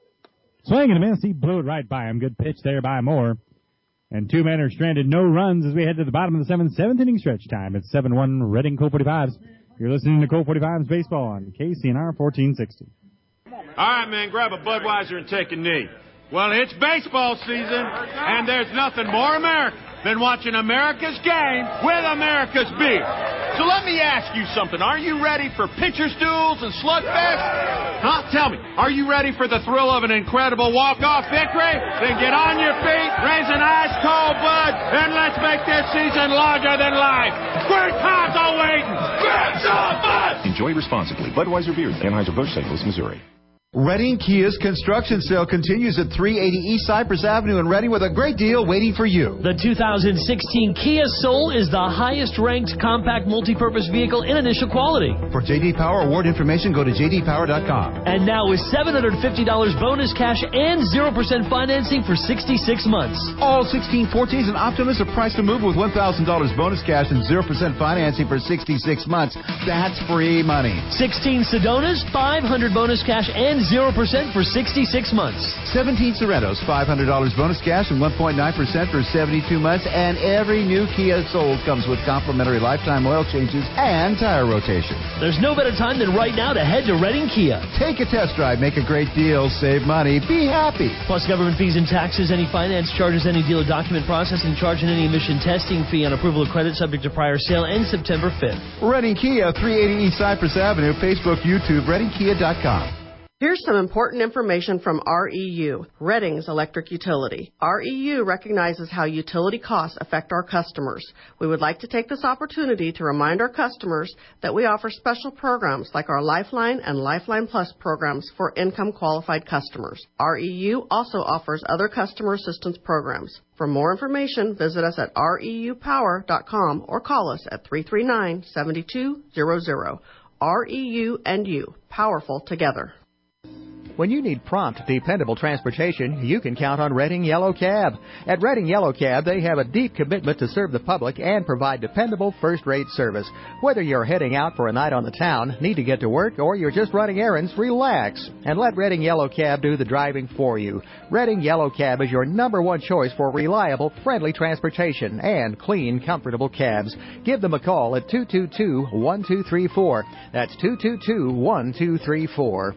Swing and a miss. He blew it right by him. Good pitch there by Moore. And 2 men are stranded. No runs as we head to the bottom of the 7th inning stretch time. It's 7-1 Reading Colt 45s. You're listening to Colt 45s baseball on KCNR 1460. All right, man, grab a Budweiser and take a knee. Well, it's baseball season, and there's nothing more American than watching America's game with America's beer. So let me ask you something. Are you ready for pitcher's duels and slugfest? Huh? Tell me, are you ready for the thrill of an incredible walk-off victory? Then get on your feet, raise an ice-cold Bud, and let's make this season larger than life. Great times are waiting. Grab some Bud! Enjoy responsibly. Budweiser Beer, Anheuser-Busch, St. Louis, Missouri. Reading Kia's construction sale continues at 380 East Cypress Avenue in Reading with a great deal waiting for you. The 2016 Kia Soul is the highest-ranked compact multi-purpose vehicle in initial quality. For J.D. Power award information, go to jdpower.com. And now with $750 bonus cash and 0% financing for 66 months. All 1614s and Optimus are priced to move with $1,000 bonus cash and 0% financing for 66 months. That's free money. 16 Sedonas, $500 bonus cash and 0% for 66 months. 17 Sorrentos, $500 bonus cash and 1.9% for 72 months. And every new Kia sold comes with complimentary lifetime oil changes and tire rotation. There's no better time than right now to head to Reading Kia. Take a test drive, make a great deal, save money, be happy. Plus government fees and taxes, any finance charges, any dealer document processing charge, and any emission testing fee on approval of credit subject to prior sale ends September 5th. Reading Kia, 380 East Cypress Avenue, Facebook, YouTube, readingkia.com. Here's some important information from REU, Reading's electric utility. REU recognizes how utility costs affect our customers. We would like to take this opportunity to remind our customers that we offer special programs like our Lifeline and Lifeline Plus programs for income-qualified customers. REU also offers other customer assistance programs. For more information, visit us at reupower.com or call us at 339-7200. REU and you, powerful together. When you need prompt, dependable transportation, you can count on Redding Yellow Cab. At Redding Yellow Cab, they have a deep commitment to serve the public and provide dependable first-rate service. Whether you're heading out for a night on the town, need to get to work, or you're just running errands, relax and let Redding Yellow Cab do the driving for you. Redding Yellow Cab is your #1 choice for reliable, friendly transportation and clean, comfortable cabs. Give them a call at 222-1234. That's 222-1234.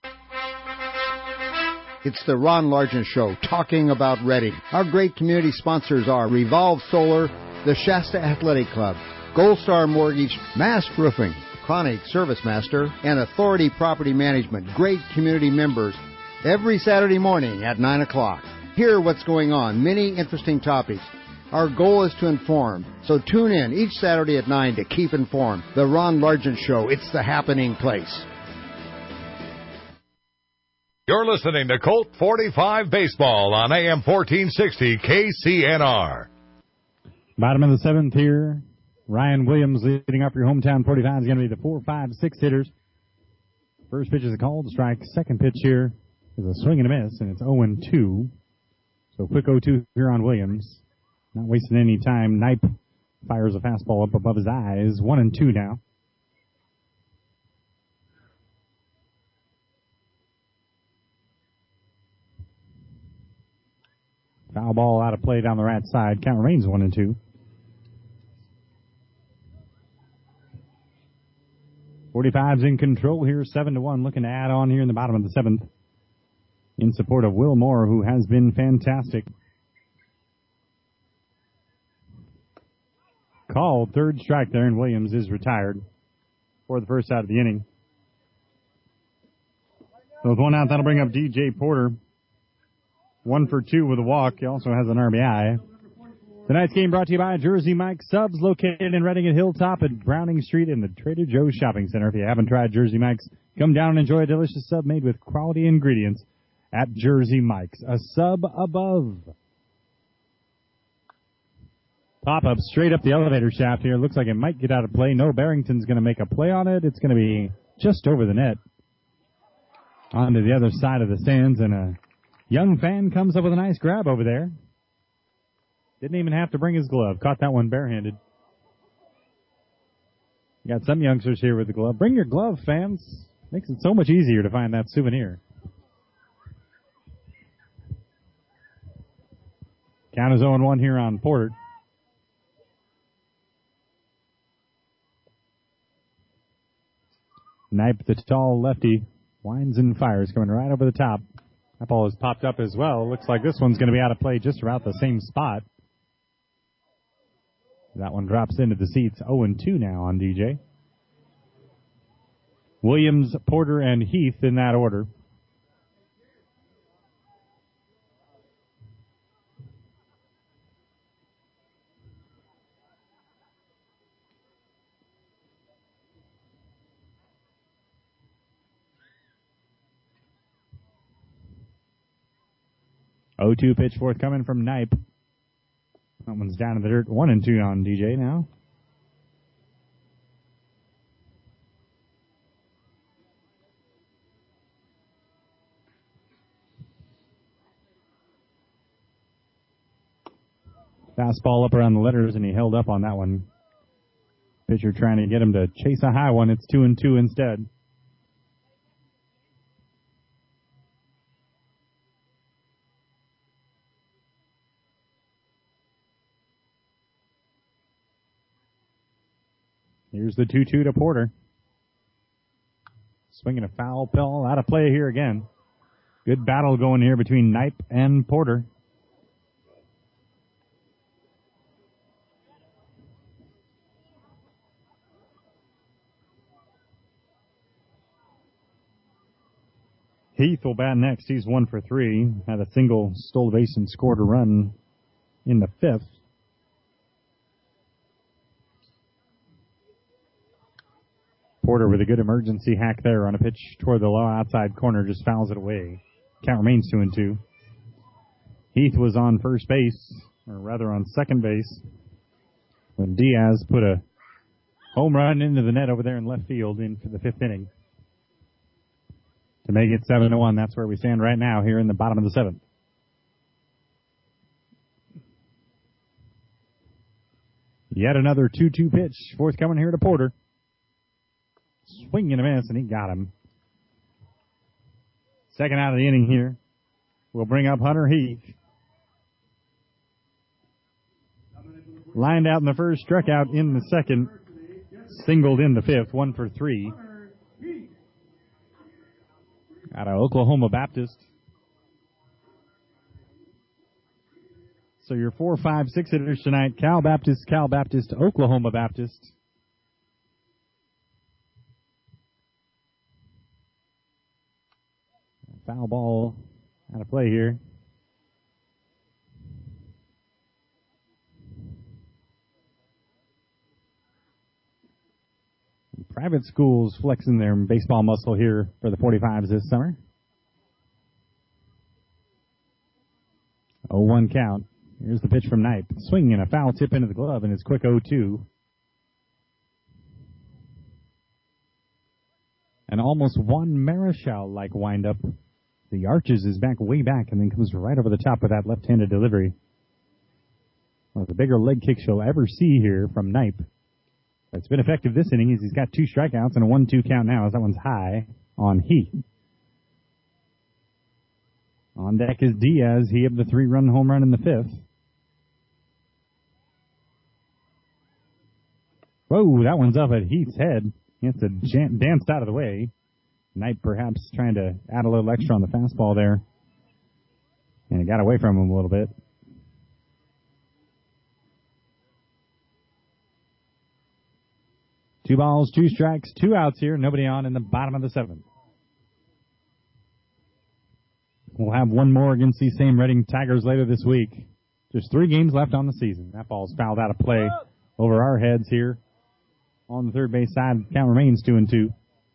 It's the Ron Largent Show, talking about Redding. Our great community sponsors are Revolve Solar, the Shasta Athletic Club, Gold Star Mortgage, Mast Roofing, Chronic Service Master, and Authority Property Management. Great community members. Every Saturday morning at 9 o'clock. Hear what's going on. Many interesting topics. Our goal is to inform. So tune in each Saturday at 9 to keep informed. The Ron Largent Show. It's the happening place. You're listening to Colt 45 Baseball on AM 1460 KCNR. Bottom of the 7th here. Ryan Williams leading up your hometown 45 is going to be the 4, 5, 6 hitters. First pitch is a called strike. Second pitch here is a swing and a miss, and it's 0-2. So quick 0-2 here on Williams. Not wasting any time. Knipe fires a fastball up above his eyes. 1-2 now. Foul ball out of play down the right side. Count remains 1-2. .45's in control here, 7-1. Looking to add on here in the bottom of the 7th in support of Will Moore, who has been fantastic. Called third strike there, and Williams is retired for the first out of the inning. So with one out, that'll bring up DJ Porter. 1 for 2 with a walk. He also has an RBI. Tonight's game brought to you by Jersey Mike's Subs, located in Redding at Hilltop at Browning Street in the Trader Joe's Shopping Center. If you haven't tried Jersey Mike's, come down and enjoy a delicious sub made with quality ingredients at Jersey Mike's. A sub above. Pop-up straight up the elevator shaft here. Looks like it might get out of play. No, Barrington's going to make a play on it. It's going to be just over the net. Onto the other side of the stands, and a young fan comes up with a nice grab over there. Didn't even have to bring his glove. Caught that one barehanded. You got some youngsters here with the glove. Bring your glove, fans. Makes it so much easier to find that souvenir. Count is 0-1 here on Porter. Knipe, the tall lefty, winds and fires, coming right over the top. That ball has popped up as well. Looks like this one's going to be out of play just about the same spot. That one drops into the seats. 0-2 now on DJ. Williams, Porter, and Heath in that order. .02 pitch forthcoming from Knipe. That one's down in the dirt. 1-2 on DJ now. Fastball up around the letters, and he held up on that one. Pitcher trying to get him to chase a high one. It's 2-2 instead. Here's the 2-2 to Porter. Swinging a foul ball out of play here again. Good battle going here between Knipe and Porter. Heath will bat next. He's 1 for 3. Had a single, stole a base, and scored a run in the 5th. Porter with a good emergency hack there on a pitch toward the low outside corner, just fouls it away. Count remains 2-2. Heath was on first base, or rather on second base, when Diaz put a home run into the net over there in left field in for the 5th inning. to make it 7-1. That's where we stand right now here in the bottom of the 7th. Yet another 2-2 pitch forthcoming here to Porter. Swing and a miss, and he got him. Second out of the inning here. We'll bring up Hunter Heath. Lined out in the first, struck out in the second, singled in the fifth, 1 for 3. Out of Oklahoma Baptist. So your 4, 5, 6 hitters tonight, Cal Baptist, Oklahoma Baptist. Foul ball out of play here. Private schools flexing their baseball muscle here for the 45s this summer. 0-1 count. Here's the pitch from Knipe. Swinging a foul tip into the glove and his quick 0-2. An almost Juan Marichal-like windup. The arches his back way back and then comes right over the top with that left-handed delivery. One of the bigger leg kicks you'll ever see here from Knipe. It's been effective this inning as he's got 2 strikeouts and a 1-2 count now as that one's high on Heath. On deck is Diaz. He had the 3-run home run in the 5th. Whoa, that one's up at Heath's head. He has to dance out of the way. Knight perhaps trying to add a little extra on the fastball there. And it got away from him a little bit. Two balls, 2 strikes, 2 outs here. Nobody on in the bottom of the 7th. We'll have one more against these same Reading Tigers later this week. Just 3 games left on the season. That ball's fouled out of play over our heads here. On the third base side, count remains 2-2.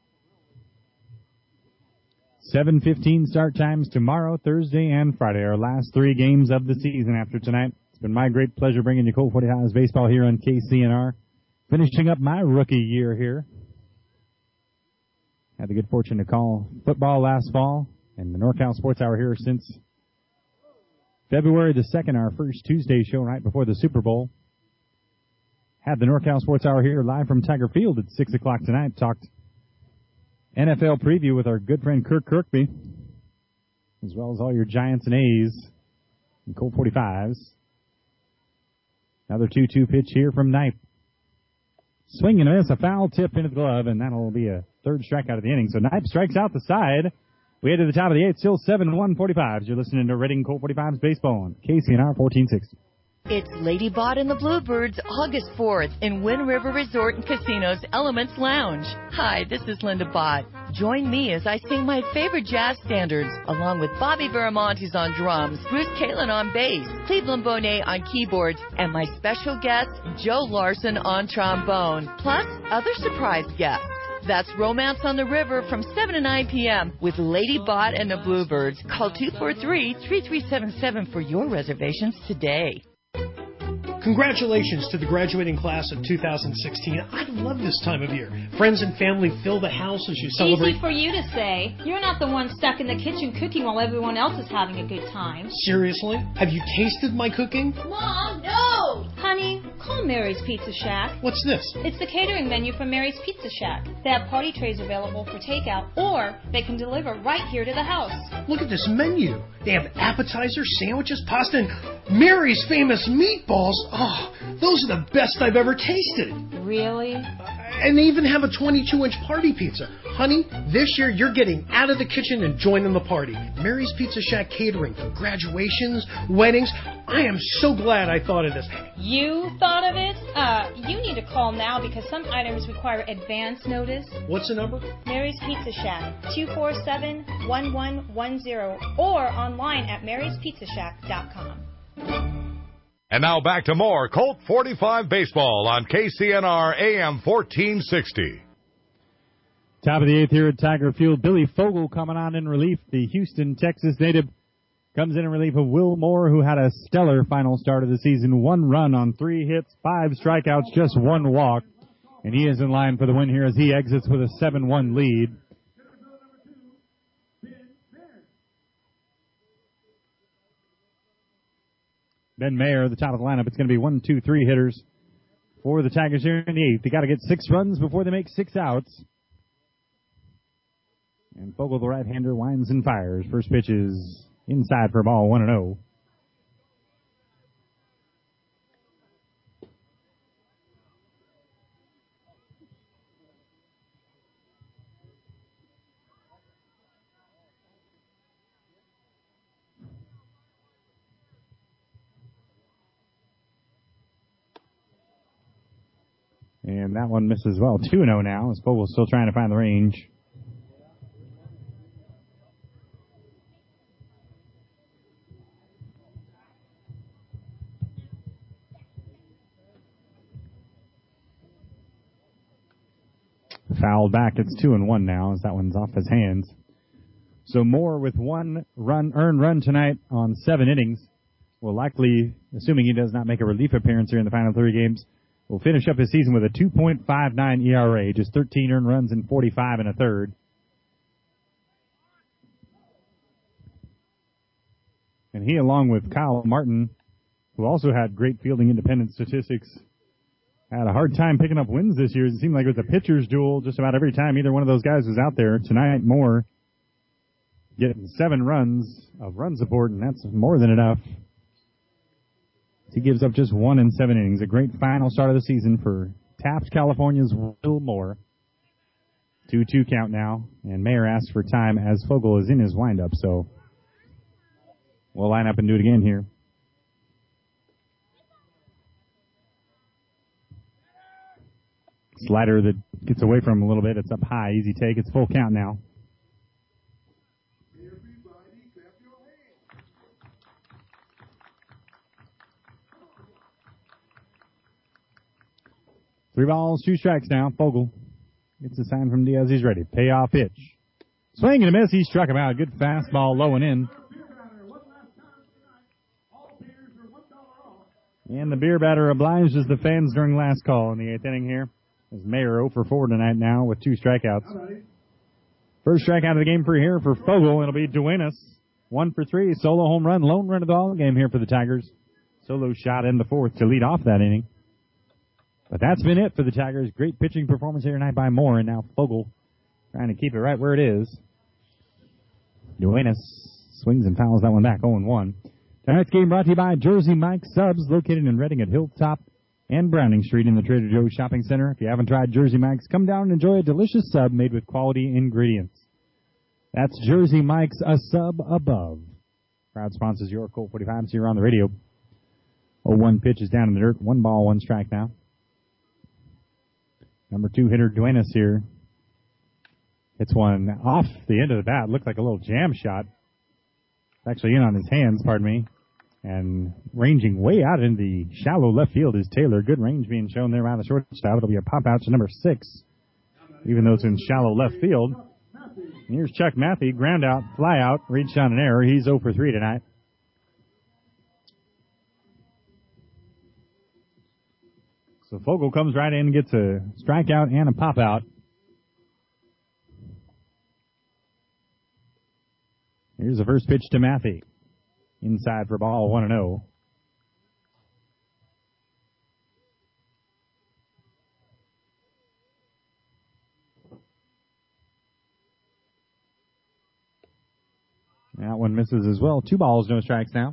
7:15 start times tomorrow, Thursday, and Friday. Our last 3 games of the season after tonight. It's been my great pleasure bringing you Colt 45's baseball here on KCNR. Finishing up my rookie year here. Had the good fortune to call football last fall, and the NorCal Sports Hour here since February the 2nd, our first Tuesday show right before the Super Bowl. Had the NorCal Sports Hour here live from Tiger Field at 6 o'clock tonight. Talked NFL preview with our good friend Kirk Kirkby, as well as all your Giants and A's and Colt 45s. Another 2-2 pitch here from Knipe. Swing and a miss, a foul tip into the glove, and that'll be a 3rd strikeout of the inning. So Knipe strikes out the side. We head to the top of the 8th, still 7-1 45s. You're listening to Reading Colt 45s baseball on KCNR 1460. It's Lady Bot and the Bluebirds, August 4th in Wind River Resort and Casino's Elements Lounge. Hi, this is Linda Bott. Join me as I sing my favorite jazz standards, along with Bobby Veramontes on drums, Bruce Kalin on bass, Cleveland Bonet on keyboards, and my special guest, Joe Larson on trombone, plus other surprise guests. That's Romance on the River from 7 to 9 p.m. with Lady Bot and the Bluebirds. Call 243-3377 for your reservations today. Congratulations to the graduating class of 2016. I love this time of year. Friends and family fill the house as you celebrate. Easy for you to say. You're not the one stuck in the kitchen cooking while everyone else is having a good time. Seriously? Have you tasted my cooking? Mom, no! Honey, call Mary's Pizza Shack. What's this? It's the catering menu from Mary's Pizza Shack. They have party trays available for takeout, or they can deliver right here to the house. Look at this menu. They have appetizers, sandwiches, pasta, and Mary's famous meatballs. Oh, those are the best I've ever tasted. Really? And they even have a 22-inch party pizza. Honey, this year you're getting out of the kitchen and joining the party. Mary's Pizza Shack catering for graduations, weddings. I am so glad I thought of this. You thought of it? You need to call now because some items require advance notice. What's the number? Mary's Pizza Shack, 247-1110, or online at maryspizzashack.com. And now back to more Colt 45 baseball on KCNR AM 1460. Top of the 8th here at Tiger Field. Billy Fogle coming on in relief. The Houston, Texas native comes in relief of Will Moore, who had a stellar final start of the season. 1 run on 3 hits, 5 strikeouts, just 1 walk. And he is in line for the win here as he exits with a 7-1 lead. Ben Mayer at the top of the lineup. It's going to be 1, 2, 3 hitters for the Tigers here in the 8th. They got to get 6 runs before they make 6 outs. And Fogle, the right-hander, winds and fires. First pitch is inside for a ball, 1-0. And that one misses well. 2-0 now as Fogle's still trying to find the range. Fouled back. It's 2-1 now as that one's off his hands. So Moore with 1 earned run tonight on 7 innings will likely, assuming he does not make a relief appearance here in the final 3 games, will finish up his season with a 2.59 ERA, just 13 earned runs in 45 1/3. And he, along with Kyle Martin, who also had great fielding independent statistics, had a hard time picking up wins this year. It seemed like it was a pitcher's duel just about every time either one of those guys was out there. Tonight, Moore getting 7 runs of run support, and that's more than enough. He gives up just 1 in 7 innings. A great final start of the season for Taft, California's Will Moore. 2-2 count now, and Mayer asks for time as Fogle is in his windup, so we'll line up and do it again here. Slider that gets away from him a little bit. It's up high. Easy take. It's full count now. Three balls, 2 strikes now. Fogle gets a sign from Diaz. He's ready. Payoff pitch. Swing and a miss. He struck him out. Good fastball low and in. And the beer batter obliges the fans during last call in the 8th inning here. As Mayer 0 for 4 tonight now with 2 strikeouts. First strikeout of the game here for Fogle. It'll be Duenas. 1 for 3. Solo home run. Lone run of the ball game here for the Tigers. Solo shot in the 4th to lead off that inning. But that's been it for the Tigers. Great pitching performance here tonight by Moore. And now Fogle trying to keep it right where it is. Duenas swings and fouls that one back. 0-1. Tonight's game brought to you by Jersey Mike Subs, located in Reading at Hilltop and Browning Street in the Trader Joe's Shopping Center. If you haven't tried Jersey Mike's, come down and enjoy a delicious sub made with quality ingredients. That's Jersey Mike's, a sub above. Proud sponsors your Colt 45s here on the radio. 0-1 pitch is down in the dirt. 1 ball, 1 strike now. Number 2 hitter Duenas here. Hits one off the end of the bat. Looked like a little jam shot. It's actually in on his hands, pardon me. And ranging way out in the shallow left field is Taylor. Good range being shown there around the shortstop. It'll be a pop out to number 6, even though it's in shallow left field. And here's Chuck Matthew. Ground out, fly out, reached on an error. He's 0 for 3 tonight. So Fogle comes right in and gets a strikeout and a pop out. Here's the first pitch to Matthew. Inside for ball, 1-0. That one misses as well. 2 balls, no strikes now.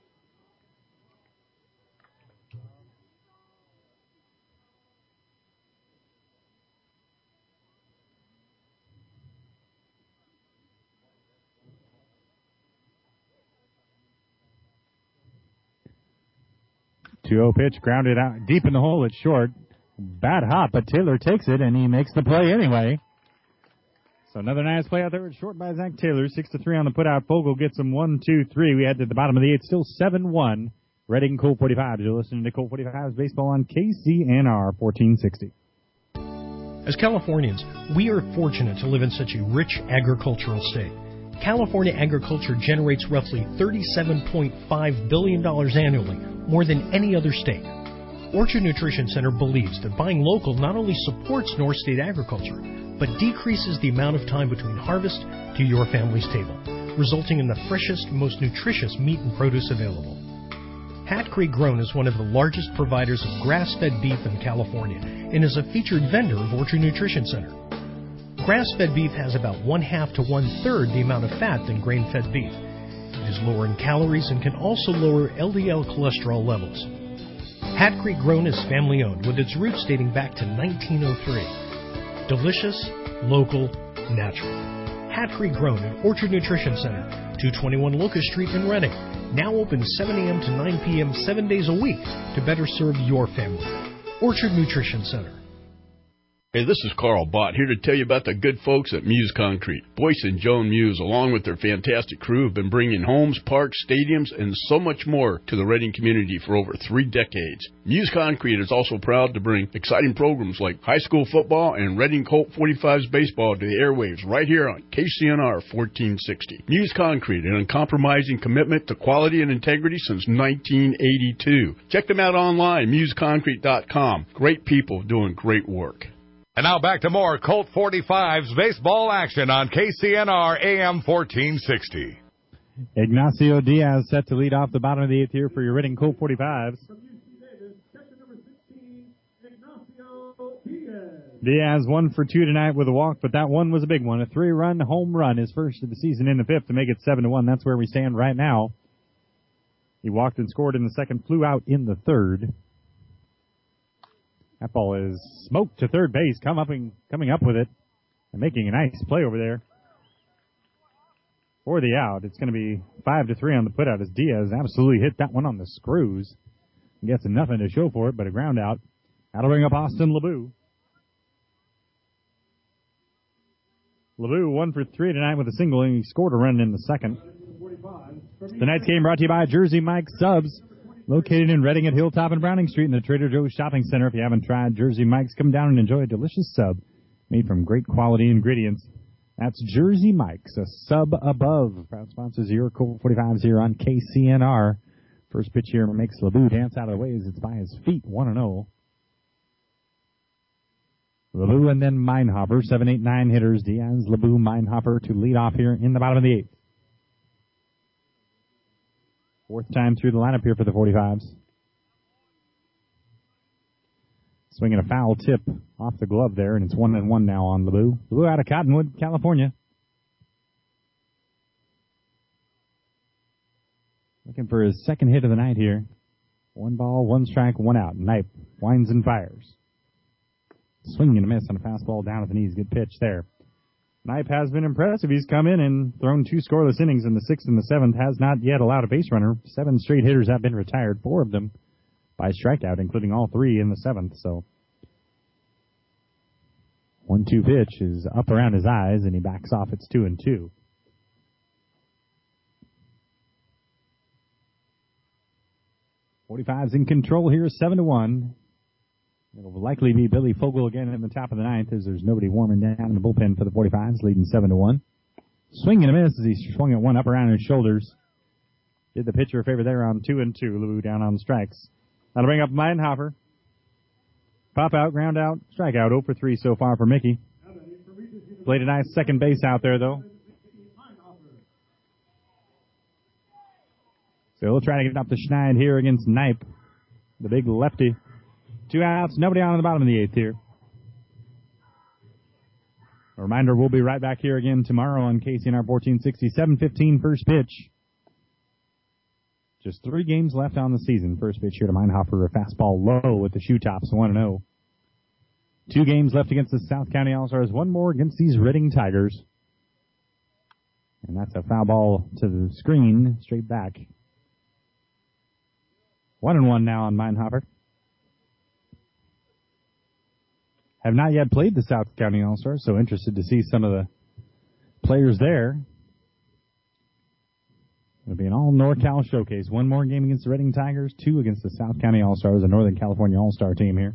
Pitch, grounded out deep in the hole. It's short. Bad hop, but Taylor takes it, and he makes the play anyway. So another nice play out there. It's short by Zach Taylor. 6-3 on the putout. Fogle gets him 1-2-3. We head to the bottom of the 8th. Still 7-1. Reading Colt 45. You're listening to Colt 45's baseball on KCNR 1460. As Californians, we are fortunate to live in such a rich agricultural state. California agriculture generates roughly $37.5 billion annually, more than any other state. Orchard Nutrition Center believes that buying local not only supports North State agriculture, but decreases the amount of time between harvest to your family's table, resulting in the freshest, most nutritious meat and produce available. Hat Creek Grown is one of the largest providers of grass-fed beef in California and is a featured vendor of Orchard Nutrition Center. Grass-fed beef has about 1/2 to 1/3 the amount of fat than grain-fed beef. It is lower in calories and can also lower LDL cholesterol levels. Hat Creek Grown is family-owned with its roots dating back to 1903. Delicious, local, natural. Hat Creek Grown at Orchard Nutrition Center, 221 Locust Street in Reading. Now open 7 a.m. to 9 p.m. 7 days a week to better serve your family. Orchard Nutrition Center. Hey, this is Carl Bott here to tell you about the good folks at Muse Concrete. Boyce and Joan Muse, along with their fantastic crew, have been bringing homes, parks, stadiums, and so much more to the Reading community for over 3 decades. Muse Concrete is also proud to bring exciting programs like high school football and Reading Colt 45s baseball to the airwaves right here on KCNR 1460. Muse Concrete, an uncompromising commitment to quality and integrity since 1982. Check them out online, museconcrete.com. Great people doing great work. And now back to more Colt 45s baseball action on KCNR AM 1460. Ignacio Diaz set to lead off the bottom of the 8th here for your Reading Colt 45s. Diaz 1 for 2 tonight with a walk, but that one was a big one. A 3-run home run, his first of the season in the 5th to make it 7-1. That's where we stand right now. He walked and scored in the 2nd, flew out in the 3rd. That ball is smoked to third base, coming up with it and making a nice play over there. For the out, it's going to be 5-3 on the putout as Diaz absolutely hit that one on the screws. He gets nothing to show for it, but a ground out. That'll bring up Austin LeBeau. LeBeau 1 for 3 tonight with a single, and he scored a run in the 2nd. Tonight's game brought to you by Jersey Mike's Subs. Located in Reading at Hilltop and Browning Street in the Trader Joe's Shopping Center. If you haven't tried Jersey Mike's, come down and enjoy a delicious sub made from great quality ingredients. That's Jersey Mike's, a sub above. Proud sponsors of your Colt 45s here on KCNR. First pitch here makes LeBeau dance out of the way as it's by his feet, 1-0. LeBeau and then Meinhofer, 7, 8, 9 hitters. Diaz, LeBeau, Meinhofer to lead off here in the bottom of the 8th. 4th time through the lineup here for the 45s. Swinging a foul tip off the glove there, and it's 1-1 now on LeBeau. LeBeau out of Cottonwood, California. Looking for his 2nd hit of the night here. 1 ball, 1 strike, 1 out. Knipe winds and fires. Swinging and a miss on a fastball down at the knees. Good pitch there. Knipe has been impressive. He's come in and thrown 2 scoreless innings in the 6th and the 7th. Has not yet allowed a base runner. 7 straight hitters have been retired. 4 of them by strikeout, including all 3 in the 7th. So 1-2 pitch is up around his eyes, and he backs off. It's 2-2. .45's in control here, 7-1. It'll likely be Billy Fogle again in the top of the 9th as there's nobody warming down in the bullpen for the 45s, leading 7-1. Swing and a miss as he swung at one up around his shoulders. Did the pitcher a favor there on 2-2. LeBeau down on strikes. That'll bring up Meinhofer. Pop out, ground out, strikeout. 0 for 3 so far for Mickey. Played a nice second base out there, though. So he'll try to get up to Schneid here against Knipe, the big lefty. 2 outs, nobody on the bottom of the 8th here. A reminder, we'll be right back here again tomorrow on KCNR 1460, 7:15 first pitch. Just 3 games left on the season. First pitch here to Meinhofer, a fastball low with the shoe tops, 1-0. 2 games left against the South County All-Stars, 1 more against these Reading Tigers. And that's a foul ball to the screen, straight back. 1-1 now on Meinhofer. Have not yet played the South County All-Stars, so interested to see some of the players there. It'll be an all-NorCal showcase. 1 more game against the Reading Tigers, 2 against the South County All-Stars, a Northern California All-Star team here.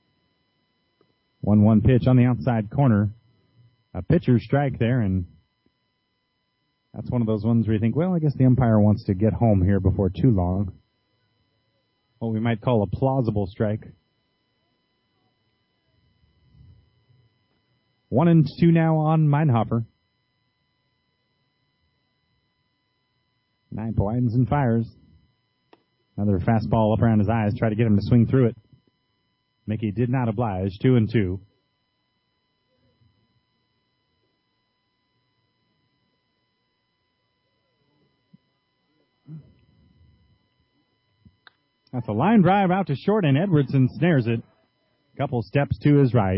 1-1 pitch on the outside corner. A pitcher's strike there, and that's one of those ones where you think, well, I guess the umpire wants to get home here before too long. What we might call a plausible strike. 1-2 now on Meinhofer. Knipe winds and fires. Another fastball up around his eyes, tried to get him to swing through it. Mickey did not oblige. 2-2. That's a line drive out to short, and Edwardson snares it. Couple steps to his right.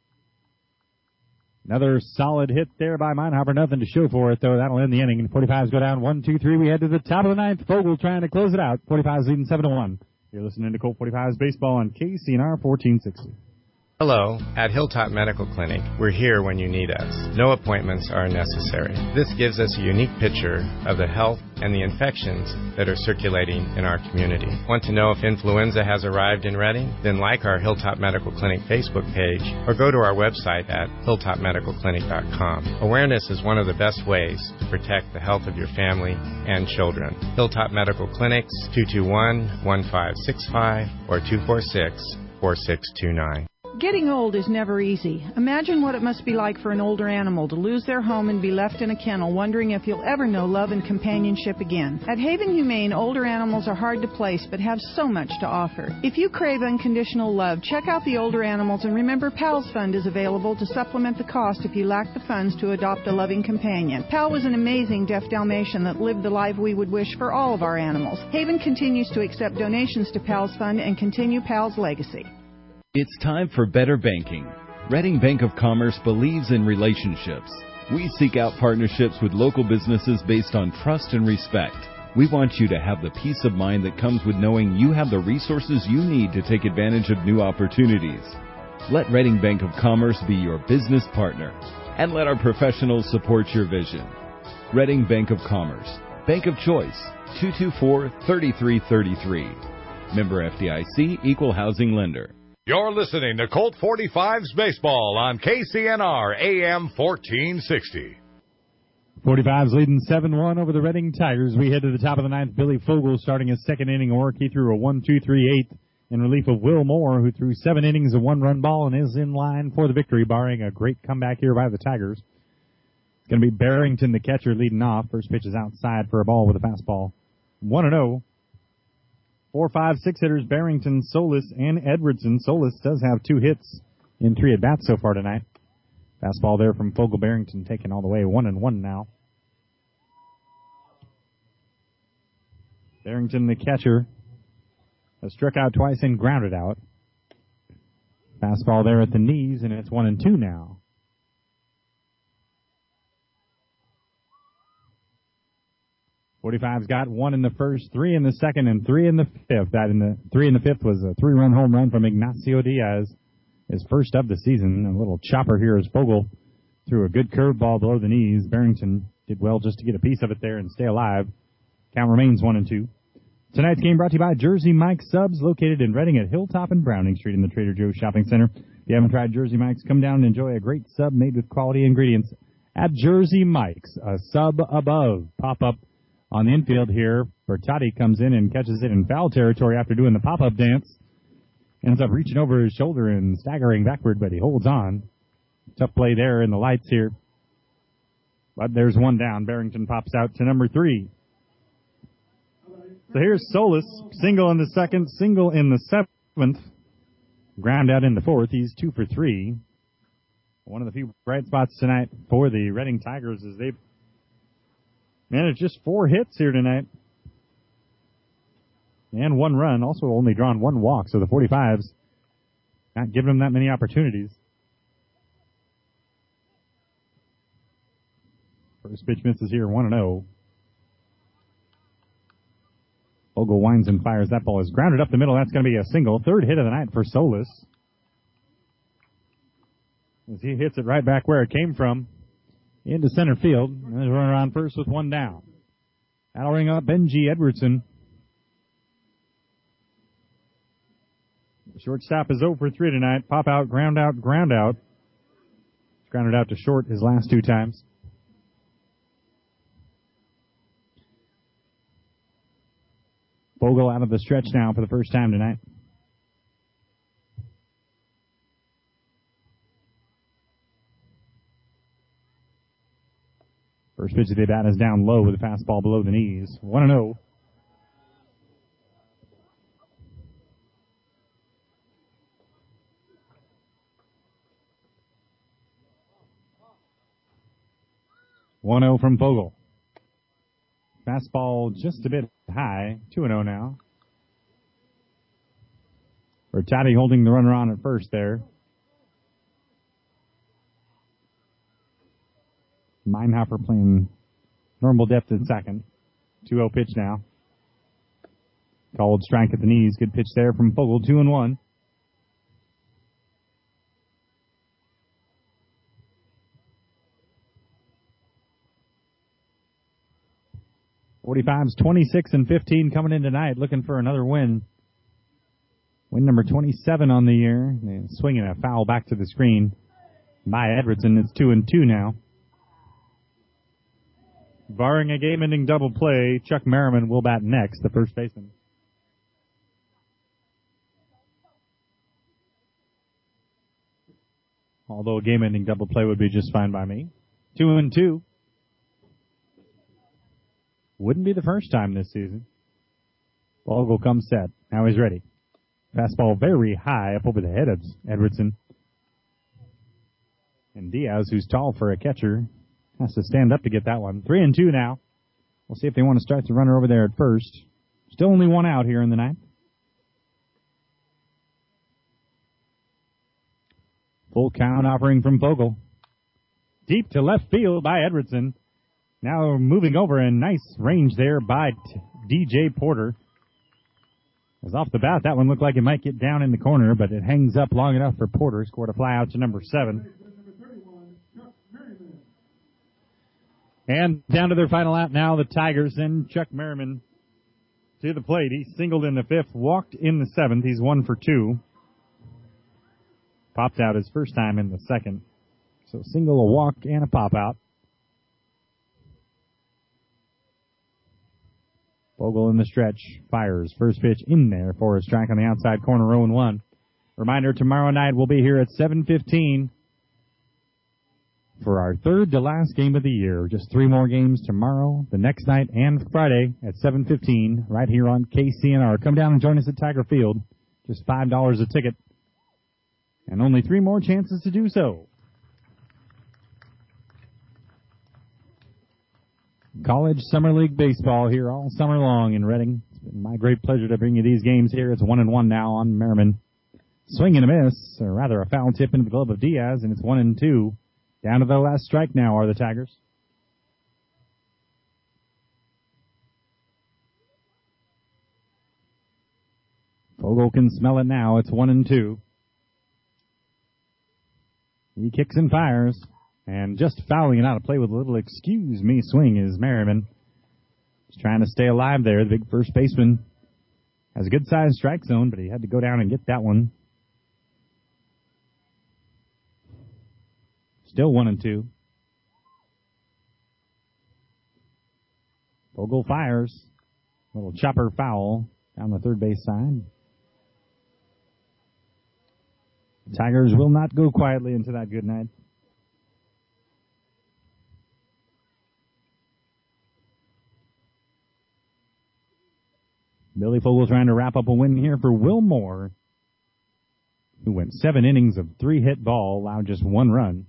Another solid hit there by Meinhofer. Nothing to show for it, though. That'll end the inning. And 45s go down 1-2-3. We head to the top of the ninth. Vogel trying to close it out. 45s leading 7-1. You're listening to Colt 45's Baseball on KCNR 1460. Hello, at Hilltop Medical Clinic, we're here when you need us. No appointments are necessary. This gives us a unique picture of the health and the infections that are circulating in our community. Want to know if influenza has arrived in Reading? Then like our Hilltop Medical Clinic Facebook page or go to our website at hilltopmedicalclinic.com. Awareness is one of the best ways to protect the health of your family and children. Hilltop Medical Clinics, 221-1565 or 246-4629. Getting old is never easy. Imagine what it must be like for an older animal to lose their home and be left in a kennel wondering if you'll ever know love and companionship again. At Haven Humane, older animals are hard to place but have so much to offer. If you crave unconditional love, check out the older animals and remember PAL's Fund is available to supplement the cost if you lack the funds to adopt a loving companion. PAL was an amazing deaf Dalmatian that lived the life we would wish for all of our animals. Haven continues to accept donations to PAL's Fund and continue PAL's legacy. It's time for better banking. Reading Bank of Commerce believes in relationships. We seek out partnerships with local businesses based on trust and respect. We want you to have the peace of mind that comes with knowing you have the resources you need to take advantage of new opportunities. Let Reading Bank of Commerce be your business partner, and let our professionals support your vision. Reading Bank of Commerce. Bank of Choice. 224-3333. Member FDIC, Equal Housing Lender. You're listening to Colt 45's Baseball on KCNR AM 1460. 45's leading 7-1 over the Reading Tigers. We head to the top of the ninth. Billy Fogel starting his second inning work. He threw a 1-2-3-8 in relief of Will Moore, who threw 7 innings of one-run ball and is in line for the victory, barring a great comeback here by the Tigers. It's going to be Barrington, the catcher, leading off. First pitch is outside for a ball with a fastball. 1-0. 4, 5, 6 hitters, Barrington, Solis, and Edwardson. Solis does have 2 hits in 3 at-bats so far tonight. Fastball there from Fogel. Barrington taken all the way, 1-1 now. Barrington, the catcher, has struck out twice and grounded out. Fastball there at the knees, and it's 1-2 now. 45's got 1 in the first, 3 in the second, and 3 in the fifth. That in the 3 in the fifth was a 3-run home run from Ignacio Diaz, his first of the season. A little chopper here as Fogel threw a good curveball below the knees. Barrington did well just to get a piece of it there and stay alive. Count remains 1-2. Tonight's game brought to you by Jersey Mike's Subs, located in Reading at Hilltop and Browning Street in the Trader Joe's Shopping Center. If you haven't tried Jersey Mike's, come down and enjoy a great sub made with quality ingredients at Jersey Mike's. A sub above pop-up on the infield here. Bertotti comes in and catches it in foul territory after doing the pop-up dance. Ends up reaching over his shoulder and staggering backward, but he holds on. Tough play there in the lights here. But there's 1 down. Barrington pops out to number 3. So here's Solis, single in the second, single in the 7th. Ground out in the 4th. He's 2 for 3. One of the few bright spots tonight for the Reading Tigers is they've managed just 4 hits here tonight. And 1 run. Also only drawn 1 walk, so the 45s not giving them that many opportunities. First pitch misses here, 1-0. Fogel winds and fires. That ball is grounded up the middle. That's going to be a single. 3rd hit of the night for Solis. As he hits it right back where it came from, into center field. And there's a runner on first with 1 down. That'll ring up Benji Edwardson. The shortstop is 0 for 3 tonight. Pop out, ground out, ground out. He's grounded out to short his last 2 times. Fogel out of the stretch now for the first time tonight. First pitch of the bat is down low with a fastball below the knees. 1-0. 1-0 from Fogle. Fastball just a bit high. 2-0 now. Bertotti holding the runner on at first there. Meinhofer playing normal depth at second. 2-0 pitch now. Called strike at the knees. Good pitch there from Fogle. 2-1. .45's 26-15 coming in tonight, looking for another win. Win number 27 on the year. Swinging a foul back to the screen by Edwardson. It's 2-2 now. Barring a game-ending double play, Chuck Merriman will bat next, the first baseman. Although a game-ending double play would be just fine by me. 2-2. Wouldn't be the first time this season. Fogle comes set. Now he's ready. Fastball very high up over the head of Edwardson. And Diaz, who's tall for a catcher, has to stand up to get that one. 3-2 now. We'll see if they want to start the runner over there at first. Still only one out here in the ninth. Full count offering from Fogle. Deep to left field by Edwardson. Now moving over in nice range there by DJ Porter. As off the bat, that one looked like it might get down in the corner, but it hangs up long enough for Porter. Scored a fly out to number 7. And down to their final out now, the Tigers. And Chuck Merriman to the plate. He singled in the 5th, walked in the 7th. He's 1 for 2. Popped out his first time in the 2nd. So single, a walk, and a pop out. Fogle in the stretch, fires. First pitch in there for a strike on the outside corner, 0-1. Reminder, tomorrow night we'll be here at 7:15 for our third to last game of the year. Just 3 more games tomorrow, the next night, and Friday at 7:15 right here on KCNR. Come down and join us at Tiger Field. Just $5 a ticket. And only 3 more chances to do so. College Summer League baseball here all summer long in Reading. It's been my great pleasure to bring you these games here. It's 1-1 now on Merriman. Swing and a miss, or rather a foul tip into the glove of Diaz, and it's 1-2. Down to the last strike now are the Tigers. Fogle can smell it now. It's 1-2. He kicks and fires. And just fouling it out of play with a little excuse me swing is Merriman. He's trying to stay alive there. The big first baseman has a good-sized strike zone, but he had to go down and get that one. Still 1-2. Fogle fires. Little chopper foul down the third base side. The Tigers will not go quietly into that good night. Billy Fogle trying to wrap up a win here for Will Moore, who went 7 innings of 3-hit ball, allowed just 1 run.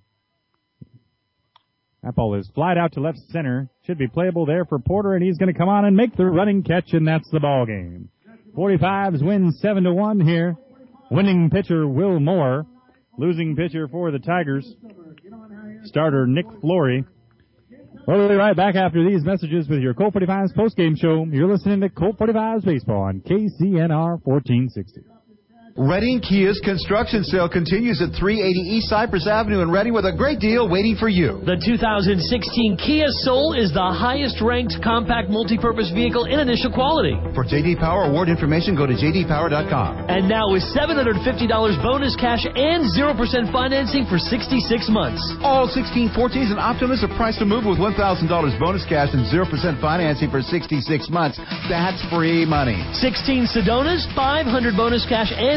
That ball is flied out to left center. Should be playable there for Porter, and he's going to come on and make the running catch, and that's the ball game. 45s win 7-1 here. Winning pitcher Will Moore. Losing pitcher for the Tigers, starter Nick Flory. We'll be right back after these messages with your Colt 45's postgame show. You're listening to Colt 45's Baseball on KCNR 1460. Reading Kia's construction sale continues at 380 East Cypress Avenue in Reading with a great deal waiting for you. The 2016 Kia Soul is the highest-ranked compact multi-purpose vehicle in initial quality. For J.D. Power award information, go to jdpower.com. And now with $750 bonus cash and 0% financing for 66 months. All 1614s and Optimus are priced to move with $1,000 bonus cash and 0% financing for 66 months. That's free money. 16 Sedonas, $500 bonus cash and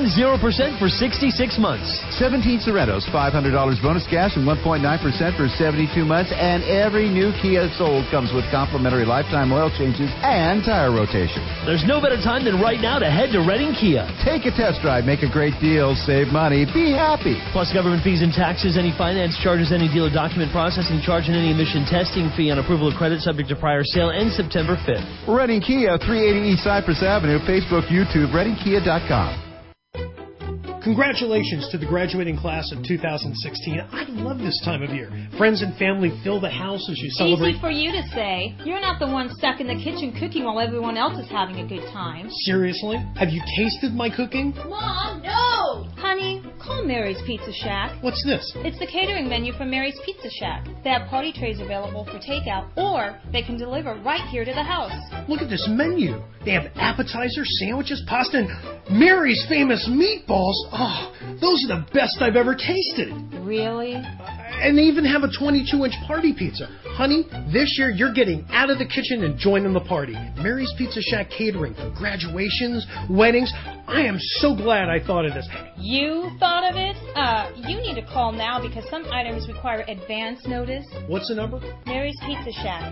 and 0% for 66 months. 17 Sorrentos, $500 bonus cash and 1.9% for 72 months. And every new Kia sold comes with complimentary lifetime oil changes and tire rotation. There's no better time than right now to head to Reading Kia. Take a test drive, make a great deal, save money, be happy. Plus government fees and taxes, any finance charges, any dealer document processing charge, and any emission testing fee on approval of credit subject to prior sale ends September 5th. Reading Kia, 380 East Cypress Avenue, Facebook, YouTube, ReadingKia.com. Congratulations to the graduating class of 2016. I love this time of year. Friends and family fill the house as you celebrate. Easy for you to say. You're not the one stuck in the kitchen cooking while everyone else is having a good time. Seriously? Have you tasted my cooking? Mom, no! Honey, call Mary's Pizza Shack. What's this? It's the catering menu from Mary's Pizza Shack. They have party trays available for takeout, or they can deliver right here to the house. Look at this menu. They have appetizers, sandwiches, pasta, and Mary's famous meatballs. Oh, those are the best I've ever tasted. Really? And they even have a 22-inch party pizza. Honey, this year you're getting out of the kitchen and joining the party. Mary's Pizza Shack catering for graduations, weddings. I am so glad I thought of this. You thought of it? You need to call now because some items require advance notice. What's the number? Mary's Pizza Shack,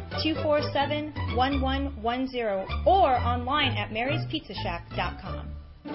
247-1110, or online at maryspizzashack.com.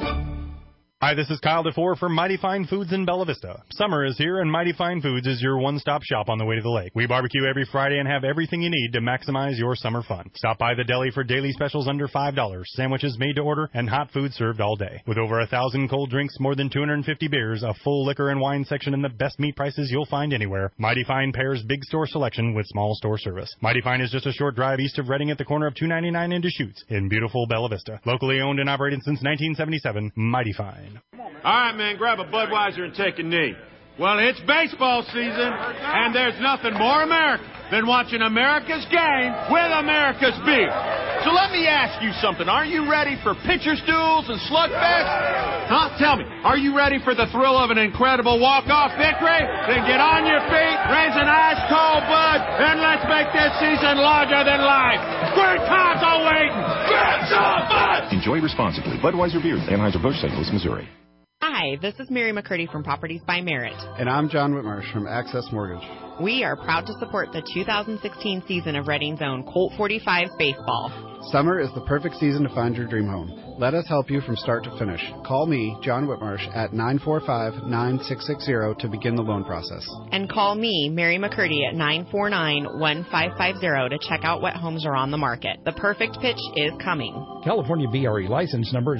Hi, this is Kyle DeFore from Mighty Fine Foods in Bella Vista. Summer is here, and Mighty Fine Foods is your one-stop shop on the way to the lake. We barbecue every Friday and have everything you need to maximize your summer fun. Stop by the deli for daily specials under $5, sandwiches made to order, and hot food served all day. With over 1,000 cold drinks, more than 250 beers, a full liquor and wine section, and the best meat prices you'll find anywhere, Mighty Fine pairs big store selection with small store service. Mighty Fine is just a short drive east of Reading at the corner of 299 and Deschutes in beautiful Bella Vista. Locally owned and operated since 1977, Mighty Fine. All right, man, grab a Budweiser and take a knee. Well, it's baseball season, and there's nothing more American than watching America's game with America's beer. So let me ask you something. Are you ready for pitcher's duels and slugfests? Huh? Tell me, are you ready for the thrill of an incredible walk-off victory? Then get on your feet, raise an ice-cold Bud, and let's make this season larger than life. Great times are waiting. Grab some Bud! Enjoy responsibly. Budweiser Beer, Anheuser-Busch, St. Louis, Missouri. Hi, this is Mary McCurdy from Properties by Merit. And I'm John Whitmarsh from Access Mortgage. We are proud to support the 2016 season of Reading's own Colt 45s baseball. Summer is the perfect season to find your dream home. Let us help you from start to finish. Call me, John Whitmarsh, at 945-9660 to begin the loan process. And call me, Mary McCurdy, at 949-1550 to check out what homes are on the market. The perfect pitch is coming. California BRE license number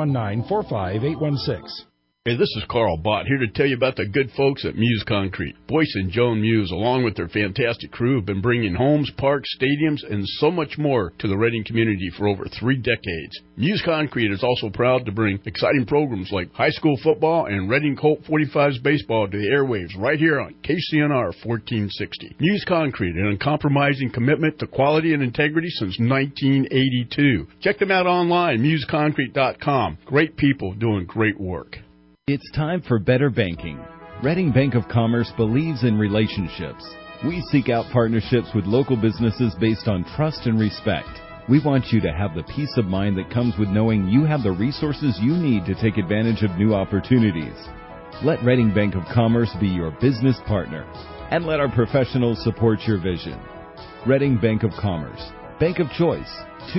019-45816. Hey, this is Carl Bott here to tell you about the good folks at Muse Concrete. Boyce and Joan Muse, along with their fantastic crew, have been bringing homes, parks, stadiums, and so much more to the Reading community for over 3 decades. Muse Concrete is also proud to bring exciting programs like high school football and Reading Colt 45s baseball to the airwaves right here on KCNR 1460. Muse Concrete, an uncompromising commitment to quality and integrity since 1982. Check them out online, museconcrete.com. Great people doing great work. It's time for better banking. Reading Bank of Commerce believes in relationships. We seek out partnerships with local businesses based on trust and respect. We want you to have the peace of mind that comes with knowing you have the resources you need to take advantage of new opportunities. Let Reading Bank of Commerce be your business partner, and let our professionals support your vision. Reading Bank of Commerce, Bank of Choice,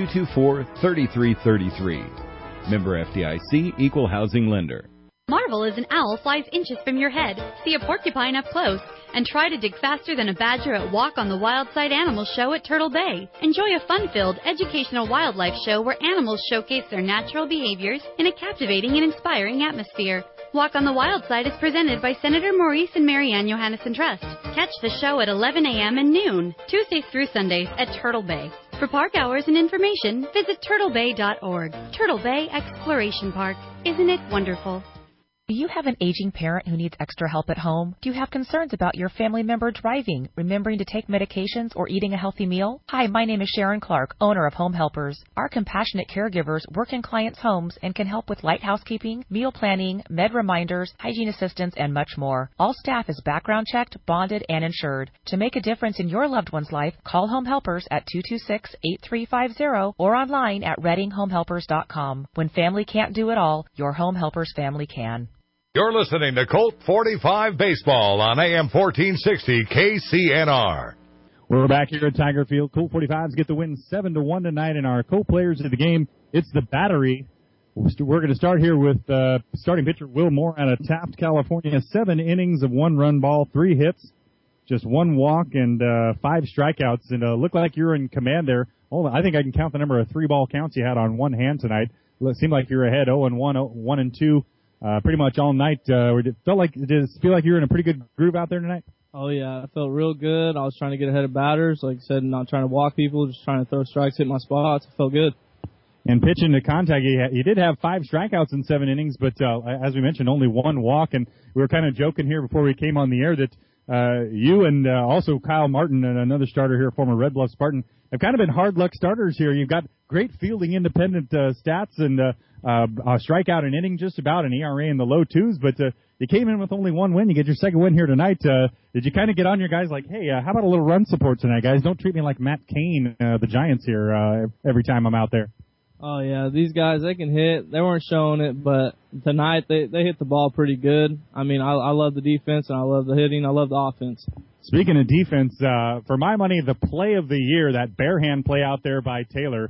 224-3333. Member FDIC, Equal Housing Lender. Marvel is an owl flies inches from your head. See a porcupine up close and try to dig faster than a badger at Walk on the Wild Side Animal Show at Turtle Bay. Enjoy a fun-filled, educational wildlife show where animals showcase their natural behaviors in a captivating and inspiring atmosphere. Walk on the Wild Side is presented by Senator Maurice and Marianne Johannesson Trust. Catch the show at 11 a.m. and noon, Tuesdays through Sundays at Turtle Bay. For park hours and information, visit turtlebay.org. Turtle Bay Exploration Park. Isn't it wonderful? Do you have an aging parent who needs extra help at home? Do you have concerns about your family member driving, remembering to take medications, or eating a healthy meal? Hi, my name is Sharon Clark, owner of Home Helpers. Our compassionate caregivers work in clients' homes and can help with light housekeeping, meal planning, med reminders, hygiene assistance, and much more. All staff is background checked, bonded, and insured. To make a difference in your loved one's life, call Home Helpers at 226-8350 or online at readinghomehelpers.com. When family can't do it all, your Home Helpers family can. You're listening to Colt 45 Baseball on AM 1460 KCNR. We're back here at Tiger Field. Colt 45s get the win 7-1 tonight, and our co-players of the game, it's the Battery. We're going to start here with starting pitcher Will Moore out of Taft, California. 7 innings of 1-run ball, 3 hits, just 1 walk, and 5 strikeouts. And looked like you were in command there. I think I can count the number of 3-ball counts you had on one hand tonight. It seemed like you were ahead 0-1, 1-2. Pretty much all night. Did it feel like you were in a pretty good groove out there tonight? Oh, yeah. I felt real good. I was trying to get ahead of batters. Like I said, not trying to walk people, just trying to throw strikes, hit my spots. It felt good. And pitching to contact, you did have 5 strikeouts in 7 innings, but as we mentioned, only 1 walk. And we were kind of joking here before we came on the air that you and also Kyle Martin, and another starter here, former Red Bluff Spartan, have kind of been hard luck starters here. You've got great fielding independent stats and a strikeout an inning just about, an ERA in the low 2s, but you came in with only 1 win. You get your second win here tonight. Did you kind of get on your guys like, hey, how about a little run support tonight, guys? Don't treat me like Matt Cain, the Giants here, every time I'm out there. Oh, yeah, these guys, they can hit. They weren't showing it, but tonight they hit the ball pretty good. I mean, I love the defense, and I love the hitting. I love the offense. Speaking of defense, for my money, the play of the year, that bare hand play out there by Taylor,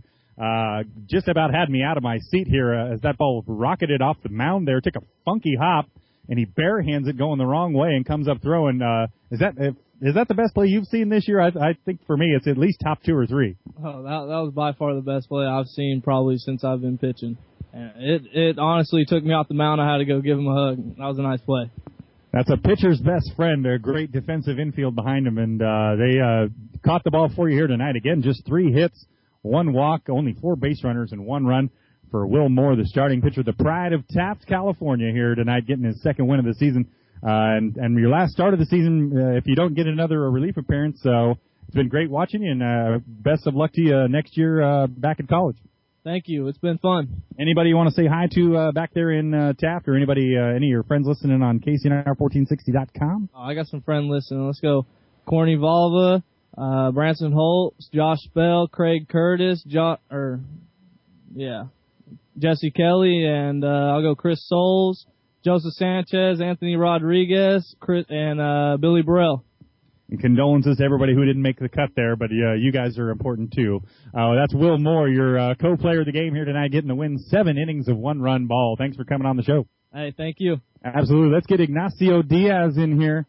just about had me out of my seat here as that ball rocketed off the mound there, took a funky hop, and he bare hands it going the wrong way and comes up throwing. Is that the best play you've seen this year? I think for me it's at least top 2 or 3. Oh, that was by far the best play I've seen probably since I've been pitching. And it honestly took me off the mound. I had to go give him a hug. That was a nice play. That's a pitcher's best friend, a great defensive infield behind him, and they caught the ball for you here tonight. Again, just 3 hits, 1 walk, only 4 base runners, and 1 run for Will Moore, the starting pitcher, the pride of Taft, California here tonight, getting his second win of the season. And your last start of the season, if you don't get another relief appearance, so it's been great watching you, and best of luck to you next year back in college. Thank you. It's been fun. Anybody you want to say hi to back there in Taft, or any of your friends listening on KCNR1460.com? Oh, I got some friends listening. Let's go. Corny Volva, Branson Holtz, Josh Bell, Craig Curtis, Jesse Kelly, and I'll go Chris Souls, Joseph Sanchez, Anthony Rodriguez, and Billy Burrell. And condolences to everybody who didn't make the cut there, but you guys are important too. That's Will Moore, your co-player of the game here tonight, getting the win, 7 innings of 1-run ball. Thanks for coming on the show. Hey, thank you. Absolutely. Let's get Ignacio Diaz in here,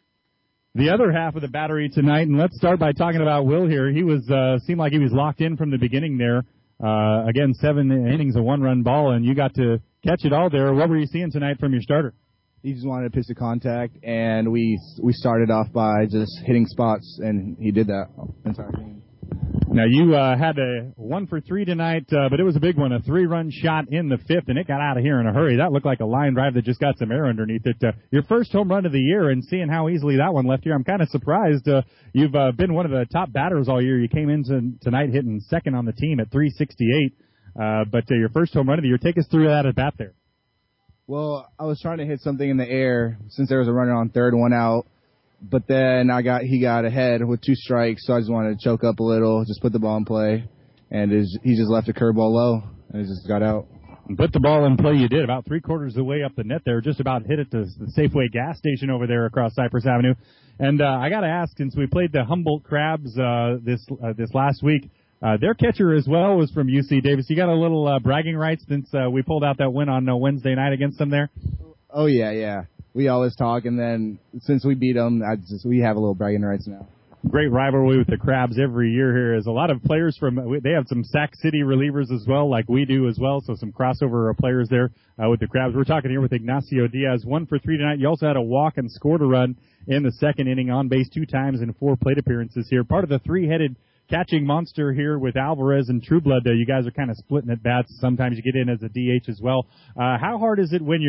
the other half of the Battery tonight, and let's start by talking about Will here. He was seemed like he was locked in from the beginning there. Again, 7 innings of 1-run ball, and you got to catch it all there. What were you seeing tonight from your starter? He just wanted to pitch to contact, and we started off by just hitting spots, and he did that entire game. Now, you had a 1 for 3 tonight, but it was a big one, a 3-run shot in the 5th, and it got out of here in a hurry. That looked like a line drive that just got some air underneath it. Your first home run of the year, and seeing how easily that one left here, I'm kind of surprised. You've been one of the top batters all year. You came in tonight hitting second on the team at 368, but your first home run of the year. Take us through that at bat there. Well, I was trying to hit something in the air since there was a runner on third, 1 out. But then he got ahead with 2 strikes, so I just wanted to choke up a little, just put the ball in play, and he just left a curveball low, and it just got out. Put the ball in play you did, about 3/4 of the way up the net there, just about hit it to the Safeway gas station over there across Cypress Avenue. And I got to ask, since we played the Humboldt Crabs this last week, their catcher as well was from UC Davis. You got a little bragging rights since we pulled out that win on Wednesday night against them there? Oh, yeah. We always talk, and then since we beat them, we have a little bragging rights now. Great rivalry with the Crabs every year here. Is a lot of players they have some Sac City relievers as well, like we do as well, so some crossover players there with the Crabs. We're talking here with Ignacio Diaz, 1 for 3 tonight. You also had a walk and scored a run in the second inning, on base 2 times in 4 plate appearances here. Part of the 3-headed catching monster here with Alvarez and Trueblood. You guys are kind of splitting at bats. Sometimes you get in as a DH as well. How hard is it when you're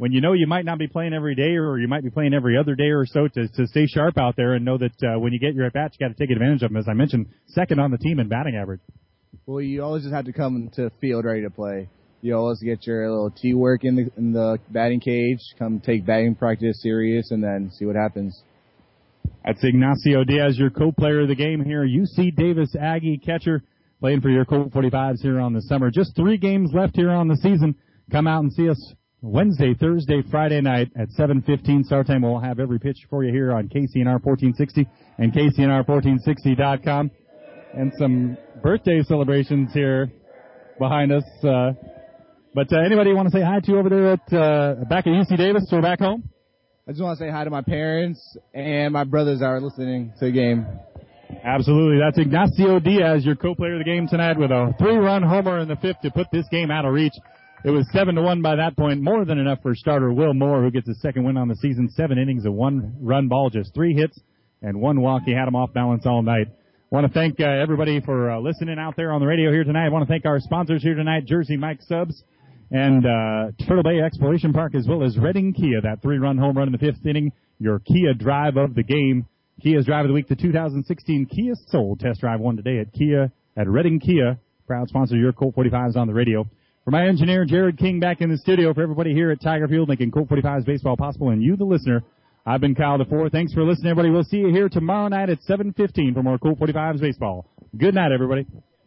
when you know you might not be playing every day or you might be playing every other day or so to stay sharp out there and know that when you get your at-bats, you got to take advantage of them. As I mentioned, second on the team in batting average. Well, you always just have to come to the field ready to play. You always get your little tee work in the batting cage, come take batting practice serious, and then see what happens. That's Ignacio Diaz, your co-player of the game here. UC Davis Aggie catcher playing for your Colt 45s here on the summer. Just 3 games left here on the season. Come out and see us Wednesday, Thursday, Friday night at 7:15 start time. We'll have every pitch for you here on KCNR 1460 and KCNR1460.com. And some birthday celebrations here behind us. But anybody want to say hi to over there at back at UC Davis or back home? I just want to say hi to my parents and my brothers that are listening to the game. Absolutely. That's Ignacio Diaz, your co-player of the game tonight, with a 3-run homer in the 5th to put this game out of reach. It was 7-1 by that point, more than enough for starter Will Moore, who gets his second win on the season. 7 innings of 1-run ball, just 3 hits and 1 walk. He had him off balance all night. I want to thank everybody for listening out there on the radio here tonight. I want to thank our sponsors here tonight, Jersey Mike Subs and Turtle Bay Exploration Park, as well as Redding Kia, that 3-run home run in the 5th inning, your Kia drive of the game. Kia's Drive of the Week, the 2016 Kia Soul Test Drive won today at Redding Kia, proud sponsor of your Colt 45s on the radio. For my engineer, Jared King, back in the studio, for everybody here at Tiger Field making Colt 45s baseball possible, and you, the listener, I've been Kyle DeFore. Thanks for listening, everybody. We'll see you here tomorrow night at 7:15 for more Colt 45s baseball. Good night, everybody.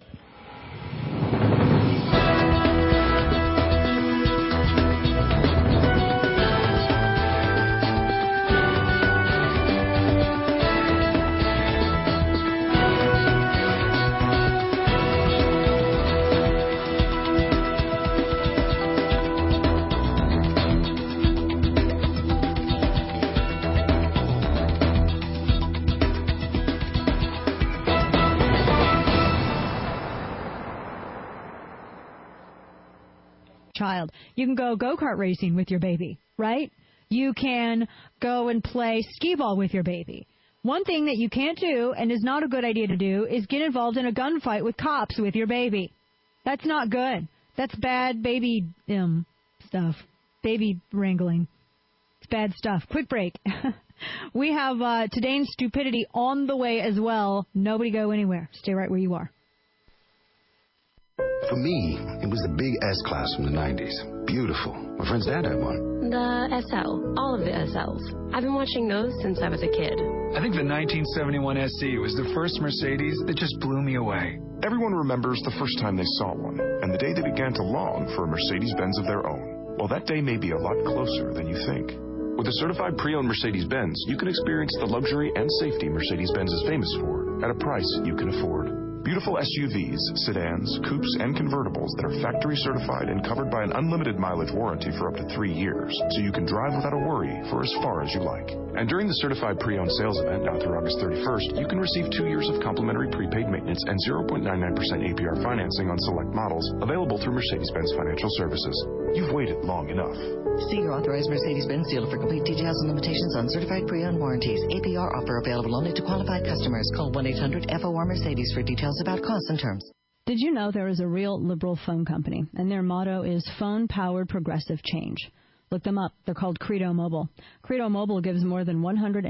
Child. You can go go-kart racing with your baby, right? You can go and play skee-ball with your baby. One thing that you can't do, and is not a good idea to do, is get involved in a gunfight with cops with your baby. That's not good. That's bad baby stuff. Baby wrangling. It's bad stuff. Quick break. We have today's stupidity on the way as well. Nobody go anywhere. Stay right where you are. For me, it was the big S-Class from the 90s. Beautiful. My friend's dad had one. The SL. All of the SLs. I've been watching those since I was a kid. I think the 1971 SC was the first Mercedes that just blew me away. Everyone remembers the first time they saw one, and the day they began to long for a Mercedes-Benz of their own. Well, that day may be a lot closer than you think. With a certified pre-owned Mercedes-Benz, you can experience the luxury and safety Mercedes-Benz is famous for at a price you can afford. Beautiful SUVs, sedans, coupes, and convertibles that are factory certified and covered by an unlimited mileage warranty for up to 3 years, so you can drive without a worry for as far as you like. And during the certified pre-owned sales event now through August 31st, you can receive 2 years of complimentary prepaid maintenance and 0.99% APR financing on select models available through Mercedes-Benz Financial Services. You've waited long enough. See your authorized Mercedes-Benz dealer for complete details and limitations on certified pre-owned warranties. APR offer available only to qualified customers. Call 1-800-FOR-Mercedes for details about costs and terms. Did you know there is a real liberal phone company, and their motto is phone-powered progressive change? Look them up. They're called Credo Mobile. Credo Mobile gives more than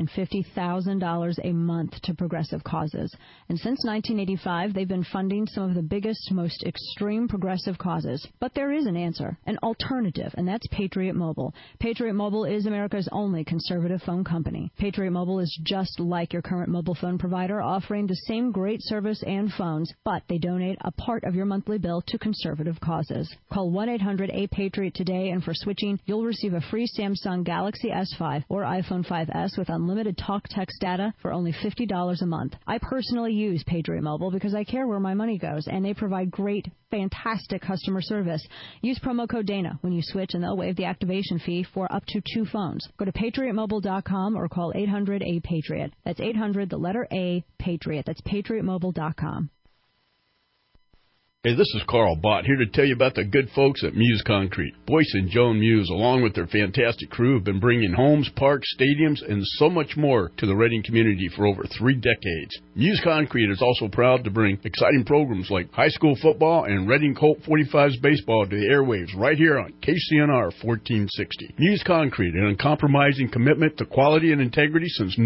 $150,000 a month to progressive causes. And since 1985, they've been funding some of the biggest, most extreme progressive causes. But there is an answer, an alternative, and that's Patriot Mobile. Patriot Mobile is America's only conservative phone company. Patriot Mobile is just like your current mobile phone provider, offering the same great service and phones, but they donate a part of your monthly bill to conservative causes. Call 1-800-A-PATRIOT today, and for switching, you'll receive a free Samsung Galaxy S5 or iPhone 5S with unlimited talk text data for only $50 a month. I personally use Patriot Mobile because I care where my money goes, and they provide great, fantastic customer service. Use promo code DANA when you switch, and they'll waive the activation fee for up to 2 phones. Go to patriotmobile.com or call 800-A-PATRIOT. That's 800, the letter A, PATRIOT. That's patriotmobile.com. Hey, this is Carl Bott here to tell you about the good folks at Muse Concrete. Boyce and Joan Muse, along with their fantastic crew, have been bringing homes, parks, stadiums, and so much more to the Reading community for over 3 decades. Muse Concrete is also proud to bring exciting programs like high school football and Reading Colt 45s baseball to the airwaves right here on KCNR 1460. Muse Concrete, an uncompromising commitment to quality and integrity since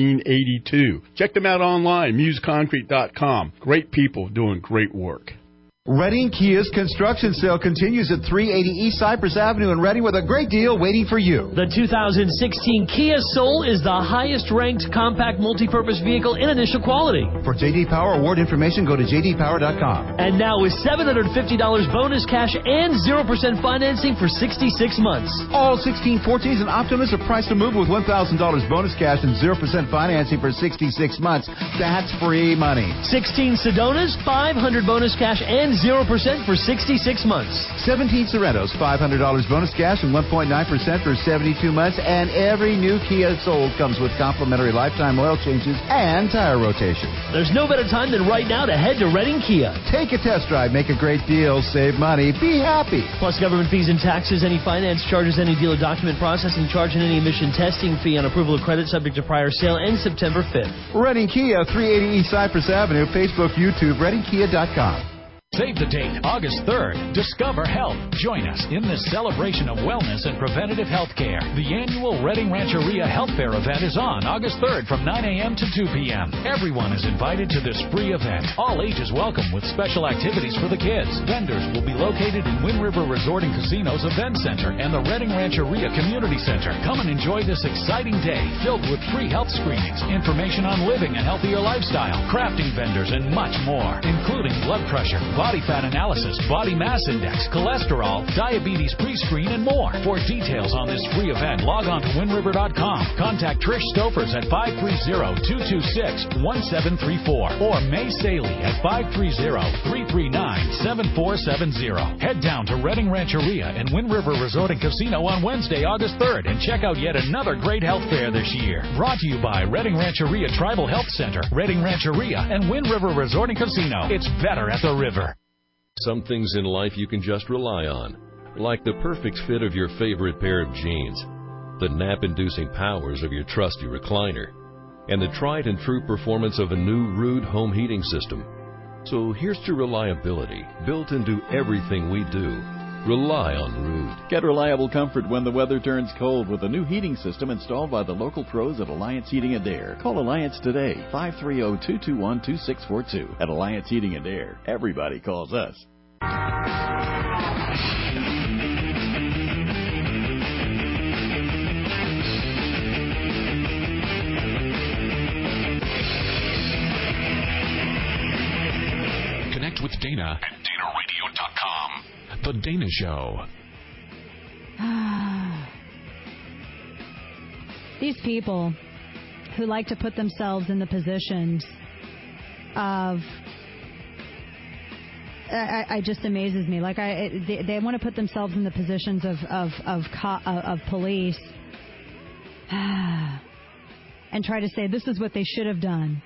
1982. Check them out online, museconcrete.com. Great people doing great work. Reading Kia's construction sale continues at 380 East Cypress Avenue in Reading with a great deal waiting for you. The 2016 Kia Soul is the highest-ranked compact multi-purpose vehicle in initial quality. For J.D. Power award information, go to jdpower.com. And now with $750 bonus cash and 0% financing for 66 months. All 1614s and Optimus are priced to move with $1,000 bonus cash and 0% financing for 66 months. That's free money. 16 Sedonas, $500 bonus cash and 0% for 66 months. 17 Sorrentos, $500 bonus cash and 1.9% for 72 months. And every new Kia sold comes with complimentary lifetime oil changes and tire rotation. There's no better time than right now to head to Reading Kia. Take a test drive, make a great deal, save money, be happy. Plus government fees and taxes, any finance charges, any dealer document processing charge, and any emission testing fee on approval of credit subject to prior sale ends September 5th. Reading Kia, 380 East Cypress Avenue, Facebook, YouTube, readingkia.com. Save the date, August 3rd. Discover Health. Join us in this celebration of wellness and preventative health care. The annual Reading Rancheria Health Fair event is on August 3rd from 9 a.m. to 2 p.m. Everyone is invited to this free event. All ages welcome with special activities for the kids. Vendors will be located in Wind River Resort and Casino's Event Center and the Reading Rancheria Community Center. Come and enjoy this exciting day filled with free health screenings, information on living a healthier lifestyle, crafting vendors, and much more, including blood pressure, body fat analysis, body mass index, cholesterol, diabetes pre-screen, and more. For details on this free event, log on to windriver.com. Contact Trish Stofers at 530-226-1734 or May Saley at 530-339-7470. Head down to Reading Rancheria and Wind River Resort and Casino on Wednesday, August 3rd, and check out yet another great health fair this year. Brought to you by Reading Rancheria Tribal Health Center, Reading Rancheria, and Wind River Resort and Casino. It's better at the river. Some things in life you can just rely on, like the perfect fit of your favorite pair of jeans, the nap-inducing powers of your trusty recliner, and the tried and true performance of a new Ruud home heating system. So here's to reliability, built into everything we do. Rely on Ruud. Get reliable comfort when the weather turns cold with a new heating system installed by the local pros at Alliance Heating and Air. Call Alliance today, 530-221-2642. At Alliance Heating and Air, everybody calls us. Connect with Dana at DanaRadio.com. The Dana Show. These people who like to put themselves in the positions of... it just amazes me. Like they want to put themselves in the positions of police and try to say this is what they should have done.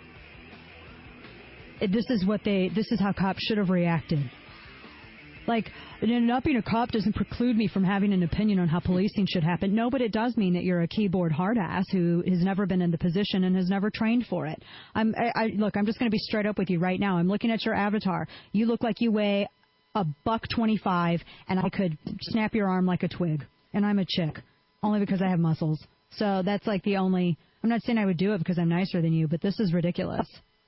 This is how cops should have reacted. Like, not being a cop doesn't preclude me from having an opinion on how policing should happen. No, but it does mean that you're a keyboard hard ass who has never been in the position and has never trained for it. Look, I'm just going to be straight up with you right now. I'm looking at your avatar. You look like you weigh $125, and I could snap your arm like a twig. And I'm a chick, only because I have muscles. So that's like the only... I'm not saying I would do it because I'm nicer than you, but this is ridiculous.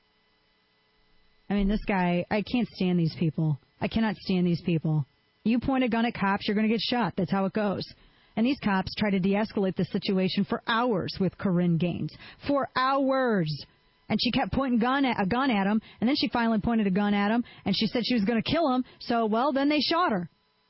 I mean, this guy, I can't stand these people. I cannot stand these people. You point a gun at cops, you're going to get shot. That's how it goes. And these cops try to de-escalate the situation for hours with Corinne Gaines. For hours. And she kept pointing a gun at him, and then she finally pointed a gun at him, and she said she was going to kill him, so, well, then they shot her.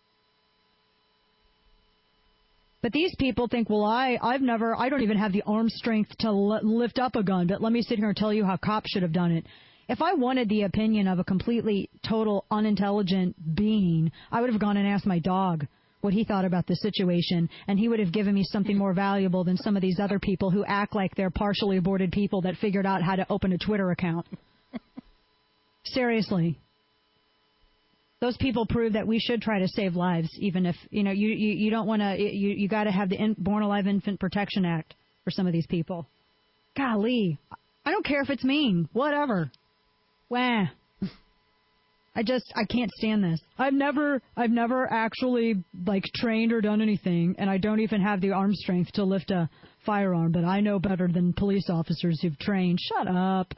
But these people think, well, I don't even have the arm strength to lift up a gun, but let me sit here and tell you how cops should have done it. If I wanted the opinion of a completely, total, unintelligent being, I would have gone and asked my dog what he thought about the situation, and he would have given me something more valuable than some of these other people who act like they're partially aborted people that figured out how to open a Twitter account. Seriously. Those people prove that we should try to save lives, even if, you don't want to, you got to have the Born Alive Infant Protection Act for some of these people. Golly. I don't care if it's mean. Whatever. Wah. I can't stand this. I've never actually, trained or done anything, and I don't even have the arm strength to lift a firearm, but I know better than police officers who've trained. Shut up.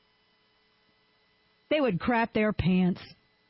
They would crap their pants.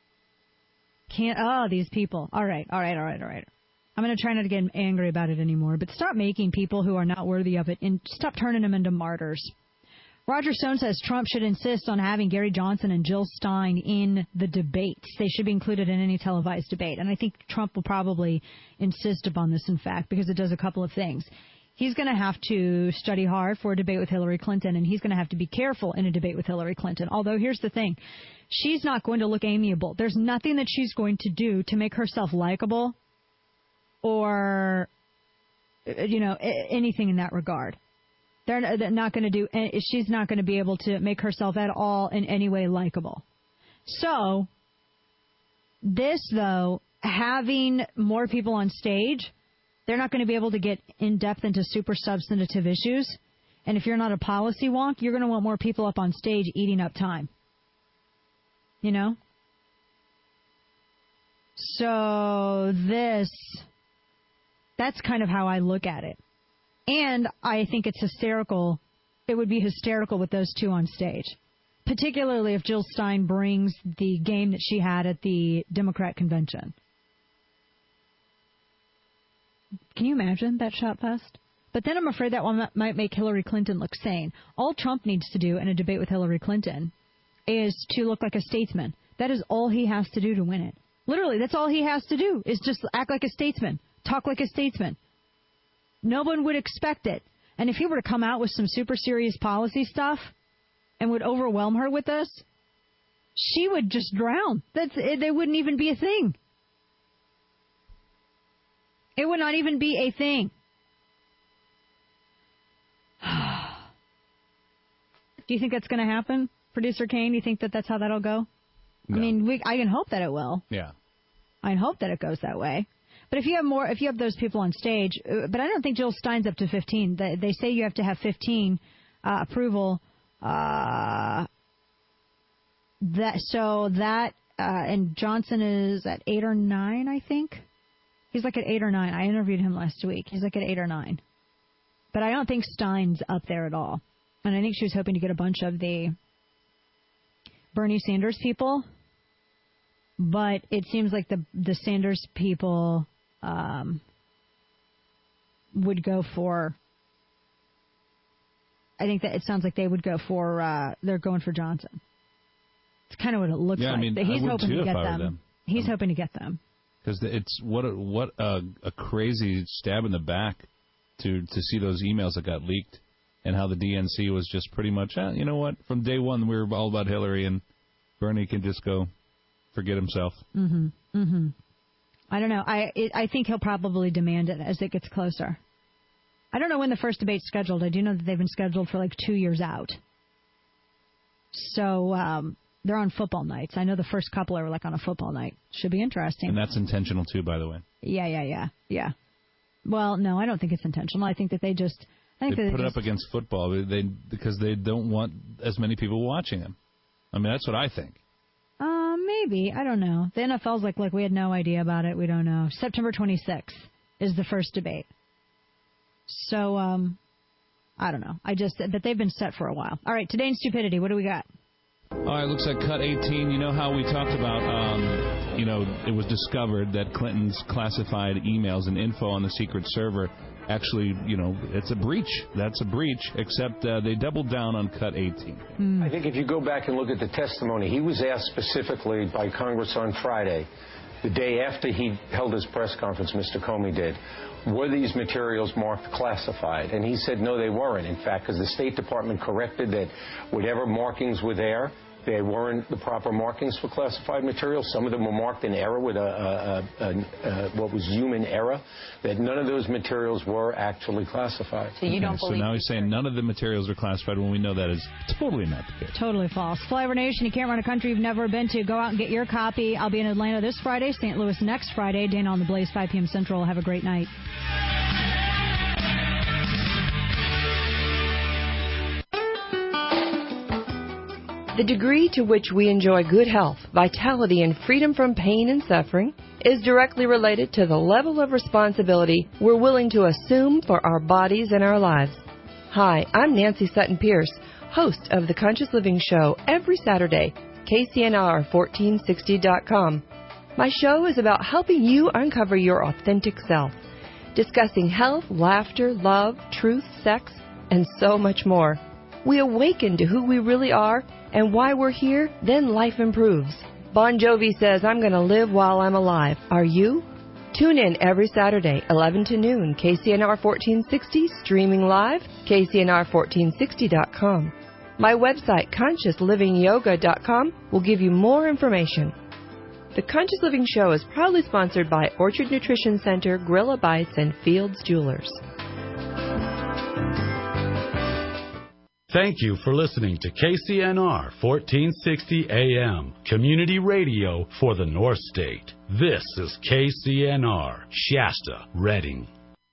These people. All right. I'm going to try not to get angry about it anymore, but stop making people who are not worthy of it and stop turning them into martyrs. Roger Stone says Trump should insist on having Gary Johnson and Jill Stein in the debates. They should be included in any televised debate. And I think Trump will probably insist upon this, in fact, because it does a couple of things. He's going to have to study hard for a debate with Hillary Clinton, and he's going to have to be careful in a debate with Hillary Clinton. Although, here's the thing. She's not going to look amiable. There's nothing that she's going to do to make herself likable or, anything in that regard. They're not going to do. She's not going to be able to make herself at all in any way likable. So, this, though, having more people on stage, they're not going to be able to get in depth into super substantive issues. And if you're not a policy wonk, you're going to want more people up on stage eating up time. So that's kind of how I look at it. And I think it's hysterical. It would be hysterical with those two on stage, particularly if Jill Stein brings the game that she had at the Democrat convention. Can you imagine that shot fest? But then I'm afraid that one might make Hillary Clinton look sane. All Trump needs to do in a debate with Hillary Clinton is to look like a statesman. That is all he has to do to win it. Literally, that's all he has to do is just act like a statesman, talk like a statesman. No one would expect it. And if he were to come out with some super serious policy stuff and would overwhelm her with this, she would just drown. There wouldn't even be a thing. It would not even be a thing. Do you think that's going to happen, Producer Kane? Do you think that that's how that'll go? No. I mean, I can hope that it will. Yeah. I can hope that it goes that way. But if you have those people on stage, but I don't think Jill Stein's up to 15. They say you have to have 15 approval. And Johnson is at 8 or 9, I think. He's like at 8 or 9. I interviewed him last week. He's like at 8 or 9. But I don't think Stein's up there at all. And I think she was hoping to get a bunch of the Bernie Sanders people. But it seems like the Sanders people would go for... I think that it sounds like they would go for... they're going for Johnson. It's kind of what it looks like. I mean, he's hoping to get them. He's hoping to get them. Because it's what a crazy stab in the back to see those emails that got leaked and how the DNC was just pretty much, you know what, from day one we were all about Hillary and Bernie can just go forget himself. Mm-hmm. Mm-hmm. I don't know. I think he'll probably demand it as it gets closer. I don't know when the first debate's scheduled. I do know that they've been scheduled for like 2 years out. So they're on football nights. I know the first couple are like on a football night. Should be interesting. And that's intentional too, by the way. Yeah. Well, no, I don't think it's intentional. I think that they just... They put it up against football because they don't want as many people watching them. I mean, that's what I think. Maybe. I don't know. The NFL's like, look, we had no idea about it. We don't know. September 26th is the first debate. So, I don't know. But they've been set for a while. All right, Today in Stupidity, what do we got? All right, looks like Cut 18. You know how we talked about, it was discovered that Clinton's classified emails and info on the secret server actually, it's a breach. That's a breach, except they doubled down on Cut 18. I think if you go back and look at the testimony, he was asked specifically by Congress on Friday, the day after he held his press conference, Mr. Comey did, were these materials marked classified? And he said, no, they weren't, in fact, because the State Department corrected that whatever markings were there They weren't the proper markings for classified materials. Some of them were marked in error with what was human error, that none of those materials were actually classified. So you don't So now he's saying none of the materials are classified when we know that is totally not the case. Totally false. Flavor Nation, you can't run a country you've never been to. Go out and get your copy. I'll be in Atlanta this Friday, St. Louis next Friday. Dana on the Blaze, 5 p.m. Central. Have a great night. The degree to which we enjoy good health, vitality, and freedom from pain and suffering is directly related to the level of responsibility we're willing to assume for our bodies and our lives. Hi, I'm Nancy Sutton Pierce, host of The Conscious Living Show every Saturday, KCNR1460.com. My show is about helping you uncover your authentic self, discussing health, laughter, love, truth, sex, and so much more. We awaken to who we really are and why we're here, then life improves. Bon Jovi says, I'm going to live while I'm alive. Are you? Tune in every Saturday, 11 to noon, KCNR 1460, streaming live, KCNR1460.com. My website, ConsciousLivingYoga.com, will give you more information. The Conscious Living Show is proudly sponsored by Orchard Nutrition Center, Gorilla Bites, and Fields Jewelers. Thank you for listening to KCNR 1460 AM, community radio for the North State. This is KCNR, Shasta, Redding.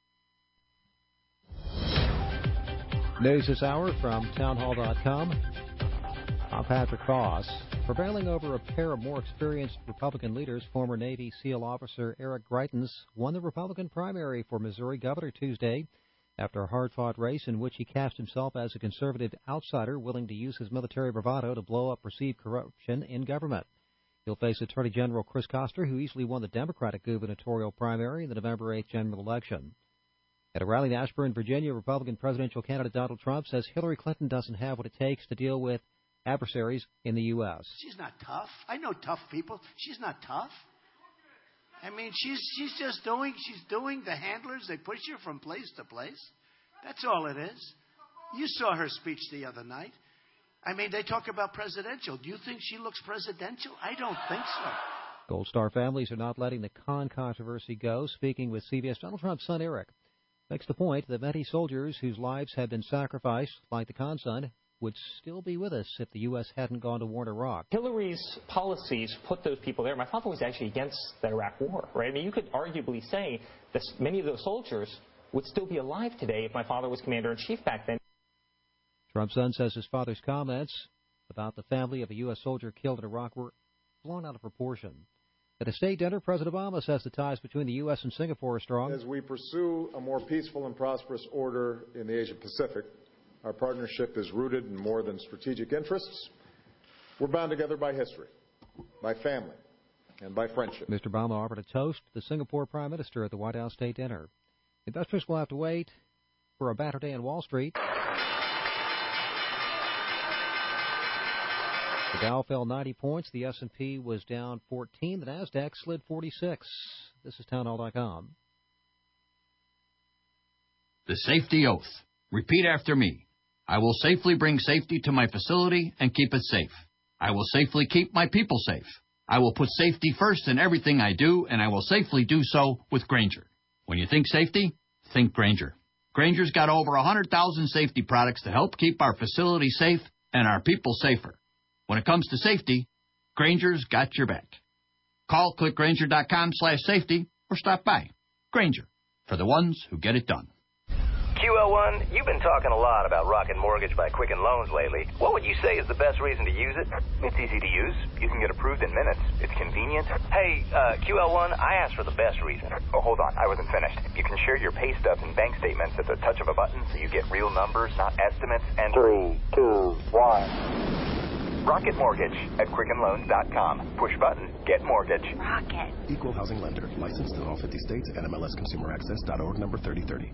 News this hour from townhall.com. I'm Patrick Cross. Prevailing over a pair of more experienced Republican leaders, former Navy SEAL officer Eric Greitens won the Republican primary for Missouri governor Tuesday, after a hard-fought race in which he cast himself as a conservative outsider willing to use his military bravado to blow up perceived corruption in government. He'll face Attorney General Chris Koster, who easily won the Democratic gubernatorial primary in the November 8th general election. At a rally in Ashburn, Virginia, Republican presidential candidate Donald Trump says Hillary Clinton doesn't have what it takes to deal with adversaries in the U.S. She's not tough. I know tough people. She's not tough. I mean, she's doing the handlers. They push her from place to place. That's all it is. You saw her speech the other night. I mean, they talk about presidential. Do you think she looks presidential? I don't think so. Gold Star families are not letting the Khan controversy go. Speaking with CBS, Donald Trump's son Eric makes the point that many soldiers whose lives have been sacrificed, like the Khan son, would still be with us if the U.S. hadn't gone to war in Iraq. Hillary's policies put those people there. My father was actually against the Iraq war, right? I mean, you could arguably say that many of those soldiers would still be alive today if my father was commander-in-chief back then. Trump's son says his father's comments about the family of a U.S. soldier killed in Iraq were blown out of proportion. At a state dinner, President Obama says the ties between the U.S. and Singapore are strong. As we pursue a more peaceful and prosperous order in the Asia-Pacific, our partnership is rooted in more than strategic interests. We're bound together by history, by family, and by friendship. Mr. Obama offered a toast to the Singapore Prime Minister at the White House State Dinner. Investors will have to wait for a better day on Wall Street. The Dow fell 90 points. The S&P was down 14. The NASDAQ slid 46. This is townhall.com. The safety oath. Repeat after me. I will safely bring safety to my facility and keep it safe. I will safely keep my people safe. I will put safety first in everything I do, and I will safely do so with Grainger. When you think safety, think Grainger. Grainger's got over 100,000 safety products to help keep our facility safe and our people safer. When it comes to safety, Grainger's got your back. Call clickgrainger.com/safety or stop by. Grainger, for the ones who get it done. QL1, you've been talking a lot about Rocket Mortgage by Quicken Loans lately. What would you say is the best reason to use it? It's easy to use. You can get approved in minutes. It's convenient. Hey, QL1, I asked for the best reason. Oh, hold on. I wasn't finished. You can share your pay stubs and bank statements at the touch of a button so you get real numbers, not estimates. And 3, 2, 1. Rocket Mortgage at QuickenLoans.com. Push button, get mortgage. Rocket. Equal housing lender. Licensed in all 50 states. NMLSConsumerAccess.org number 3030.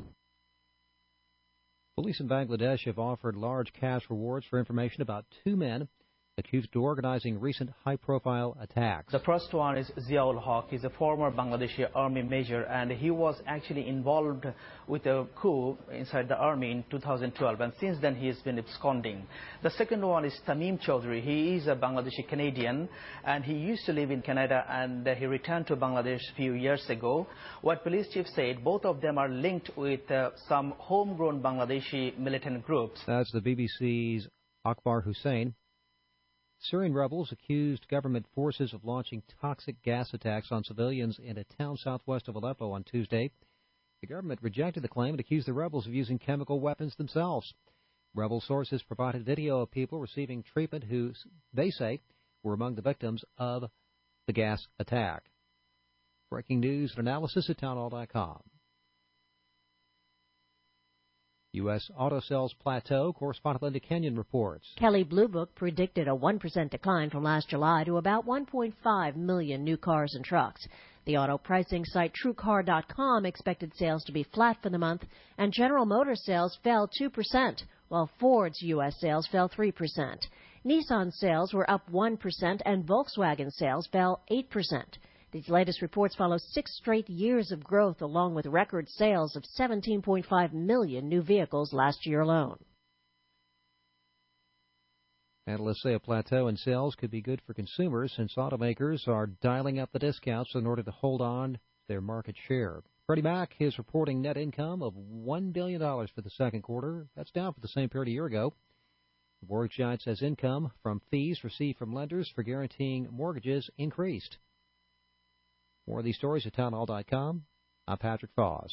Police in Bangladesh have offered large cash rewards for information about two men accused of organizing recent high-profile attacks. The first one is Ziaul Haq. He's a former Bangladeshi army major, and he was actually involved with a coup inside the army in 2012, and since then he has been absconding. The second one is Tamim Chaudhry. He is a Bangladeshi Canadian, and he used to live in Canada, and he returned to Bangladesh a few years ago. What police chief said, both of them are linked with some homegrown Bangladeshi militant groups. That's the BBC's Akbar Hussain. Syrian rebels accused government forces of launching toxic gas attacks on civilians in a town southwest of Aleppo on Tuesday. The government rejected the claim and accused the rebels of using chemical weapons themselves. Rebel sources provided video of people receiving treatment who, they say, were among the victims of the gas attack. Breaking news and analysis at townhall.com. U.S. auto sales plateau. Correspondent Linda Kenyon reports. Kelley Blue Book predicted a 1% decline from last July to about 1.5 million new cars and trucks. The auto pricing site TrueCar.com expected sales to be flat for the month, and General Motors sales fell 2%, while Ford's U.S. sales fell 3%. Nissan sales were up 1%, and Volkswagen sales fell 8%. These latest reports follow 6 straight years of growth, along with record sales of 17.5 million new vehicles last year alone. Analysts say a plateau in sales could be good for consumers since automakers are dialing up the discounts in order to hold on to their market share. Freddie Mac is reporting net income of $1 billion for the second quarter. That's down from the same period a year ago. The mortgage giant says income from fees received from lenders for guaranteeing mortgages increased. More of these stories at townhall.com. I'm Patrick Foss.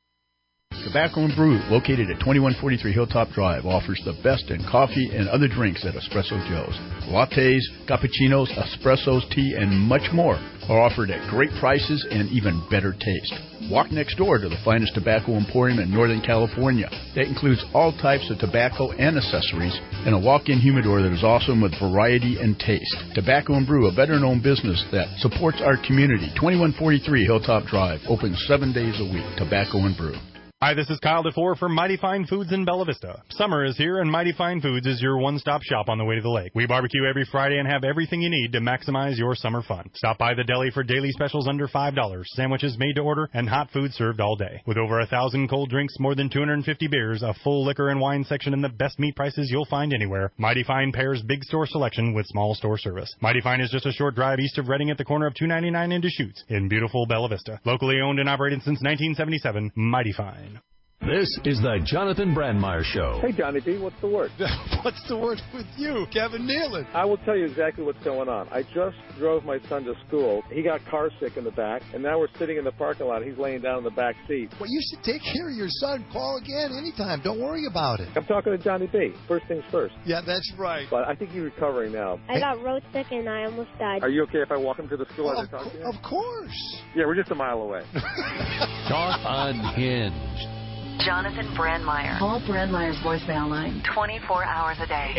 Tobacco and Brew, located at 2143 Hilltop Drive, offers the best in coffee and other drinks at Espresso Joe's. Lattes, cappuccinos, espressos, tea, and much more are offered at great prices and even better taste. Walk next door to the finest tobacco emporium in Northern California. That includes all types of tobacco and accessories, and a walk-in humidor that is awesome with variety and taste. Tobacco and Brew, a veteran-owned business that supports our community. 2143 Hilltop Drive, open 7 days a week. Tobacco and Brew. Hi, this is Kyle DeFore from Mighty Fine Foods in Bella Vista. Summer is here, and Mighty Fine Foods is your one-stop shop on the way to the lake. We barbecue every Friday and have everything you need to maximize your summer fun. Stop by the deli for daily specials under $5, sandwiches made to order, and hot food served all day. With over 1,000 cold drinks, more than 250 beers, a full liquor and wine section, and the best meat prices you'll find anywhere, Mighty Fine pairs big store selection with small store service. Mighty Fine is just a short drive east of Reading at the corner of 299 and Deschutes in beautiful Bella Vista. Locally owned and operated since 1977, Mighty Fine. This is the Jonathan Brandmeier Show. Hey, Johnny B., what's the word? What's the word with you, Kevin Nealon? I will tell you exactly what's going on. I just drove my son to school. He got car sick in the back, and now we're sitting in the parking lot. He's laying down in the back seat. Well, you should take care of your son. Call again anytime. Don't worry about it. I'm talking to Johnny B. First things first. Yeah, that's right. But I think he's recovering now. I got road sick, and I almost died. Are you okay if I walk him to the school as I talk to you? Of course. Yeah, we're just a mile away. Talk Unhinged. Jonathan Brandmeier. Call Brandmeier's voicemail line 24 hours a day.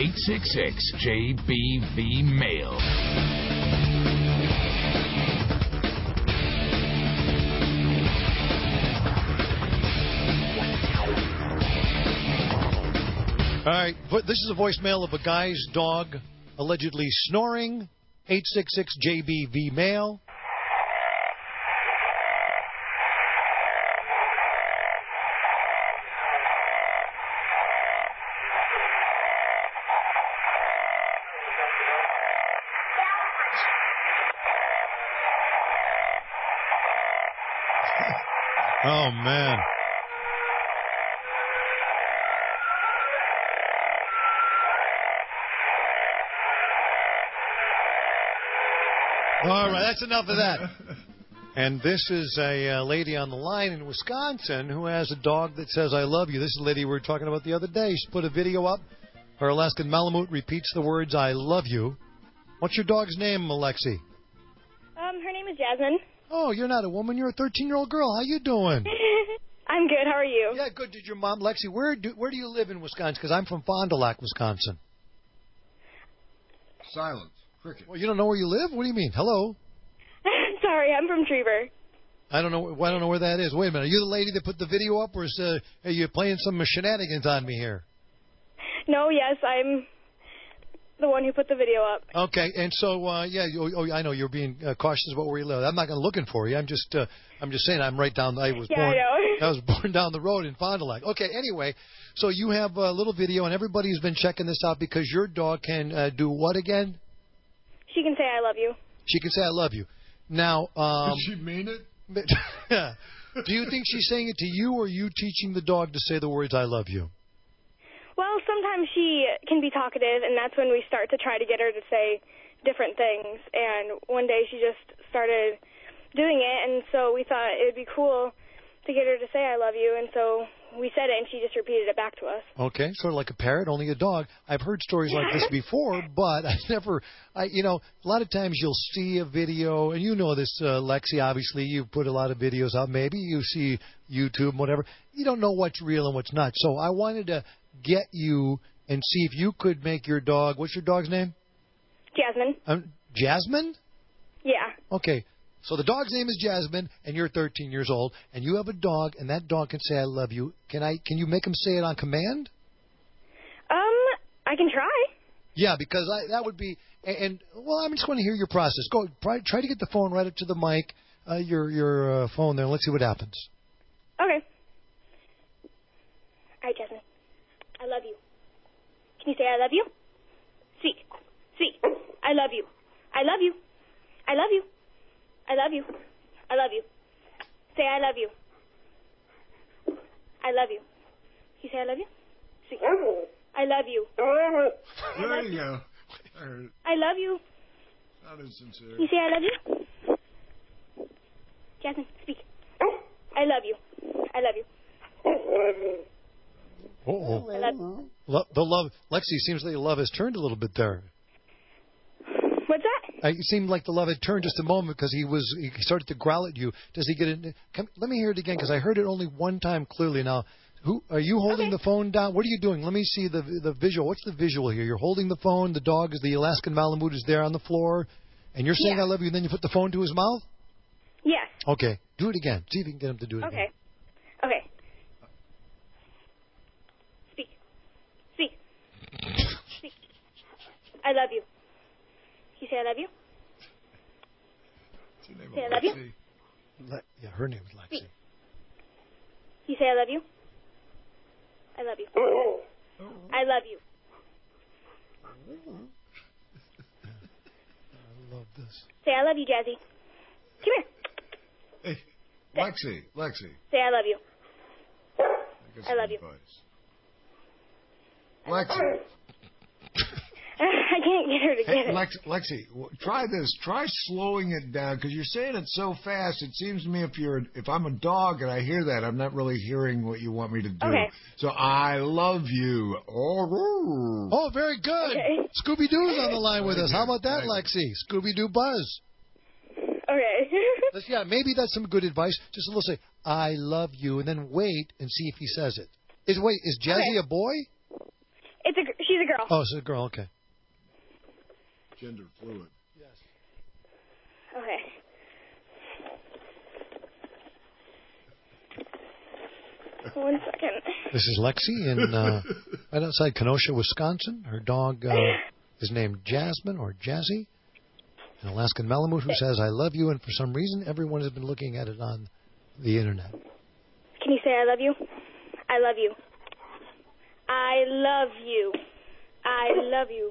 866-JBV-MAIL. All right, this is a voicemail of a guy's dog allegedly snoring. 866-JBV-MAIL. Oh, man. All right, that's enough of that. And this is a lady on the line in Wisconsin who has a dog that says, I love you. This is a lady we were talking about the other day. She put a video up. Her Alaskan Malamute repeats the words, I love you. What's your dog's name, Alexi? Her name is Jasmine. Oh, you're not a woman. You're a 13-year-old girl. How you doing? I'm good. How are you? Yeah, good. Did your mom, Lexi, where do you live in Wisconsin? Because I'm from Fond du Lac, Wisconsin. Silence. Cricket. Well, you don't know where you live? What do you mean? Hello? Sorry, I'm from Trever. I don't know where that is. Wait a minute. Are you the lady that put the video up, or are you playing some shenanigans on me here? No, yes, the one who put the video up. Okay, and so I know you're being cautious about where you live. I'm not going to looking for you. I'm just saying I'm right down. I was born down the road in Fond du Lac. Okay, anyway, so you have a little video, and everybody's been checking this out because your dog can do what again? She can say I love you. She can say I love you. Now, does she mean it? Do you think she's saying it to you, or are you teaching the dog to say the words I love you? Well, sometimes she can be talkative, and that's when we start to try to get her to say different things. And one day she just started doing it, and so we thought it would be cool to get her to say I love you, and so we said it, and she just repeated it back to us. Okay, sort of like a parrot, only a dog. I've heard stories like this before, but a lot of times you'll see a video, and you know this, Lexi, obviously, you put a lot of videos out. Maybe you see YouTube, whatever. You don't know what's real and what's not. So I wanted to get you and see if you could make your dog, what's your dog's name? Jasmine. Jasmine? Yeah. Okay. So the dog's name is Jasmine, and you're 13 years old, and you have a dog, and that dog can say I love you. Can you make him say it on command? I can try. Yeah, because that would be, well, I'm just going to hear your process. Go, try to get the phone right up to the mic, your phone there, and let's see what happens. Okay. All right, Jasmine. I love you. Can you say I love you? Speak. I love you. I love you. I love you. I love you. I love you. Say I love you. I love you. Can you say I love you? Speak. I love you. There you go. I love you. Not as sincere. Can you say I love you? Jasmine, speak. I love you. I love you. Uh-oh. I love you. The love, Lexi, seems like the love has turned a little bit there. What's that? It seemed like the love had turned just a moment because he started to growl at you. Does he get it? Let me hear it again because I heard it only one time clearly. Now, are you holding the phone down? What are you doing? Let me see the visual. What's the visual here? You're holding the phone. The dog is the Alaskan Malamute is there on the floor, and you're saying I love you. And then you put the phone to his mouth. Yes. Okay, do it again. See if you can get him to do it again. Okay. Speak. I love you. Can you say I love you? Say I love you? Yeah, her name is Lexi. Can you say I love you? I love you. I love you. I love this. Say I love you, Jazzy. Come here. Hey, Lexi. Say I love you. I love you. Lexi. I can't get her to get it. Lexi, try this. Try slowing it down because you're saying it so fast. It seems to me if I'm a dog and I hear that, I'm not really hearing what you want me to do. Okay. So I love you. Oh, very good. Okay. Scooby-Doo's on the line with us. How about that, Lexi? Scooby-Doo Buzz. Okay. Yeah, maybe that's some good advice. Just a little say, I love you, and then wait and see if he says it. Is Jazzy a boy? She's a girl. Oh, she's a girl. Okay. Gender fluid. Yes. Okay. 1 second. This is Lexi in right outside Kenosha, Wisconsin. Her dog is named Jasmine or Jazzy, an Alaskan Malamute who says I love you, and for some reason everyone has been looking at it on the internet. Can you say I love you? I love you. I love you. I love you.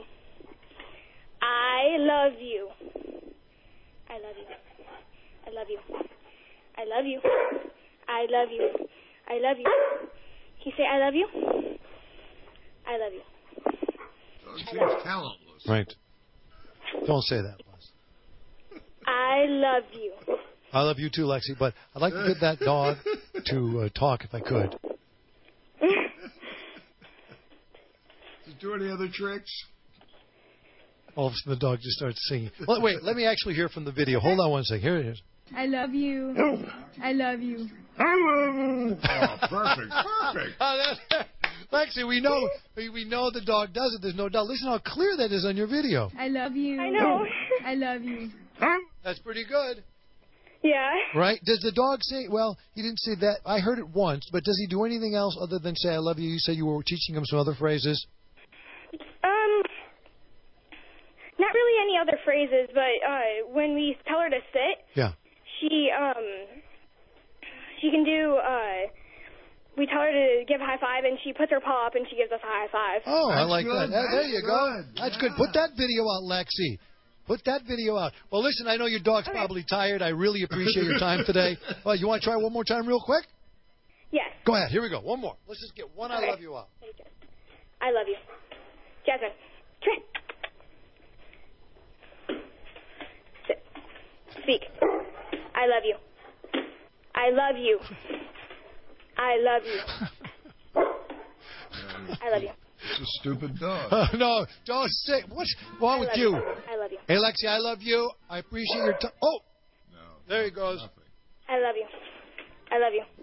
I love you. I love you. I love you. I love you. I love you. I love you. Can you say I love you? I love you. Seems talentless. Right. Don't say that, Buzz. I love you. I love you too, Lexi, but I'd like to get that dog to talk if I could. Does it do any other tricks? All of a sudden, the dog just starts singing. Well, wait, let me actually hear from the video. Hold on 1 second. Here it is. I love you. I love you. Oh, perfect. Lexi, we know the dog does it. There's no doubt. Listen how clear that is on your video. I love you. I know. I love you. That's pretty good. Yeah. Right? Does the dog say, well, he didn't say that. I heard it once, but does he do anything else other than say I love you? You said you were teaching him some other phrases. other phrases, but when we tell her to sit, she can do. We tell her to give a high five, and she puts her paw up, and she gives us a high five. Oh, I like that. There you go. That's good. Put that video out, Lexi. Put that video out. Well, listen, I know your dog's probably tired. I really appreciate your time today. Well, you want to try one more time real quick? Yes. Go ahead. Here we go. One more. Let's just get one I love you out. I love you. Jasmine, come here. Sit. Speak. I love you. I love you. I love you. I love you. It's a stupid dog. No, don't say. What's wrong with you? I love you. Hey, Lexi, I love you. I appreciate your time. Oh, there he goes. I love you. I love you.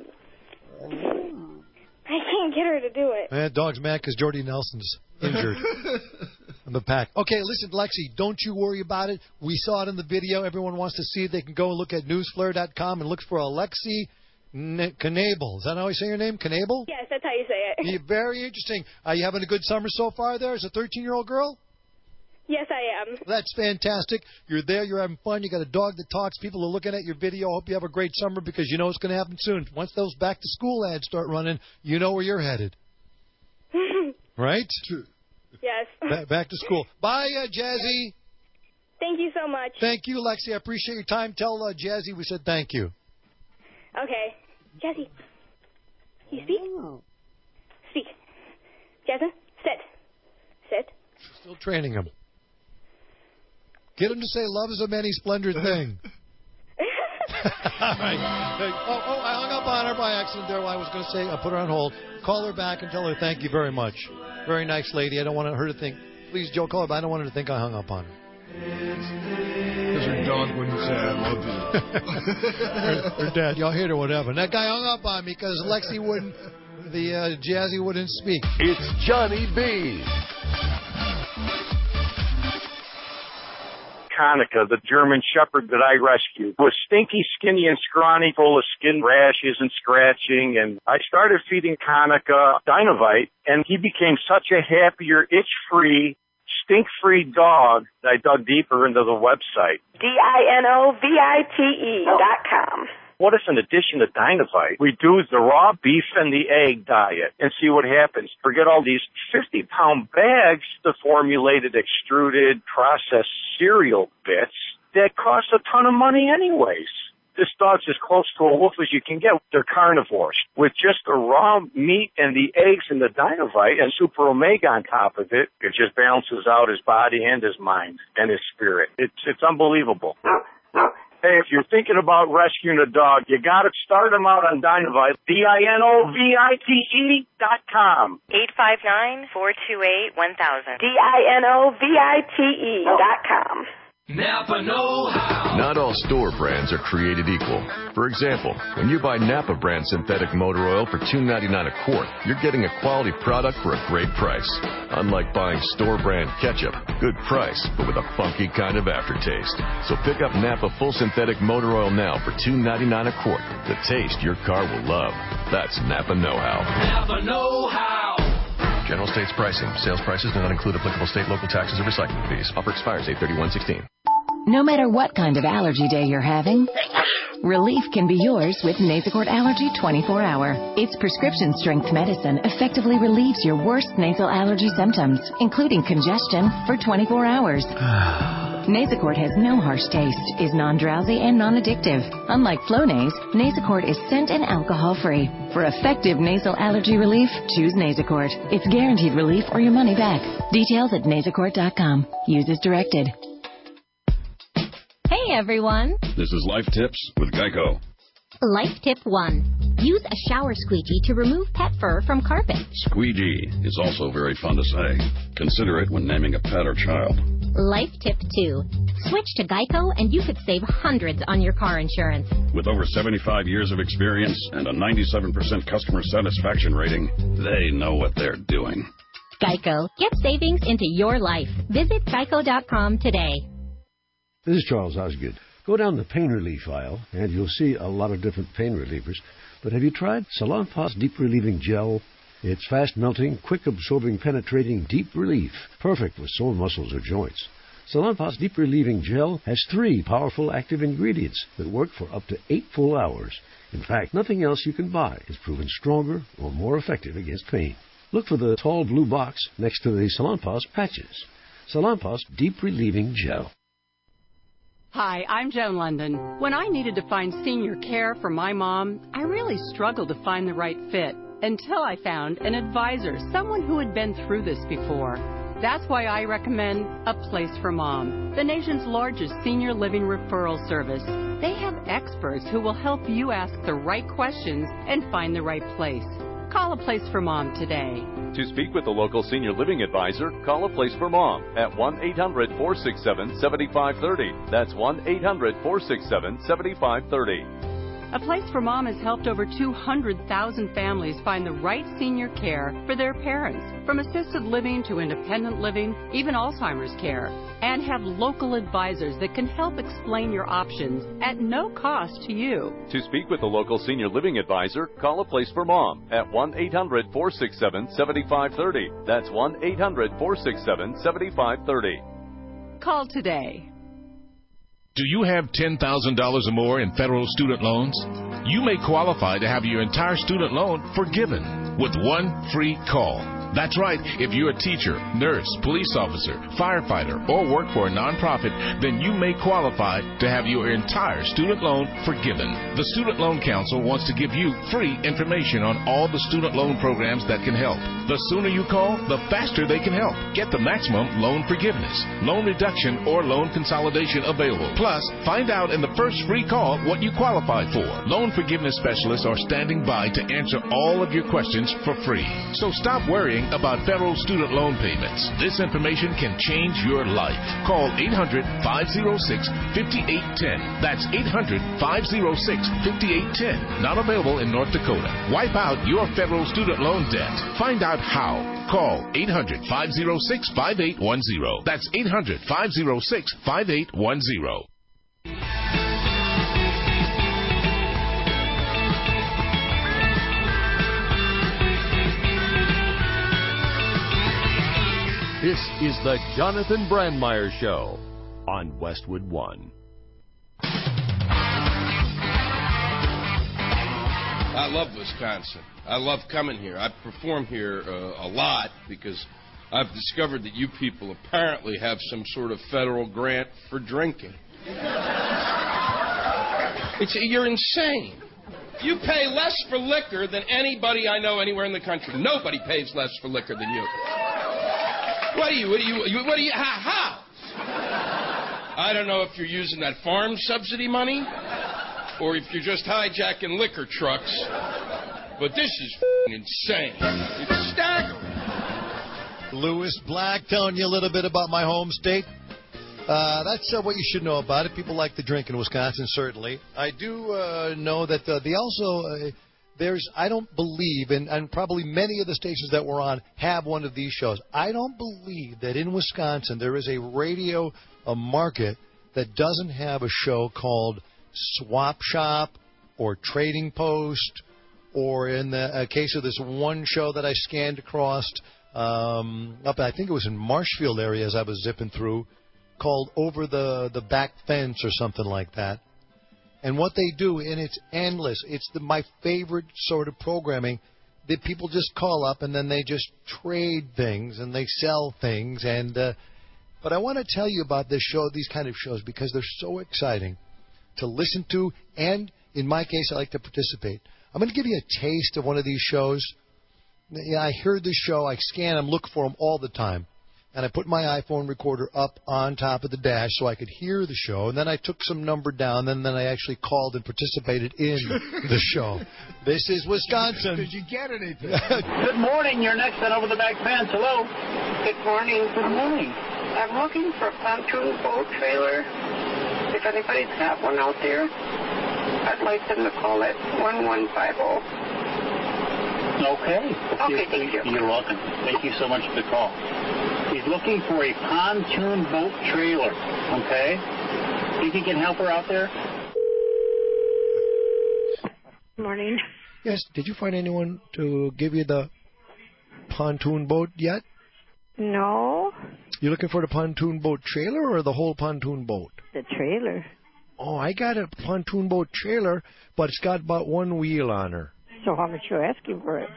I can't get her to do it. Man, dog's mad because Jordy Nelson's injured in the pack. Okay, listen, Lexi, don't you worry about it. We saw it in the video. Everyone wants to see it. They can go and look at newsflare.com and look for Alexi Knable. Is that how I say your name? Knable? Yes, that's how you say it. Very interesting. Are you having a good summer so far there as a 13-year-old girl? Yes, I am. That's fantastic. You're there. You're having fun. You got a dog that talks. People are looking at your video. Hope you have a great summer because you know it's going to happen soon. Once those back-to-school ads start running, you know where you're headed. Right? Yes. Back to school. Bye, Jazzy. Thank you so much. Thank you, Lexi. I appreciate your time. Tell Jazzy we said thank you. Okay. Jazzy, you speak? Speak. Jasmine, sit. Sit. Still training him. Get him to say love is a many splendid thing. All right. I hung up on her by accident there. I was going to say, I put her on hold. Call her back and tell her thank you very much. Very nice lady. I don't want her to think, please, Joe, call her back. I don't want her to think I hung up on her. Because her dog wouldn't say I love you. Her dad, y'all hear it or whatever. And that guy hung up on me because Lexi wouldn't, Jazzy wouldn't speak. It's Johnny B. Hanukkah, the German Shepherd that I rescued, was stinky, skinny, and scrawny, full of skin rashes and scratching. And I started feeding Hanukkah Dinovite, and he became such a happier, itch-free, stink-free dog that I dug deeper into the website. DINOVITE.com. What if, in addition to Dinovite, we do the raw beef and the egg diet and see what happens? Forget all these 50-pound bags of formulated, extruded, processed cereal bits that cost a ton of money anyways. This dog's as close to a wolf as you can get. They're carnivores. With just the raw meat and the eggs and the Dinovite and Super Omega on top of it, it just balances out his body and his mind and his spirit. It's unbelievable. Hey, if you're thinking about rescuing a dog, you got to start them out on Dinovite. DINOVITE.com. 859-428-1000. DINOVITE.com. Napa know-how. Not all store brands are created equal. For example, when you buy Napa brand synthetic motor oil for $2.99 a quart, you're getting a quality product for a great price. Unlike buying store brand ketchup, good price, but with a funky kind of aftertaste. So pick up Napa full synthetic motor oil now for $2.99 a quart. The taste your car will love. That's Napa know-how. Napa know-how. General States pricing. Sales prices do not include applicable state, local taxes, or recycling fees. Offer expires 8/31/16. No matter what kind of allergy day you're having, relief can be yours with Nasacort Allergy 24-Hour. Its prescription-strength medicine effectively relieves your worst nasal allergy symptoms, including congestion, for 24 hours. Nasacort has no harsh taste, is non-drowsy, and non-addictive. Unlike Flonase, Nasacort is scent and alcohol-free. For effective nasal allergy relief, choose Nasacort. It's guaranteed relief or your money back. Details at nasacort.com. Use as directed. Hey everyone! This is Life Tips with Geico. Life Tip 1. Use a shower squeegee to remove pet fur from carpet. Squeegee is also very fun to say. Consider it when naming a pet or child. Life Tip 2. Switch to Geico and you could save hundreds on your car insurance. With over 75 years of experience and a 97% customer satisfaction rating, they know what they're doing. Geico. Get savings into your life. Visit geico.com today. This is Charles Osgood. Go down the pain relief aisle, and you'll see a lot of different pain relievers. But have you tried Salonpas Deep Relieving Gel? It's fast-melting, quick-absorbing, penetrating deep relief. Perfect with sore muscles or joints. Salonpas Deep Relieving Gel has 3 powerful active ingredients that work for up to 8 full hours. In fact, nothing else you can buy is proven stronger or more effective against pain. Look for the tall blue box next to the Salonpas patches. Salonpas Deep Relieving Gel. Hi, I'm Joan London. When I needed to find senior care for my mom, I really struggled to find the right fit until I found an advisor, someone who had been through this before. That's why I recommend A Place for Mom, the nation's largest senior living referral service. They have experts who will help you ask the right questions and find the right place. Call A Place for Mom today. To speak with a local senior living advisor, call A Place for Mom at 1-800-467-7530. That's 1-800-467-7530. A Place for Mom has helped over 200,000 families find the right senior care for their parents, from assisted living to independent living, even Alzheimer's care, and have local advisors that can help explain your options at no cost to you. To speak with a local senior living advisor, call A Place for Mom at 1-800-467-7530. That's 1-800-467-7530. Call today. Do you have $10,000 or more in federal student loans? You may qualify to have your entire student loan forgiven with one free call. That's right. If you're a teacher, nurse, police officer, firefighter, or work for a nonprofit, then you may qualify to have your entire student loan forgiven. The Student Loan Council wants to give you free information on all the student loan programs that can help. The sooner you call, the faster they can help. Get the maximum loan forgiveness, loan reduction, or loan consolidation available. Plus, find out in the first free call what you qualify for. Loan forgiveness specialists are standing by to answer all of your questions for free. So stop worrying about federal student loan payments. This information can change your life. Call 800-506-5810. That's 800-506-5810. Not available in North Dakota. Wipe out your federal student loan debt. Find out how. Call 800-506-5810. That's 800-506-5810. This is the Jonathan Brandmeier Show on Westwood One. I love Wisconsin. I love coming here. I perform here a lot because I've discovered that you people apparently have some sort of federal grant for drinking. You're insane. You pay less for liquor than anybody I know anywhere in the country. Nobody pays less for liquor than you. What do you, how? I don't know if you're using that farm subsidy money or if you're just hijacking liquor trucks, but this is insane. It's staggering. Lewis Black telling you a little bit about my home state. That's what you should know about it. People like to drink in Wisconsin, certainly. I do know that they also... I don't believe, and probably many of the stations that we're on have one of these shows. I don't believe that in Wisconsin there is a radio market that doesn't have a show called Swap Shop or Trading Post, or in the case of this one show that I scanned across up, I think it was in Marshfield area as I was zipping through, called Over the Back Fence or something like that. And what they do, and it's endless. It's my favorite sort of programming that people just call up and then they just trade things and they sell things. And but I want to tell you about this show, these kind of shows, because they're so exciting to listen to. And in my case, I like to participate. I'm going to give you a taste of one of these shows. Yeah, I heard this show. I scan them, look for them all the time. And I put my iPhone recorder up on top of the dash so I could hear the show. And then I took some number down, and then I actually called and participated in the show. This is Wisconsin. Did you get anything? Good morning. You're next on Over the Back Fence. Hello. Good morning. Good morning. I'm looking for a pontoon boat trailer. If anybody's got one out there, I'd like them to call it 1150. Okay, thank you. You're welcome. Thank you so much for the call. He's looking for a pontoon boat trailer, okay? Think you can help her out there? Morning. Yes, did you find anyone to give you the pontoon boat yet? No. You looking for the pontoon boat trailer or the whole pontoon boat? The trailer. Oh, I got a pontoon boat trailer, but it's got about one wheel on her. So how much you asking for it?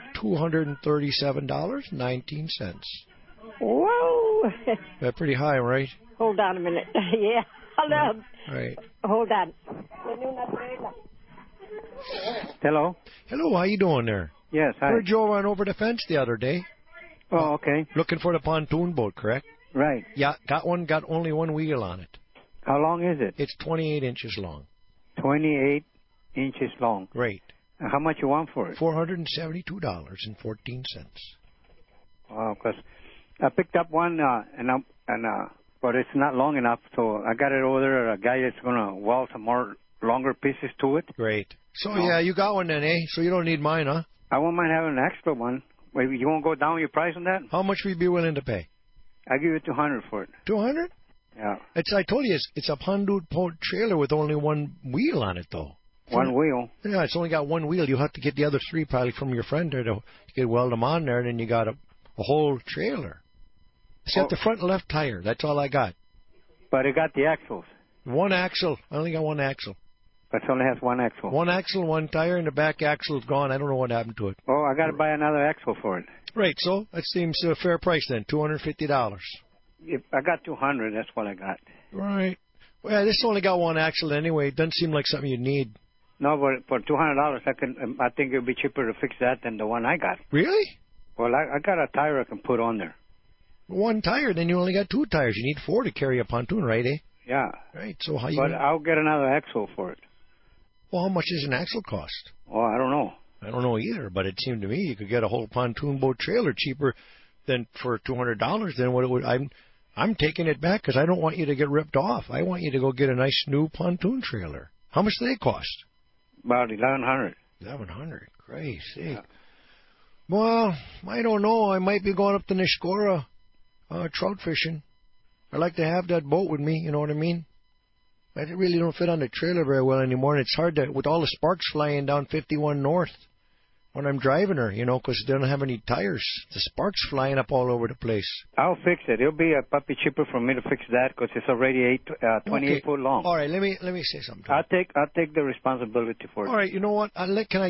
$237.19. Whoa. That's pretty high, right? Hold on a minute. Yeah. Hold on. Right. Hold on. Hello. Hello, how you doing there? Yes, hi. Heard you on over the fence the other day. Oh, okay. Looking for the pontoon boat, correct? Right. Yeah, got only one wheel on it. How long is it? It's 28 inches long. 28 inches long. Right. How much you want for it? $472.14. Wow, because I picked up one, but it's not long enough, so I got it over there. A guy that's going to weld some more longer pieces to it. Great. So, yeah, you got one then, eh? So you don't need mine, huh? I won't mind having an extra one. Wait, you won't go down your price on that? How much would you be willing to pay? I'll give you $200 for it. $200? Yeah. I told you, it's a pontoon boat trailer with only one wheel on it, though. One wheel? Yeah, it's only got one wheel. You'll have to get the other three probably from your friend there to weld them on there, and then you got a whole trailer. It's got the front left tire. That's all I got. But it got the axles. One axle. I only got one axle. But it only has one axle. One axle, one tire, and the back axle is gone. I don't know what happened to it. Oh, I got to buy another axle for it. Right, so that seems a fair price then, $250. If I got $200, that's what I got. Right. Well, this only got one axle anyway. It doesn't seem like something you need. No, but for $200, I think it would be cheaper to fix that than the one I got. Really? Well, I got a tire I can put on there. One tire, then you only got two tires. You need four to carry a pontoon, right, eh? Yeah. Right, so how you... But I'll get another axle for it. Well, how much does an axle cost? Oh, I don't know. I don't know either, but it seemed to me you could get a whole pontoon boat trailer cheaper than for $200 than what it would... I'm taking it back because I don't want you to get ripped off. I want you to go get a nice new pontoon trailer. How much do they cost? About $1,100. $1,100. Crazy. Yeah. Well, I don't know. I might be going up to Nishkora trout fishing. I like to have that boat with me, you know what I mean? I really don't fit on the trailer very well anymore, and it's hard to, with all the sparks flying down 51 North when I'm driving her, you know, because they don't have any tires. The sparks flying up all over the place. I'll fix it. It'll be a puppy cheaper for me to fix that because it's already 28 foot long. All right, let me say something. I'll take the responsibility for it. All right, you know what? Let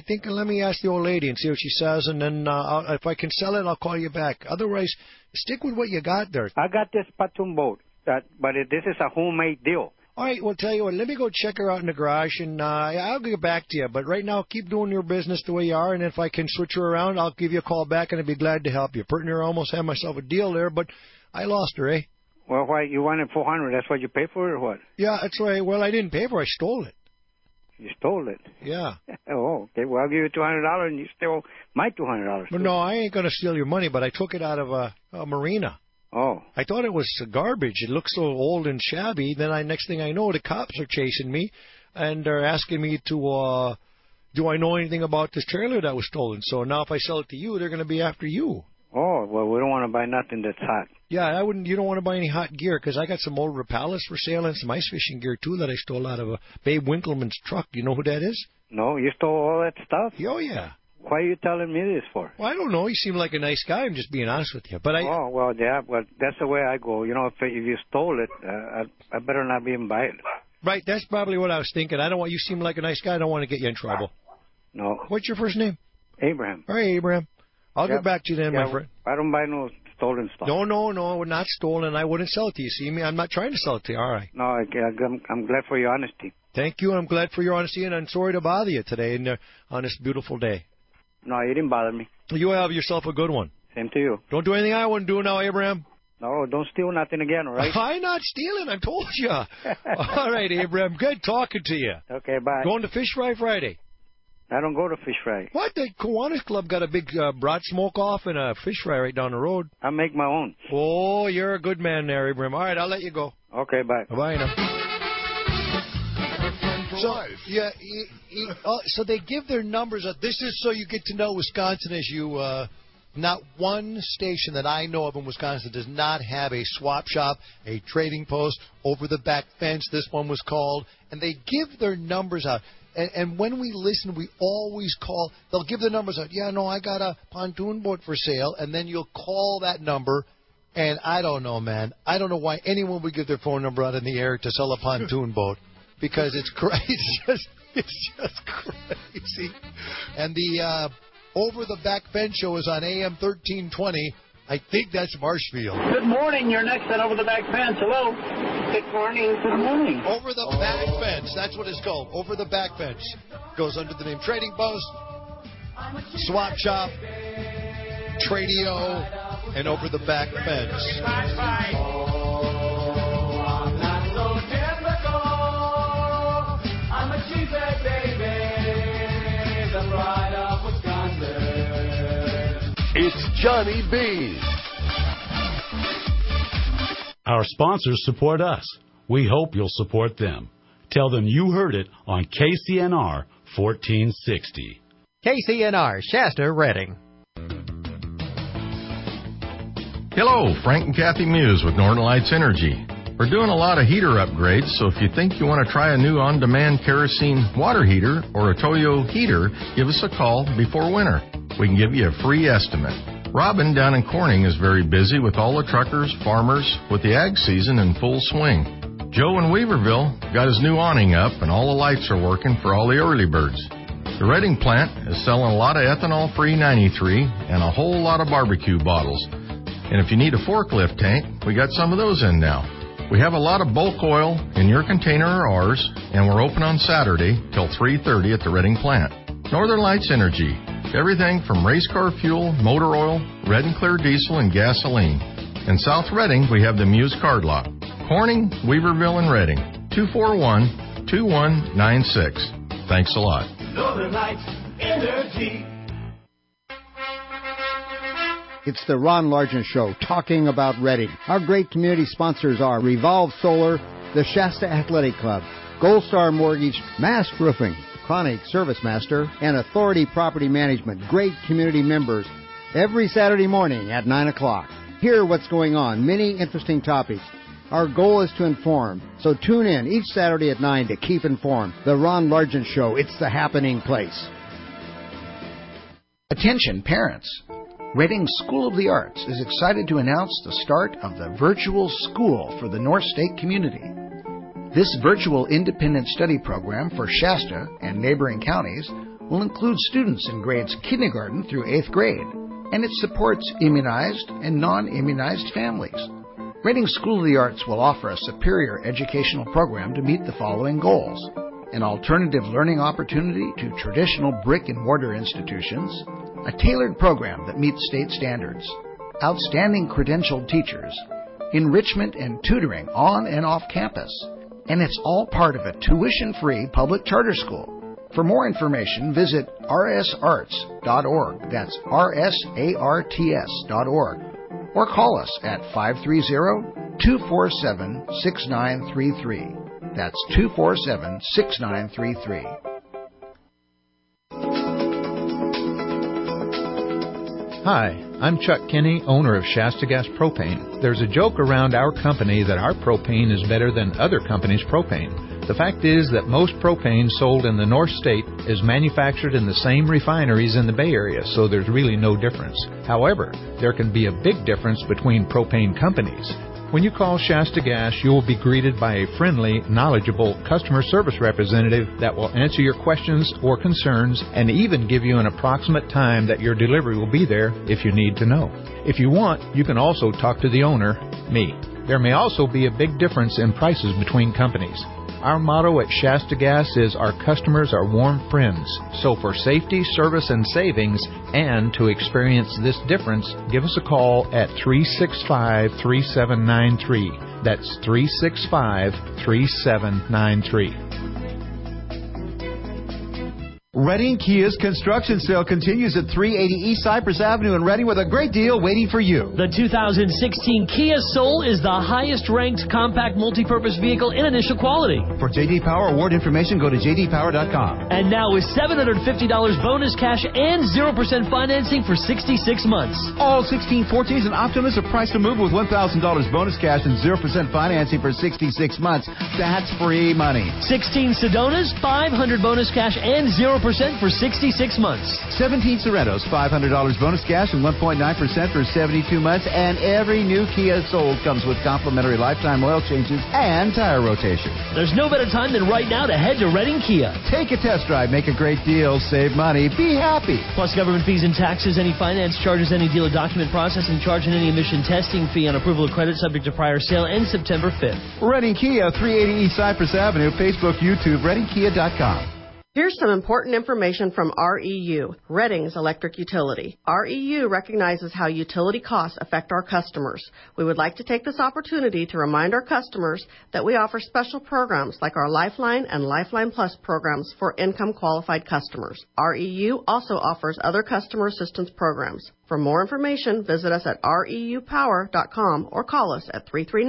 me ask the old lady and see what she says, and then if I can sell it, I'll call you back. Otherwise, stick with what you got there. I got this pontoon boat, but this is a homemade deal. All right, well, tell you what, let me go check her out in the garage, and I'll get back to you. But right now, keep doing your business the way you are, and if I can switch her around, I'll give you a call back, and I'd be glad to help you. Pretty near almost had myself a deal there, but I lost her, eh? Well, why? You wanted $400. That's what you paid for it, or what? Yeah, that's right. Well, I didn't pay for it. I stole it. You stole it? Yeah. Oh, okay. Well, I'll give you $200, and you stole my $200. Well, no, I ain't going to steal your money, but I took it out of a marina. Oh. I thought it was garbage. It looked so old and shabby. Then next thing I know, the cops are chasing me, and they're asking me to, do I know anything about this trailer that was stolen? So now if I sell it to you, they're going to be after you. Oh, well, we don't want to buy nothing that's hot. Yeah, you don't want to buy any hot gear, because I got some old Rapalas for sale and some ice fishing gear, too, that I stole out of Babe Winkleman's truck. You know who that is? No, you stole all that stuff? Oh, yeah. Why are you telling me this for? Well, I don't know. You seem like a nice guy. I'm just being honest with you. But Oh, well, yeah, well, that's the way I go. You know, if you stole it, I better not be in buy it. Right, that's probably what I was thinking. You seem like a nice guy. I don't want to get you in trouble. No. What's your first name? Abraham. All right, Abraham. I'll get back to you then, my friend. I don't buy no stolen stuff. No, not stolen. I wouldn't sell it to you. See me? I'm not trying to sell it to you. All right. No, I'm glad for your honesty. Thank you. I'm glad for your honesty, and I'm sorry to bother you today on this beautiful day. No, you didn't bother me. You have yourself a good one. Same to you. Don't do anything I wouldn't do now, Abraham. No, don't steal nothing again, all right? I'm not stealing, I told you. All right, Abraham, good talking to you. Okay, bye. Going to Fish Fry Friday? I don't go to Fish Fry. What? The Kiwanis Club got a big brat smoke-off and a fish fry right down the road. I make my own. Oh, you're a good man there, Abraham. All right, I'll let you go. Okay, bye. Bye now. So, so they give their numbers. This is so you get to know Wisconsin as you... not one station that I know of in Wisconsin does not have a swap shop, a trading post, over the back fence, this one was called. And they give their numbers out. And when we listen, we always call. They'll give the numbers out. Yeah, no, I got a pontoon boat for sale. And then you'll call that number, And I don't know, man. I don't know why anyone would give their phone number out in the air to sell a pontoon boat, because it's crazy. It's just crazy. And the Over the Back Fence show is on AM 1320. I think that's Marshfield. Good morning. You're next on Over the Back Fence. Hello. Good morning. Good morning. Over the Back Fence. That's what it's called. Over the Back Fence. Goes under the name Trading Post, Swap Shop, Tradio, and Over the Back Fence. It's Johnny B. Our sponsors support us. We hope you'll support them. Tell them you heard it on KCNR 1460. KCNR, Shasta, Redding. Hello, Frank and Kathy Muse with Northern Lights Energy. We're doing a lot of heater upgrades, so if you think you want to try a new on-demand kerosene water heater or a Toyo heater, give us a call before winter. We can give you a free estimate. Robin down in Corning is very busy with all the truckers, farmers, with the ag season in full swing. Joe in Weaverville got his new awning up and all the lights are working for all the early birds. The Redding plant is selling a lot of ethanol-free 93 and a whole lot of barbecue bottles. And if you need a forklift tank, we got some of those in now. We have a lot of bulk oil in your container or ours, and we're open on Saturday till 3:30 at the Redding plant. Northern Lights Energy. Everything from race car fuel, motor oil, red and clear diesel, and gasoline. In South Redding, we have the Muse Card Lot. Corning, Weaverville, and Redding. 241-2196. Thanks a lot. Northern Lights Energy. It's the Ron Largent Show, talking about Redding. Our great community sponsors are Revolve Solar, the Shasta Athletic Club, Gold Star Mortgage, Mask Roofing, Chronic Service Master, and Authority Property Management. Great community members. Every Saturday morning at 9 o'clock. Hear what's going on. Many interesting topics. Our goal is to inform. So tune in each Saturday at 9 to keep informed. The Ron Largent Show. It's the happening place. Attention, parents. Redding School of the Arts is excited to announce the start of the virtual school for the North State community. This virtual independent study program for Shasta and neighboring counties will include students in grades kindergarten through 8th grade, and it supports immunized and non-immunized families. Redding School of the Arts will offer a superior educational program to meet the following goals: an alternative learning opportunity to traditional brick-and-mortar institutions, a tailored program that meets state standards, outstanding credentialed teachers, enrichment and tutoring on and off campus, and it's all part of a tuition-free public charter school. For more information, visit rsarts.org. That's rsarts.org. Or call us at 530-247-6933. That's 247-6933. Hi, I'm Chuck Kinney, owner of Shasta Gas Propane. There's a joke around our company that our propane is better than other companies' propane. The fact is that most propane sold in the North State is manufactured in the same refineries in the Bay Area, so there's really no difference. However, there can be a big difference between propane companies. When you call Shasta Gas, you will be greeted by a friendly, knowledgeable customer service representative that will answer your questions or concerns and even give you an approximate time that your delivery will be there if you need to know. If you want, you can also talk to the owner, me. There may also be a big difference in prices between companies. Our motto at Shasta Gas is our customers are warm friends. So for safety, service, and savings, and to experience this difference, give us a call at 365-3793. That's 365-3793. Redding Kia's construction sale continues at 380 East Cypress Avenue in Redding with a great deal waiting for you. The 2016 Kia Soul is the highest-ranked compact multi-purpose vehicle in initial quality. For J.D. Power award information, go to jdpower.com. And now with $750 bonus cash and 0% financing for 66 months. All 1614s and Optimus are priced to move with $1,000 bonus cash and 0% financing for 66 months. That's free money. 16 Sedonas, $500 bonus cash and 0% for 66 months. 17 Sorrentos, $500 bonus cash and 1.9% for 72 months. And every new Kia sold comes with complimentary lifetime oil changes and tire rotation. There's no better time than right now to head to Reading Kia. Take a test drive, make a great deal, save money, be happy. Plus government fees and taxes, any finance charges, any dealer document processing charge, and any emission testing fee on approval of credit subject to prior sale ends September 5th. Reading Kia, 380 East Cypress Avenue, Facebook, YouTube, ReadingKia.com. Here's some important information from REU, Reading's electric utility. REU recognizes how utility costs affect our customers. We would like to take this opportunity to remind our customers that we offer special programs like our Lifeline and Lifeline Plus programs for income-qualified customers. REU also offers other customer assistance programs. For more information, visit us at reupower.com or call us at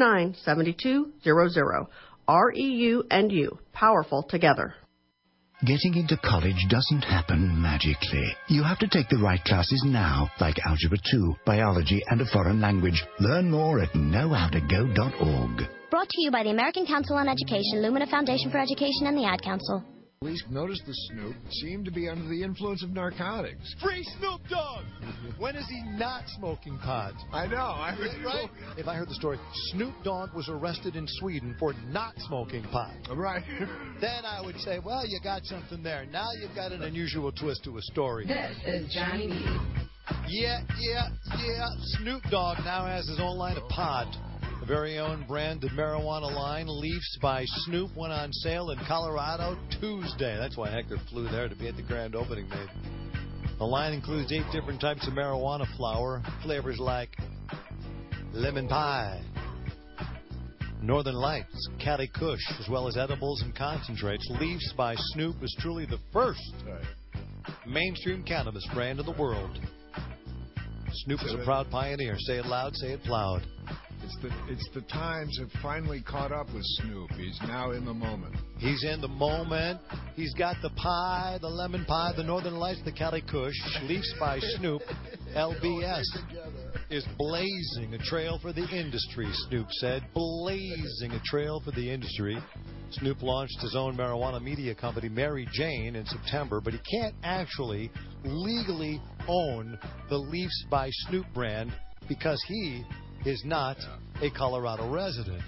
339-7200. REU and you, powerful together. Getting into college doesn't happen magically. You have to take the right classes now, like Algebra 2, Biology, and a foreign language. Learn more at knowhowtogo.org. Brought to you by the American Council on Education, Lumina Foundation for Education, and the Ad Council. Police noticed the Snoop seemed to be under the influence of narcotics. Free Snoop Dogg! When is he not smoking pot? I know. I heard right? If I heard the story, Snoop Dogg was arrested in Sweden for not smoking pot. Right. Then I would say, well, you got something there. Now you've got an unusual twist to a story. This is Johnny B. Yeah. Snoop Dogg now has his own line of pot. The very own branded marijuana line, Leafs by Snoop, went on sale in Colorado Tuesday. That's why Hector flew there to be at the grand opening, maybe. The line includes 8 different types of marijuana flower, flavors like lemon pie, Northern Lights, Cali Kush, as well as edibles and concentrates. Leafs by Snoop is truly the first mainstream cannabis brand in the world. Snoop is a proud pioneer. Say it loud, say it loud. It's the times have finally caught up with Snoop. He's now in the moment. He's in the moment. He's got the pie, the lemon pie, the Northern Lights, the Cali Kush. Leafs by Snoop. LBS is blazing a trail for the industry, Snoop said. Blazing a trail for the industry. Snoop launched his own marijuana media company, Mary Jane, in September, but he can't actually legally own the Leafs by Snoop brand because he is not a Colorado resident.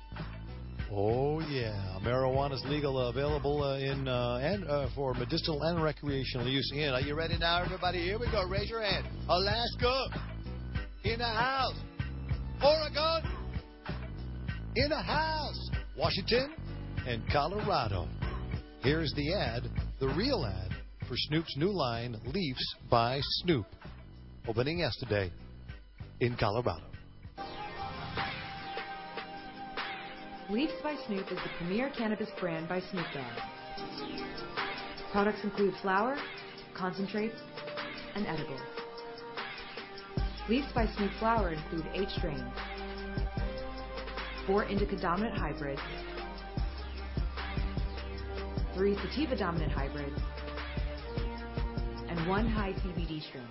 Oh, yeah. Marijuana is legal, available for medicinal and recreational use. Are you ready now, everybody? Here we go. Raise your hand. Alaska, in the house. Oregon, in the house. Washington and Colorado. Here's the ad, the real ad, for Snoop's new line, Leafs by Snoop. Opening yesterday in Colorado. Leafs by Snoop is the premier cannabis brand by Snoop Dogg. Products include flower, concentrates, and edibles. Leafs by Snoop flower include 8 strains, 4 indica-dominant hybrids, 3 sativa-dominant hybrids, and 1 high CBD strain.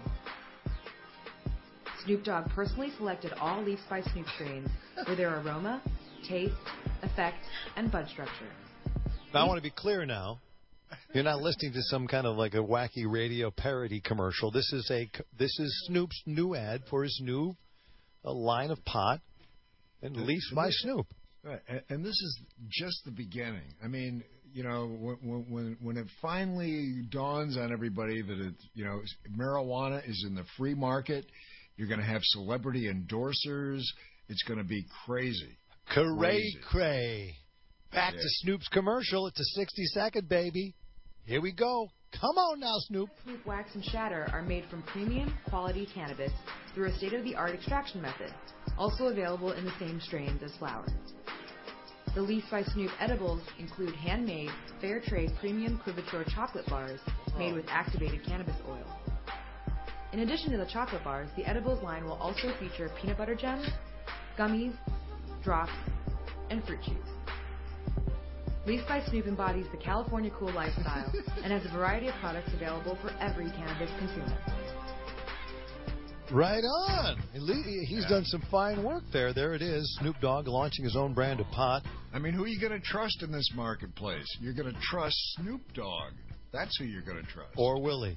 Snoop Dogg personally selected all Leafs by Snoop strains for their aroma, taste, effect, and bud structure. Now, I want to be clear now. You're not listening to some kind of like a wacky radio parody commercial. This is Snoop's new ad for his new line of pot and Leafs by Snoop. Right, and this is just the beginning. I mean, you know, when it finally dawns on everybody that it, you know, marijuana is in the free market, you're going to have celebrity endorsers. It's going to be crazy. Cray. Back to Snoop's commercial. It's a 60-second, baby. Here we go. Come on now, Snoop. Snoop Wax and Shatter are made from premium quality cannabis through a state-of-the-art extraction method, also available in the same strains as flower. The Leafs by Snoop edibles include handmade, fair trade premium Couverture chocolate bars made with activated cannabis oil. In addition to the chocolate bars, the edibles line will also feature peanut butter gems, gummies, drops, and fruit chews. Leafs by Snoop embodies the California cool lifestyle and has a variety of products available for every cannabis consumer. Right on. He's done some fine work there. There it is. Snoop Dogg launching his own brand of pot. I mean, who are you going to trust in this marketplace? You're going to trust Snoop Dogg. That's who you're going to trust. Or Willie.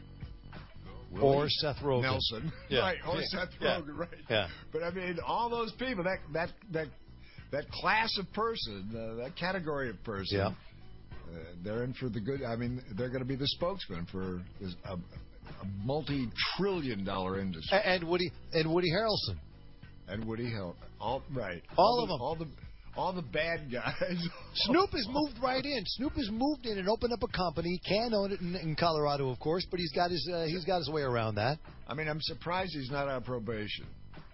Or Seth Rogen. Nelson. Yeah. Right. Or Seth Rogen. Right. Yeah. But I mean, all those people, that class of person, that category of person, they're in for the good. I mean, they're going to be the spokesman for a multi-trillion-dollar industry. And Woody Harrelson. And Woody Harrelson. All of them. All the bad guys. Snoop has moved right in. Snoop has moved in and opened up a company. Can't own it in Colorado, of course, but he's got his way around that. I mean, I'm surprised he's not on probation.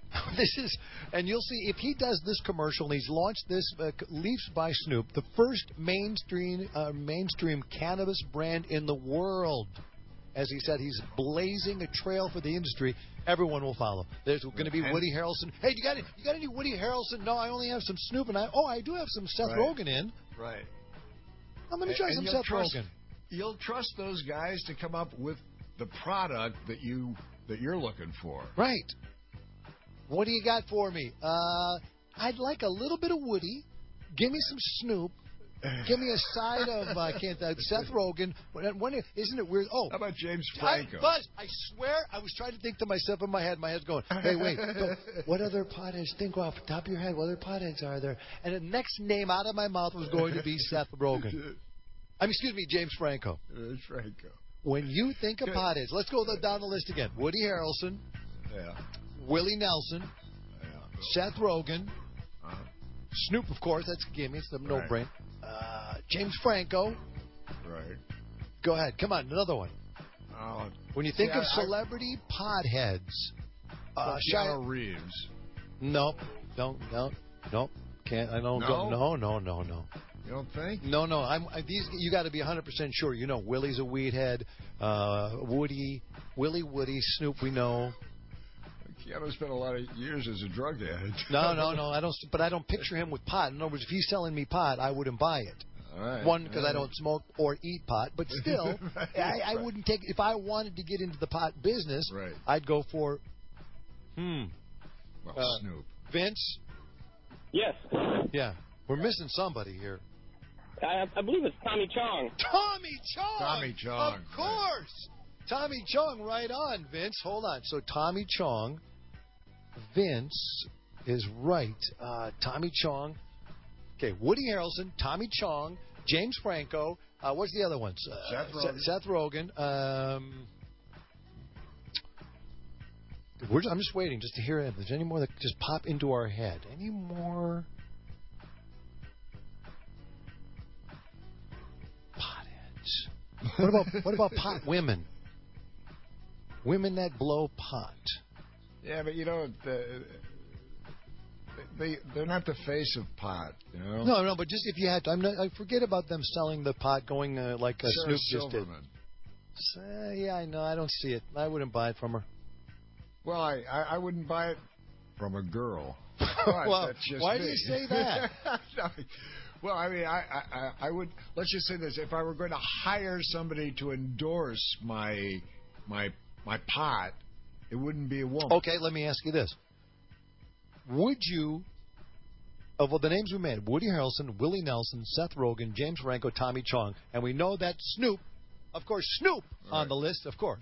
And you'll see if he does this commercial and he's launched this Leafs by Snoop, the first mainstream cannabis brand in the world. As he said, he's blazing a trail for the industry. Everyone will follow. There's going to be Woody Harrelson. Hey, you got any Woody Harrelson? No, I only have some Snoop, and I do have some Seth Rogen in. Right. I'm going to try some Seth Rogen. You'll trust those guys to come up with the product that you're looking for. Right. What do you got for me? I'd like a little bit of Woody. Give me some Snoop. Give me a side of Seth Rogen. Isn't it weird? Oh, how about James Franco? Buzz, I swear I was trying to think to myself in my head. My head's going, hey, wait. What other potheads? Think off the top of your head. What other potheads are there? And the next name out of my mouth was going to be Seth Rogen. Excuse me, James Franco. Franco. When you think of potheads, let's go down the list again. Woody Harrelson. Yeah. Willie Nelson. Yeah. Seth Rogen. Snoop, of course. That's a gimme. It's a no-brainer. James Franco. Right. Go ahead. Come on, another one. When you think of celebrity potheads, Keanu Reeves. Nope. Can't. I don't. No. No. You don't think? No. You got to be 100% sure. You know, Willie's a weed head. Woody, Snoop. We know. Keanu spent a lot of years as a drug addict. No. I don't. But I don't picture him with pot. In other words, if he's selling me pot, I wouldn't buy it. All right. One, because I don't smoke or eat pot. But still, I wouldn't take. If I wanted to get into the pot business, I'd go for. Snoop. Vince. Yes. Yeah, we're missing somebody here. I believe it's Tommy Chong. Tommy Chong. Of course. Right. Tommy Chong, right on, Vince. Hold on. So Tommy Chong, Vince is right. Tommy Chong. Okay, Woody Harrelson, Tommy Chong, James Franco. What's the other ones? Seth Rogen. I'm just waiting just to hear if there's any more that just pop into our head. Any more potheads? What about pot women? Women that blow pot. Yeah, but you know, they're not the face of pot, you know. No, but just if you had to, I forget about them selling the pot, going like Snoop just did. Yeah, I know. I don't see it. I wouldn't buy it from her. Well, I wouldn't buy it from a girl. Well, that's just why me. do you say that? Well, I mean, I would. Let's just say this: if I were going to hire somebody to endorse my pot, it wouldn't be a woman. Okay, let me ask you this: would you, of the names we made, Woody Harrelson, Willie Nelson, Seth Rogen, James Franco, Tommy Chong, and we know that Snoop, of course, on the list, of course.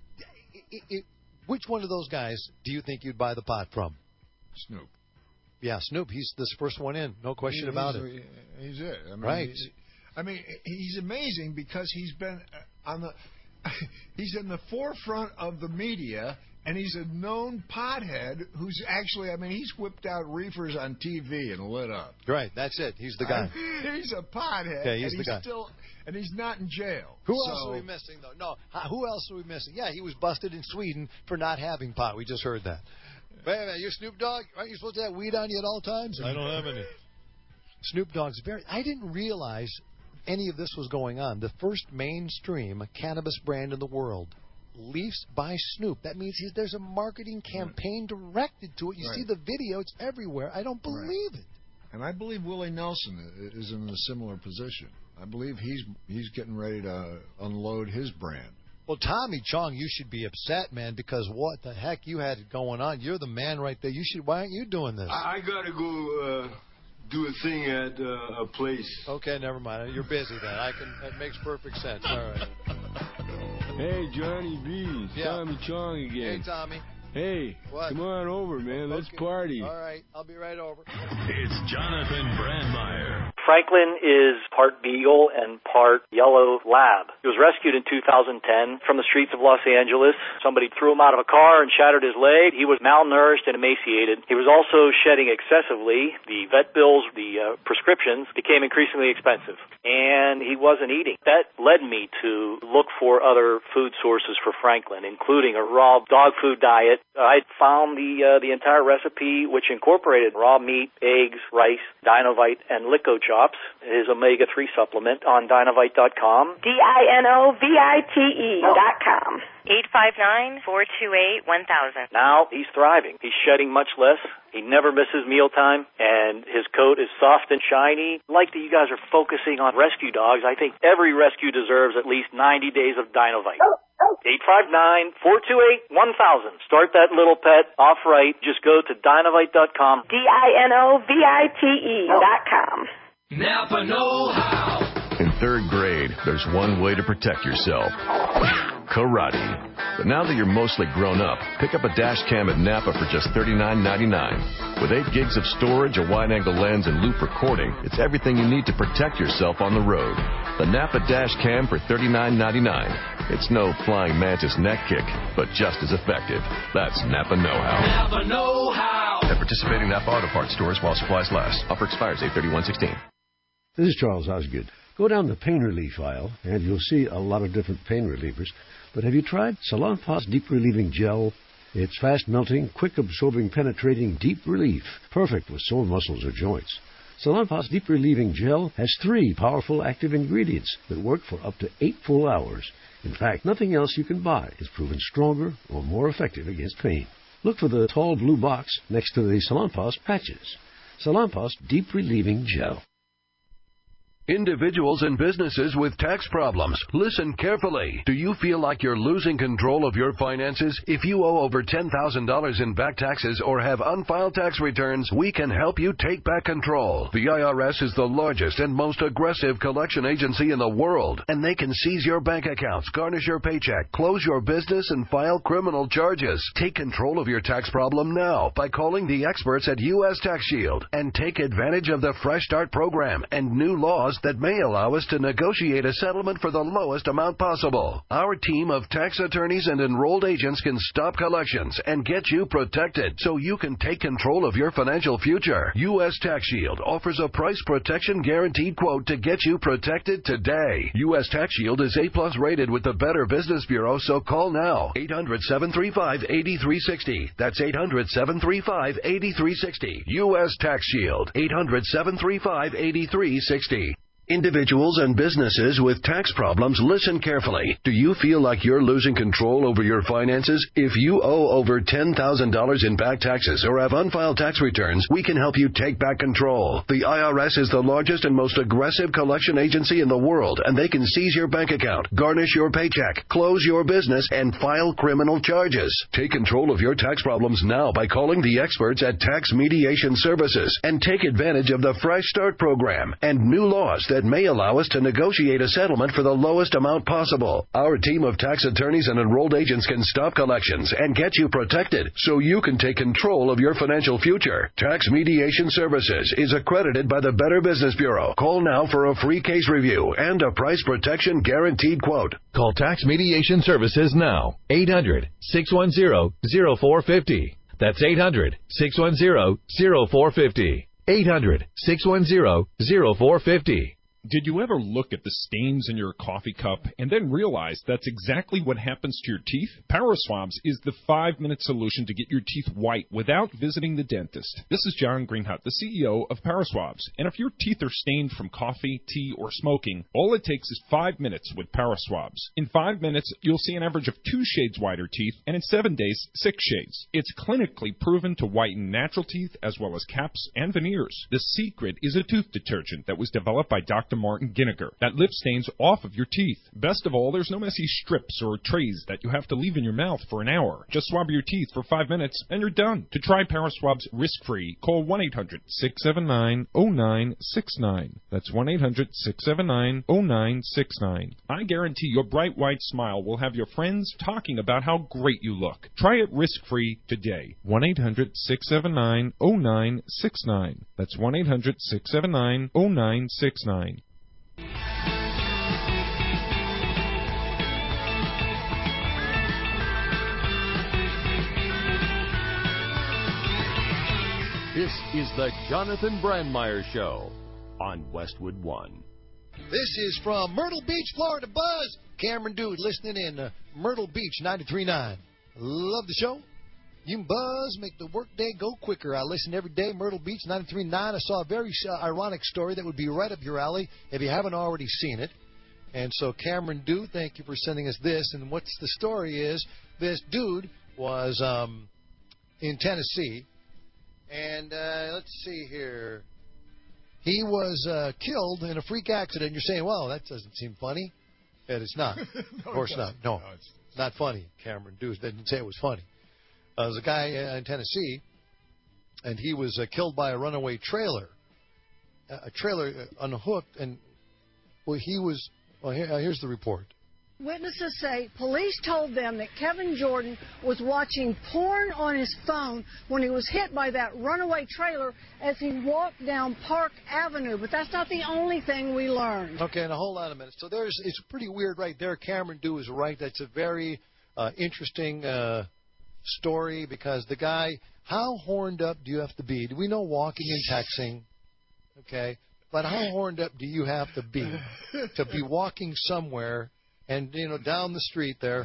Which one of those guys do you think you'd buy the pot from? Snoop. Yeah, Snoop. He's this first one in. No question about it. He's it. I mean, right. He's amazing because he's been he's in the forefront of the media, and he's a known pothead who's actually, he's whipped out reefers on TV and lit up. Right, that's it. He's the guy. He's a pothead. Okay, he's the guy. And he's not in jail. Who else are we missing, though? No, who else are we missing? Yeah, he was busted in Sweden for not having pot. We just heard that. Wait a minute, you're Snoop Dogg? Aren't you supposed to have weed on you at all times? I don't have any. Snoop Dogg's I didn't realize any of this was going on. The first mainstream cannabis brand in the world, Leafs by Snoop. That means there's a marketing campaign directed to it. You see the video; it's everywhere. I don't believe it. And I believe Willie Nelson is in a similar position. I believe he's getting ready to unload his brand. Well, Tommy Chong, you should be upset, man, because what the heck you had going on. You're the man right there. Why aren't you doing this? I gotta go do a thing at a place. Okay, never mind. You're busy then. That makes perfect sense. All right. Hey, Johnny B. Yeah. Tommy Chong again. Hey, Tommy. Hey, what? Come on over, man. Let's party. All right, I'll be right over. It's Jonathan Brandmeier. Franklin is part beagle and part yellow lab. He was rescued in 2010 from the streets of Los Angeles. Somebody threw him out of a car and shattered his leg. He was malnourished and emaciated. He was also shedding excessively. The vet bills, the prescriptions became increasingly expensive, and he wasn't eating. That led me to look for other food sources for Franklin, including a raw dog food diet. I found the entire recipe, which incorporated raw meat, eggs, rice, Dinovite, and Lico-Chops, his omega-3 supplement, on Dinovite.com. DINOVITE.com. 859-428-1000. Now he's thriving. He's shedding much less. He never misses mealtime, and his coat is soft and shiny. Like that you guys are focusing on rescue dogs, I think every rescue deserves at least 90 days of Dinovite. 859-428-1000. Start that little pet off right. Just go to Dinovite.com. DINOVITE.com. Napa know-how. In third grade, there's one way to protect yourself. Karate. But now that you're mostly grown up, pick up a dash cam at Napa for just $39.99. With 8 gigs of storage, a wide-angle lens, and loop recording, it's everything you need to protect yourself on the road. The Napa dash cam for $39.99. It's no flying mantis neck kick, but just as effective. That's Napa know-how. Napa know-how. At participating Napa Auto Parts stores while supplies last. Offer expires 8/31/16. This is Charles Osgood. Go down the pain relief aisle, and you'll see a lot of different pain relievers. But have you tried Salonpas Deep Relieving Gel? It's fast-melting, quick-absorbing, penetrating deep relief. Perfect with sore muscles or joints. Salonpas Deep Relieving Gel has 3 powerful active ingredients that work for up to 8 full hours. In fact, nothing else you can buy is proven stronger or more effective against pain. Look for the tall blue box next to the Salonpas patches. Salonpas Deep Relieving Gel. Individuals and businesses with tax problems, listen carefully. Do you feel like you're losing control of your finances? If you owe over $10,000 in back taxes or have unfiled tax returns, we can help you take back control. The IRS is the largest and most aggressive collection agency in the world, and they can seize your bank accounts, garnish your paycheck, close your business, and file criminal charges. Take control of your tax problem now by calling the experts at U.S. Tax Shield and take advantage of the Fresh Start program and new laws that may allow us to negotiate a settlement for the lowest amount possible. Our team of tax attorneys and enrolled agents can stop collections and get you protected so you can take control of your financial future. U.S. Tax Shield offers a price protection guaranteed quote to get you protected today. U.S. Tax Shield is A+ rated with the Better Business Bureau, so call now. 800-735-8360. That's 800-735-8360. U.S. Tax Shield. 800-735-8360. Individuals and businesses with tax problems, listen carefully. Do you feel like you're losing control over your finances? If you owe over $10,000 in back taxes or have unfiled tax returns, we can help you take back control. The IRS is the largest and most aggressive collection agency in the world, and they can seize your bank account, garnish your paycheck, close your business, and file criminal charges. Take control of your tax problems now by calling the experts at Tax Mediation Services and take advantage of the Fresh Start program and new laws that may allow us to negotiate a settlement for the lowest amount possible. Our team of tax attorneys and enrolled agents can stop collections and get you protected so you can take control of your financial future. Tax Mediation Services is accredited by the Better Business Bureau. Call now for a free case review and a price protection guaranteed quote. Call Tax Mediation Services now. 800-610-0450. That's 800-610-0450. 800-610-0450. Did you ever look at the stains in your coffee cup and then realize that's exactly what happens to your teeth? PowerSwabs is the 5-minute solution to get your teeth white without visiting the dentist. This is John Greenhut, the CEO of PowerSwabs. And if your teeth are stained from coffee, tea, or smoking, all it takes is 5 minutes with PowerSwabs. In 5 minutes, you'll see an average of 2 shades whiter teeth, and in 7 days, 6 shades. It's clinically proven to whiten natural teeth as well as caps and veneers. The secret is a tooth detergent that was developed by Dr. Dr. Martin Ginniger. That lip stains off of your teeth. Best of all, there's no messy strips or trays that you have to leave in your mouth for an hour. Just swab your teeth for 5 minutes and you're done. To try Paraswabs risk-free, call 1-800-679-0969. That's 1-800-679-0969. I guarantee your bright white smile will have your friends talking about how great you look. Try it risk-free today. 1-800-679-0969. That's 1-800-679-0969. This is the Jonathan Brandmeier Show on Westwood One. This is from Myrtle Beach, Florida. Buzz, Cameron Dude, listening in Myrtle Beach, 93.9. Love the show. You can buzz, make the workday go quicker. I listen every day, Myrtle Beach, 93.9. I saw a very ironic story that would be right up your alley if you haven't already seen it. And so, Cameron Dude, thank you for sending us this. And what's the story is, this dude was in Tennessee. And let's see here. He was killed in a freak accident. You're saying, well, that doesn't seem funny. And it's not. No, of course not. No, it's not funny. Cameron Dude didn't say it was funny. There's a guy in Tennessee, and he was killed by a runaway trailer. A trailer unhooked, and well, he was. Well, here's the report. Witnesses say police told them that Kevin Jordan was watching porn on his phone when he was hit by that runaway trailer as he walked down Park Avenue. But that's not the only thing we learned. Okay, and hold on a minute. So it's pretty weird right there. Cameron Dew is right. That's a very interesting story because the guy, how horned up do you have to be? Do we know walking and texting? Okay. But how horned up do you have to be walking somewhere and, down the street there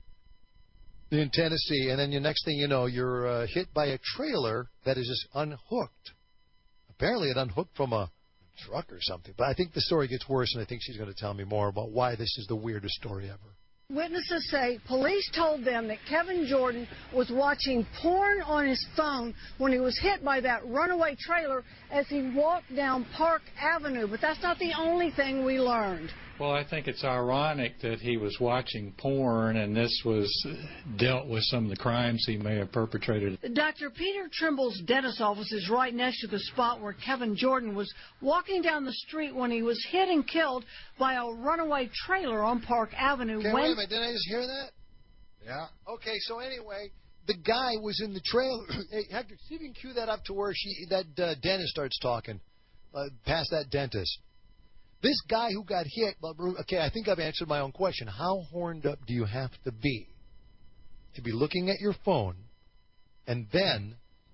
in Tennessee, and then the next thing you know, you're hit by a trailer that is just unhooked. Apparently it unhooked from a truck or something. But I think the story gets worse, and I think she's going to tell me more about why this is the weirdest story ever. Witnesses say police told them that Kevin Jordan was watching porn on his phone when he was hit by that runaway trailer as he walked down Park Avenue. But that's not the only thing we learned. Well, I think it's ironic that he was watching porn and this was dealt with some of the crimes he may have perpetrated. Dr. Peter Trimble's dentist office is right next to the spot where Kevin Jordan was walking down the street when he was hit and killed by a runaway trailer on Park Avenue. Okay, wait a minute. Didn't I just hear that? Yeah. Okay, so anyway, the guy was in the trailer. Hey, Hector, see if you can cue that up to where that dentist starts talking, past that dentist. This guy who got hit, okay, I think I've answered my own question. How horned up do you have to be looking at your phone and then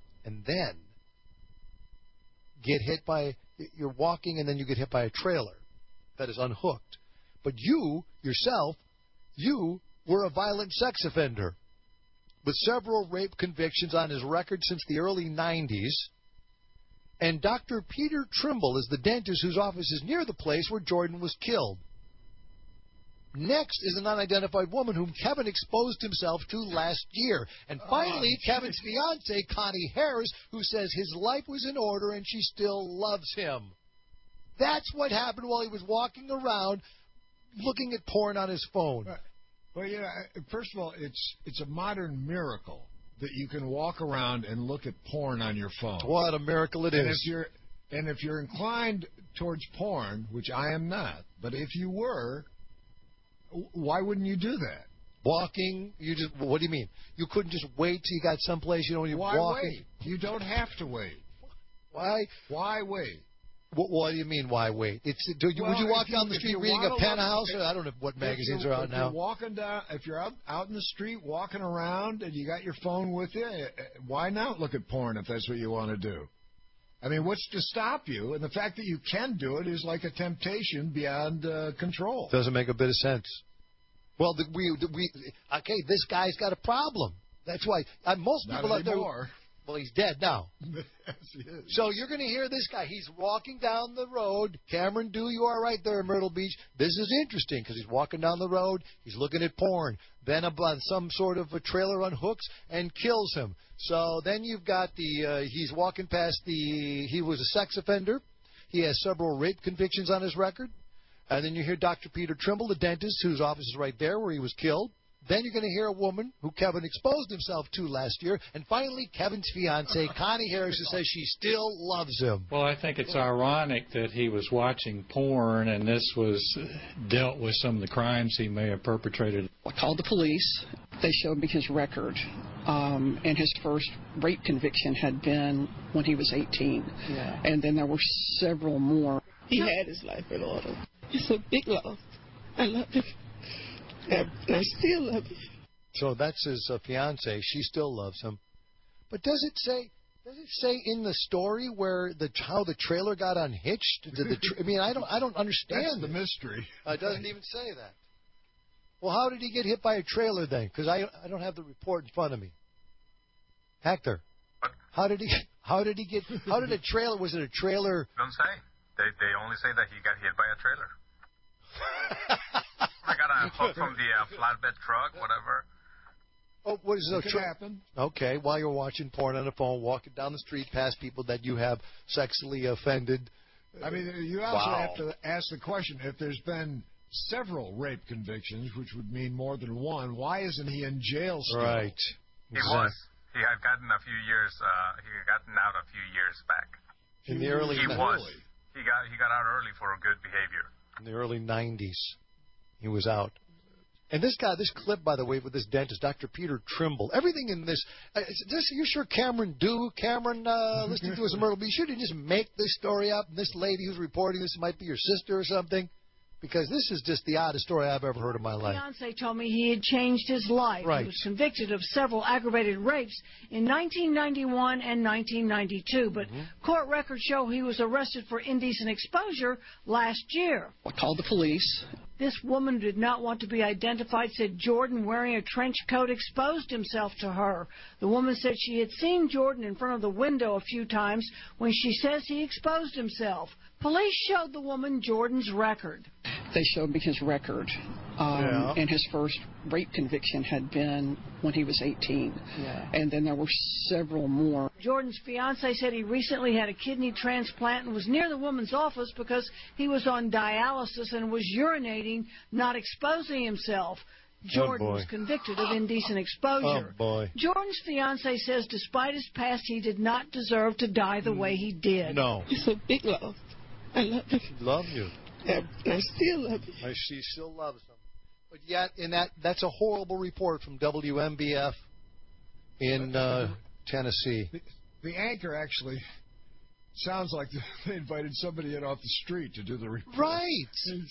get hit by, you're walking and then you get hit by a trailer that is unhooked. But you, yourself, you were a violent sex offender with several rape convictions on his record since the early 90s. And Dr. Peter Trimble is the dentist whose office is near the place where Jordan was killed. Next is an unidentified woman whom Kevin exposed himself to last year. And finally, Kevin's fiancée, Connie Harris, who says his life was in order and she still loves him. That's what happened while he was walking around looking at porn on his phone. Well, first of all, it's a modern miracle that you can walk around and look at porn on your phone. What a miracle it is. And if you're inclined towards porn, which I am not, but if you were, why wouldn't you do that? Walking, what do you mean? You couldn't just wait till you got someplace, when you're walking? Why wait? You don't have to wait. Why? Why wait? What do you mean, why wait? Would you walk down the street reading a Penthouse? I don't know what magazines are out now. If you're out in the street walking around and you got your phone with you, why not look at porn if that's what you want to do? I mean, what's to stop you? And the fact that you can do it is like a temptation beyond control. Doesn't make a bit of sense. Well, okay, this guy's got a problem. That's why most people out there. Well, he's dead now. Yes, he is. So you're going to hear this guy. He's walking down the road. Cameron Dew, you are right there in Myrtle Beach. This is interesting because he's walking down the road. He's looking at porn. Then some sort of a trailer unhooks and kills him. So then you've got he's walking past he was a sex offender. He has several rape convictions on his record. And then you hear Dr. Peter Trimble, the dentist, whose office is right there where he was killed. Then you're going to hear a woman who Kevin exposed himself to last year. And finally, Kevin's fiancée, Connie Harris, who says she still loves him. Well, I think it's ironic that he was watching porn and this was dealt with some of the crimes he may have perpetrated. I called the police. They showed me his record. And his first rape conviction had been when he was 18. Yeah. And then there were several more. He had his life in order. It's a big loss. I love him. And I still love him. So that's his fiancée. She still loves him. But does it say in the story where how the trailer got unhitched? I mean, I don't understand. That's the mystery. It doesn't even say that. Well, how did he get hit by a trailer then? Because I don't have the report in front of me. Hector, how did a trailer? Was it a trailer? Don't say. They only say that he got hit by a trailer. I got a hook from the flatbed truck, whatever. Oh, what is it? Could happen. Okay, while you're watching porn on the phone, walking down the street past people that you have sexually offended. I mean, you also have to ask the question, if there's been several rape convictions, which would mean more than one, why isn't he in jail still? Right. He was. He had gotten a few years, he had gotten out a few years back. In the early 90s. He got out early for good behavior. In the early 90s, he was out. And this clip, by the way, with this dentist, Dr. Peter Trimble, everything in this, you sure Cameron listening to us a murder, be sure to just make this story up, and this lady who's reporting this might be your sister or something? Because this is just the oddest story I've ever heard in my life. Fiance told me he had changed his life. Right. He was convicted of several aggravated rapes in 1991 and 1992, but court records show he was arrested for indecent exposure last year. I called the police. This woman who did not want to be identified said Jordan, wearing a trench coat, exposed himself to her. The woman said she had seen Jordan in front of the window a few times when she says he exposed himself. Police showed the woman Jordan's record. They showed me his record. And his first rape conviction had been when he was 18. Yeah. And then there were several more. Jordan's fiancé said he recently had a kidney transplant and was near the woman's office because he was on dialysis and was urinating, not exposing himself. Jordan was convicted of indecent exposure. Oh, boy. Jordan's fiancé says despite his past, he did not deserve to die the way he did. No. It's a big loss. I love him. Love you. And I still love him. She still loves him. But yet, that's a horrible report from WMBF in Tennessee. The anchor actually sounds like they invited somebody in off the street to do the report. Right.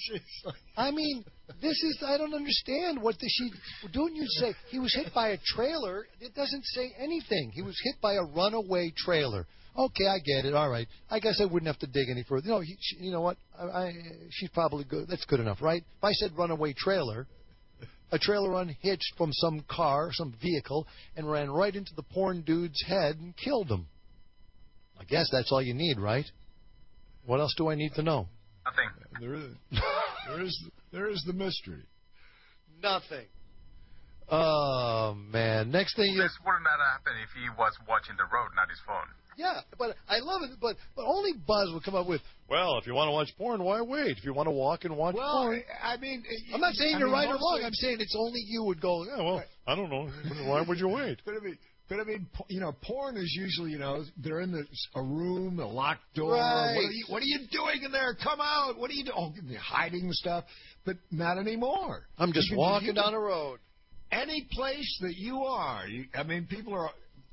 I mean, I don't understand. Don't you say he was hit by a trailer? It doesn't say anything. He was hit by a runaway trailer. Okay, I get it. All right. I guess I wouldn't have to dig any further. No, you know what? She's probably good. That's good enough, right? If I said runaway trailer, a trailer unhitched from some car, some vehicle, and ran right into the porn dude's head and killed him. I guess that's all you need, right? What else do I need to know? Nothing. There is the mystery. Nothing. Oh, man. Next thing This wouldn't have happened if he was watching the road, not his phone. Yeah, but I love it. But only Buzz would come up with, well, if you want to watch porn, why wait? If you want to walk and watch porn. I mean, I'm not saying you're right or wrong. I'm saying it's only you would go, yeah, well, I don't know. Why would you wait? But I mean, porn is usually, they're in a room, a locked door. Right. What are you doing in there? Come out. What are you doing? Oh, they're hiding stuff. But not anymore. I'm just walking down a road. Any place that you are. People are,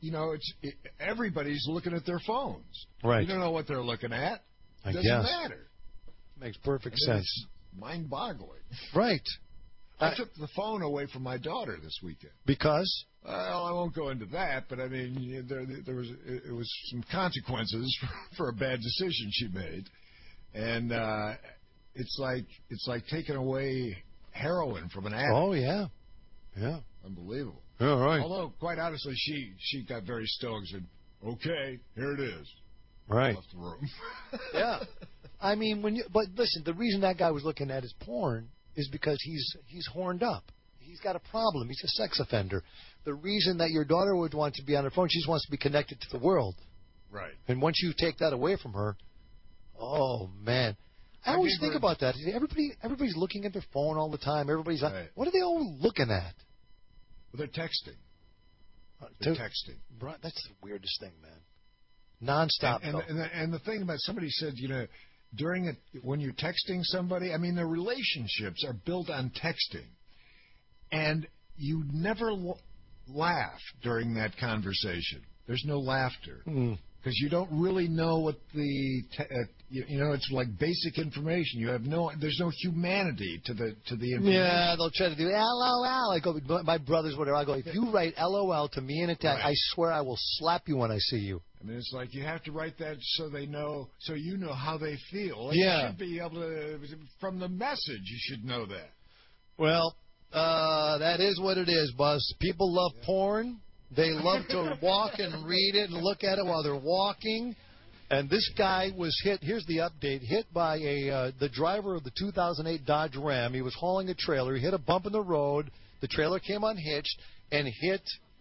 everybody's looking at their phones. Right. You don't know what they're looking at. It doesn't matter. Makes perfect sense. It's mind-boggling. Right. I took the phone away from my daughter this weekend. Because? Well, I won't go into that, but I mean, there was some consequences for a bad decision she made, and it's like taking away heroin from an addict. Oh yeah. Unbelievable. All right. Although, quite honestly, she got very stoked and said, "Okay, here it is." Right. Left the room. Yeah. I mean, but listen, the reason that guy was looking at his porn is because he's horned up. He's got a problem. He's a sex offender. The reason that your daughter would want to be on her phone, she just wants to be connected to the world. Right. And once you take that away from her, Oh, man. I always think about that. Everybody's looking at their phone all the time. Everybody's Right. What are they all looking at? Well, they're texting. They're texting. Bro, that's the weirdest thing, man. Non-stop. And the thing about somebody said, when you're texting somebody, I mean, the relationships are built on texting. And you never laugh during that conversation. There's no laughter. Because you don't really know what it's like basic information. There's no humanity to the information. Yeah, they'll try to do LOL. I go, my brothers, whatever. I go, if you write LOL to me in a text, I swear I will slap you when I see you. I mean, it's like you have to write that so you know how they feel. Yeah. You should be able to, from the message, you should know that. Well, that is what it is, Buzz. People love porn. They love to walk and read it and look at it while they're walking. And this guy was hit. Here's the update. Hit by the driver of the 2008 Dodge Ram. He was hauling a trailer. He hit a bump in the road. The trailer came unhitched and hit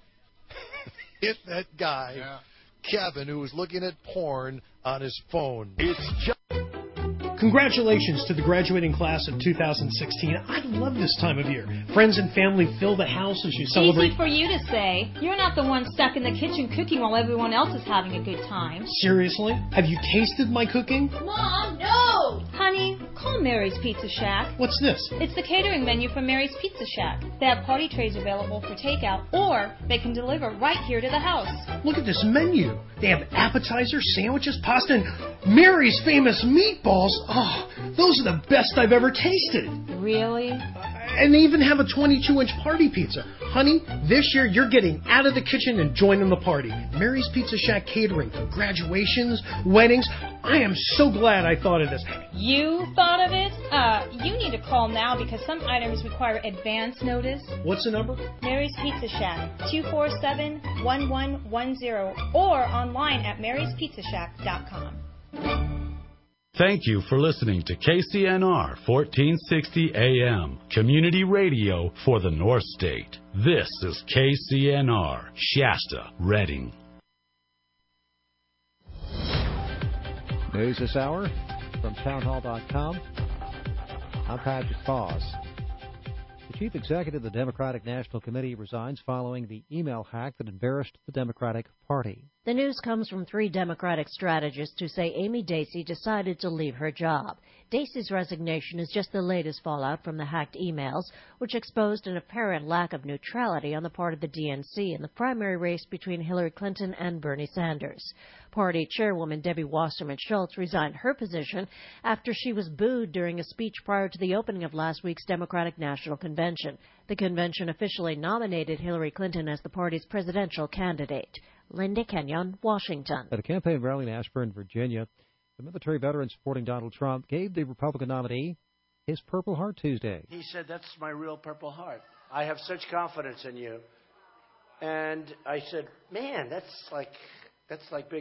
that guy, Kevin, who was looking at porn on his phone. Congratulations to the graduating class of 2016. I love this time of year. Friends and family fill the house as you celebrate. Easy for you to say. You're not the one stuck in the kitchen cooking while everyone else is having a good time. Seriously? Have you tasted my cooking? Mom, no! Honey, call Mary's Pizza Shack. What's this? It's the catering menu from Mary's Pizza Shack. They have party trays available for takeout, or they can deliver right here to the house. Look at this menu. They have appetizers, sandwiches, pasta, and Mary's famous meatballs. Oh, those are the best I've ever tasted. Really? And they even have a 22-inch party pizza. Honey, this year you're getting out of the kitchen and joining the party. Mary's Pizza Shack catering for graduations, weddings. I am so glad I thought of this. You thought of it? You need to call now because some items require advance notice. What's the number? Mary's Pizza Shack, 247-1110, or online at maryspizzashack.com. Thank you for listening to KCNR 1460 AM, community radio for the North State. This is KCNR, Shasta, Redding. News this hour from townhall.com. I'm Patrick Foss. The chief executive of the Democratic National Committee resigns following the email hack that embarrassed the Democratic Party. The news comes from 3 Democratic strategists who say Amy Dacey decided to leave her job. Dacey's resignation is just the latest fallout from the hacked emails, which exposed an apparent lack of neutrality on the part of the DNC in the primary race between Hillary Clinton and Bernie Sanders. Party chairwoman Debbie Wasserman Schultz resigned her position after she was booed during a speech prior to the opening of last week's Democratic National Convention. The convention officially nominated Hillary Clinton as the party's presidential candidate. Linda Kenyon, Washington. At a campaign rally in Ashburn, Virginia, the military veteran supporting Donald Trump gave the Republican nominee his Purple Heart Tuesday. He said, "That's my real Purple Heart. I have such confidence in you." And I said, "Man, that's like big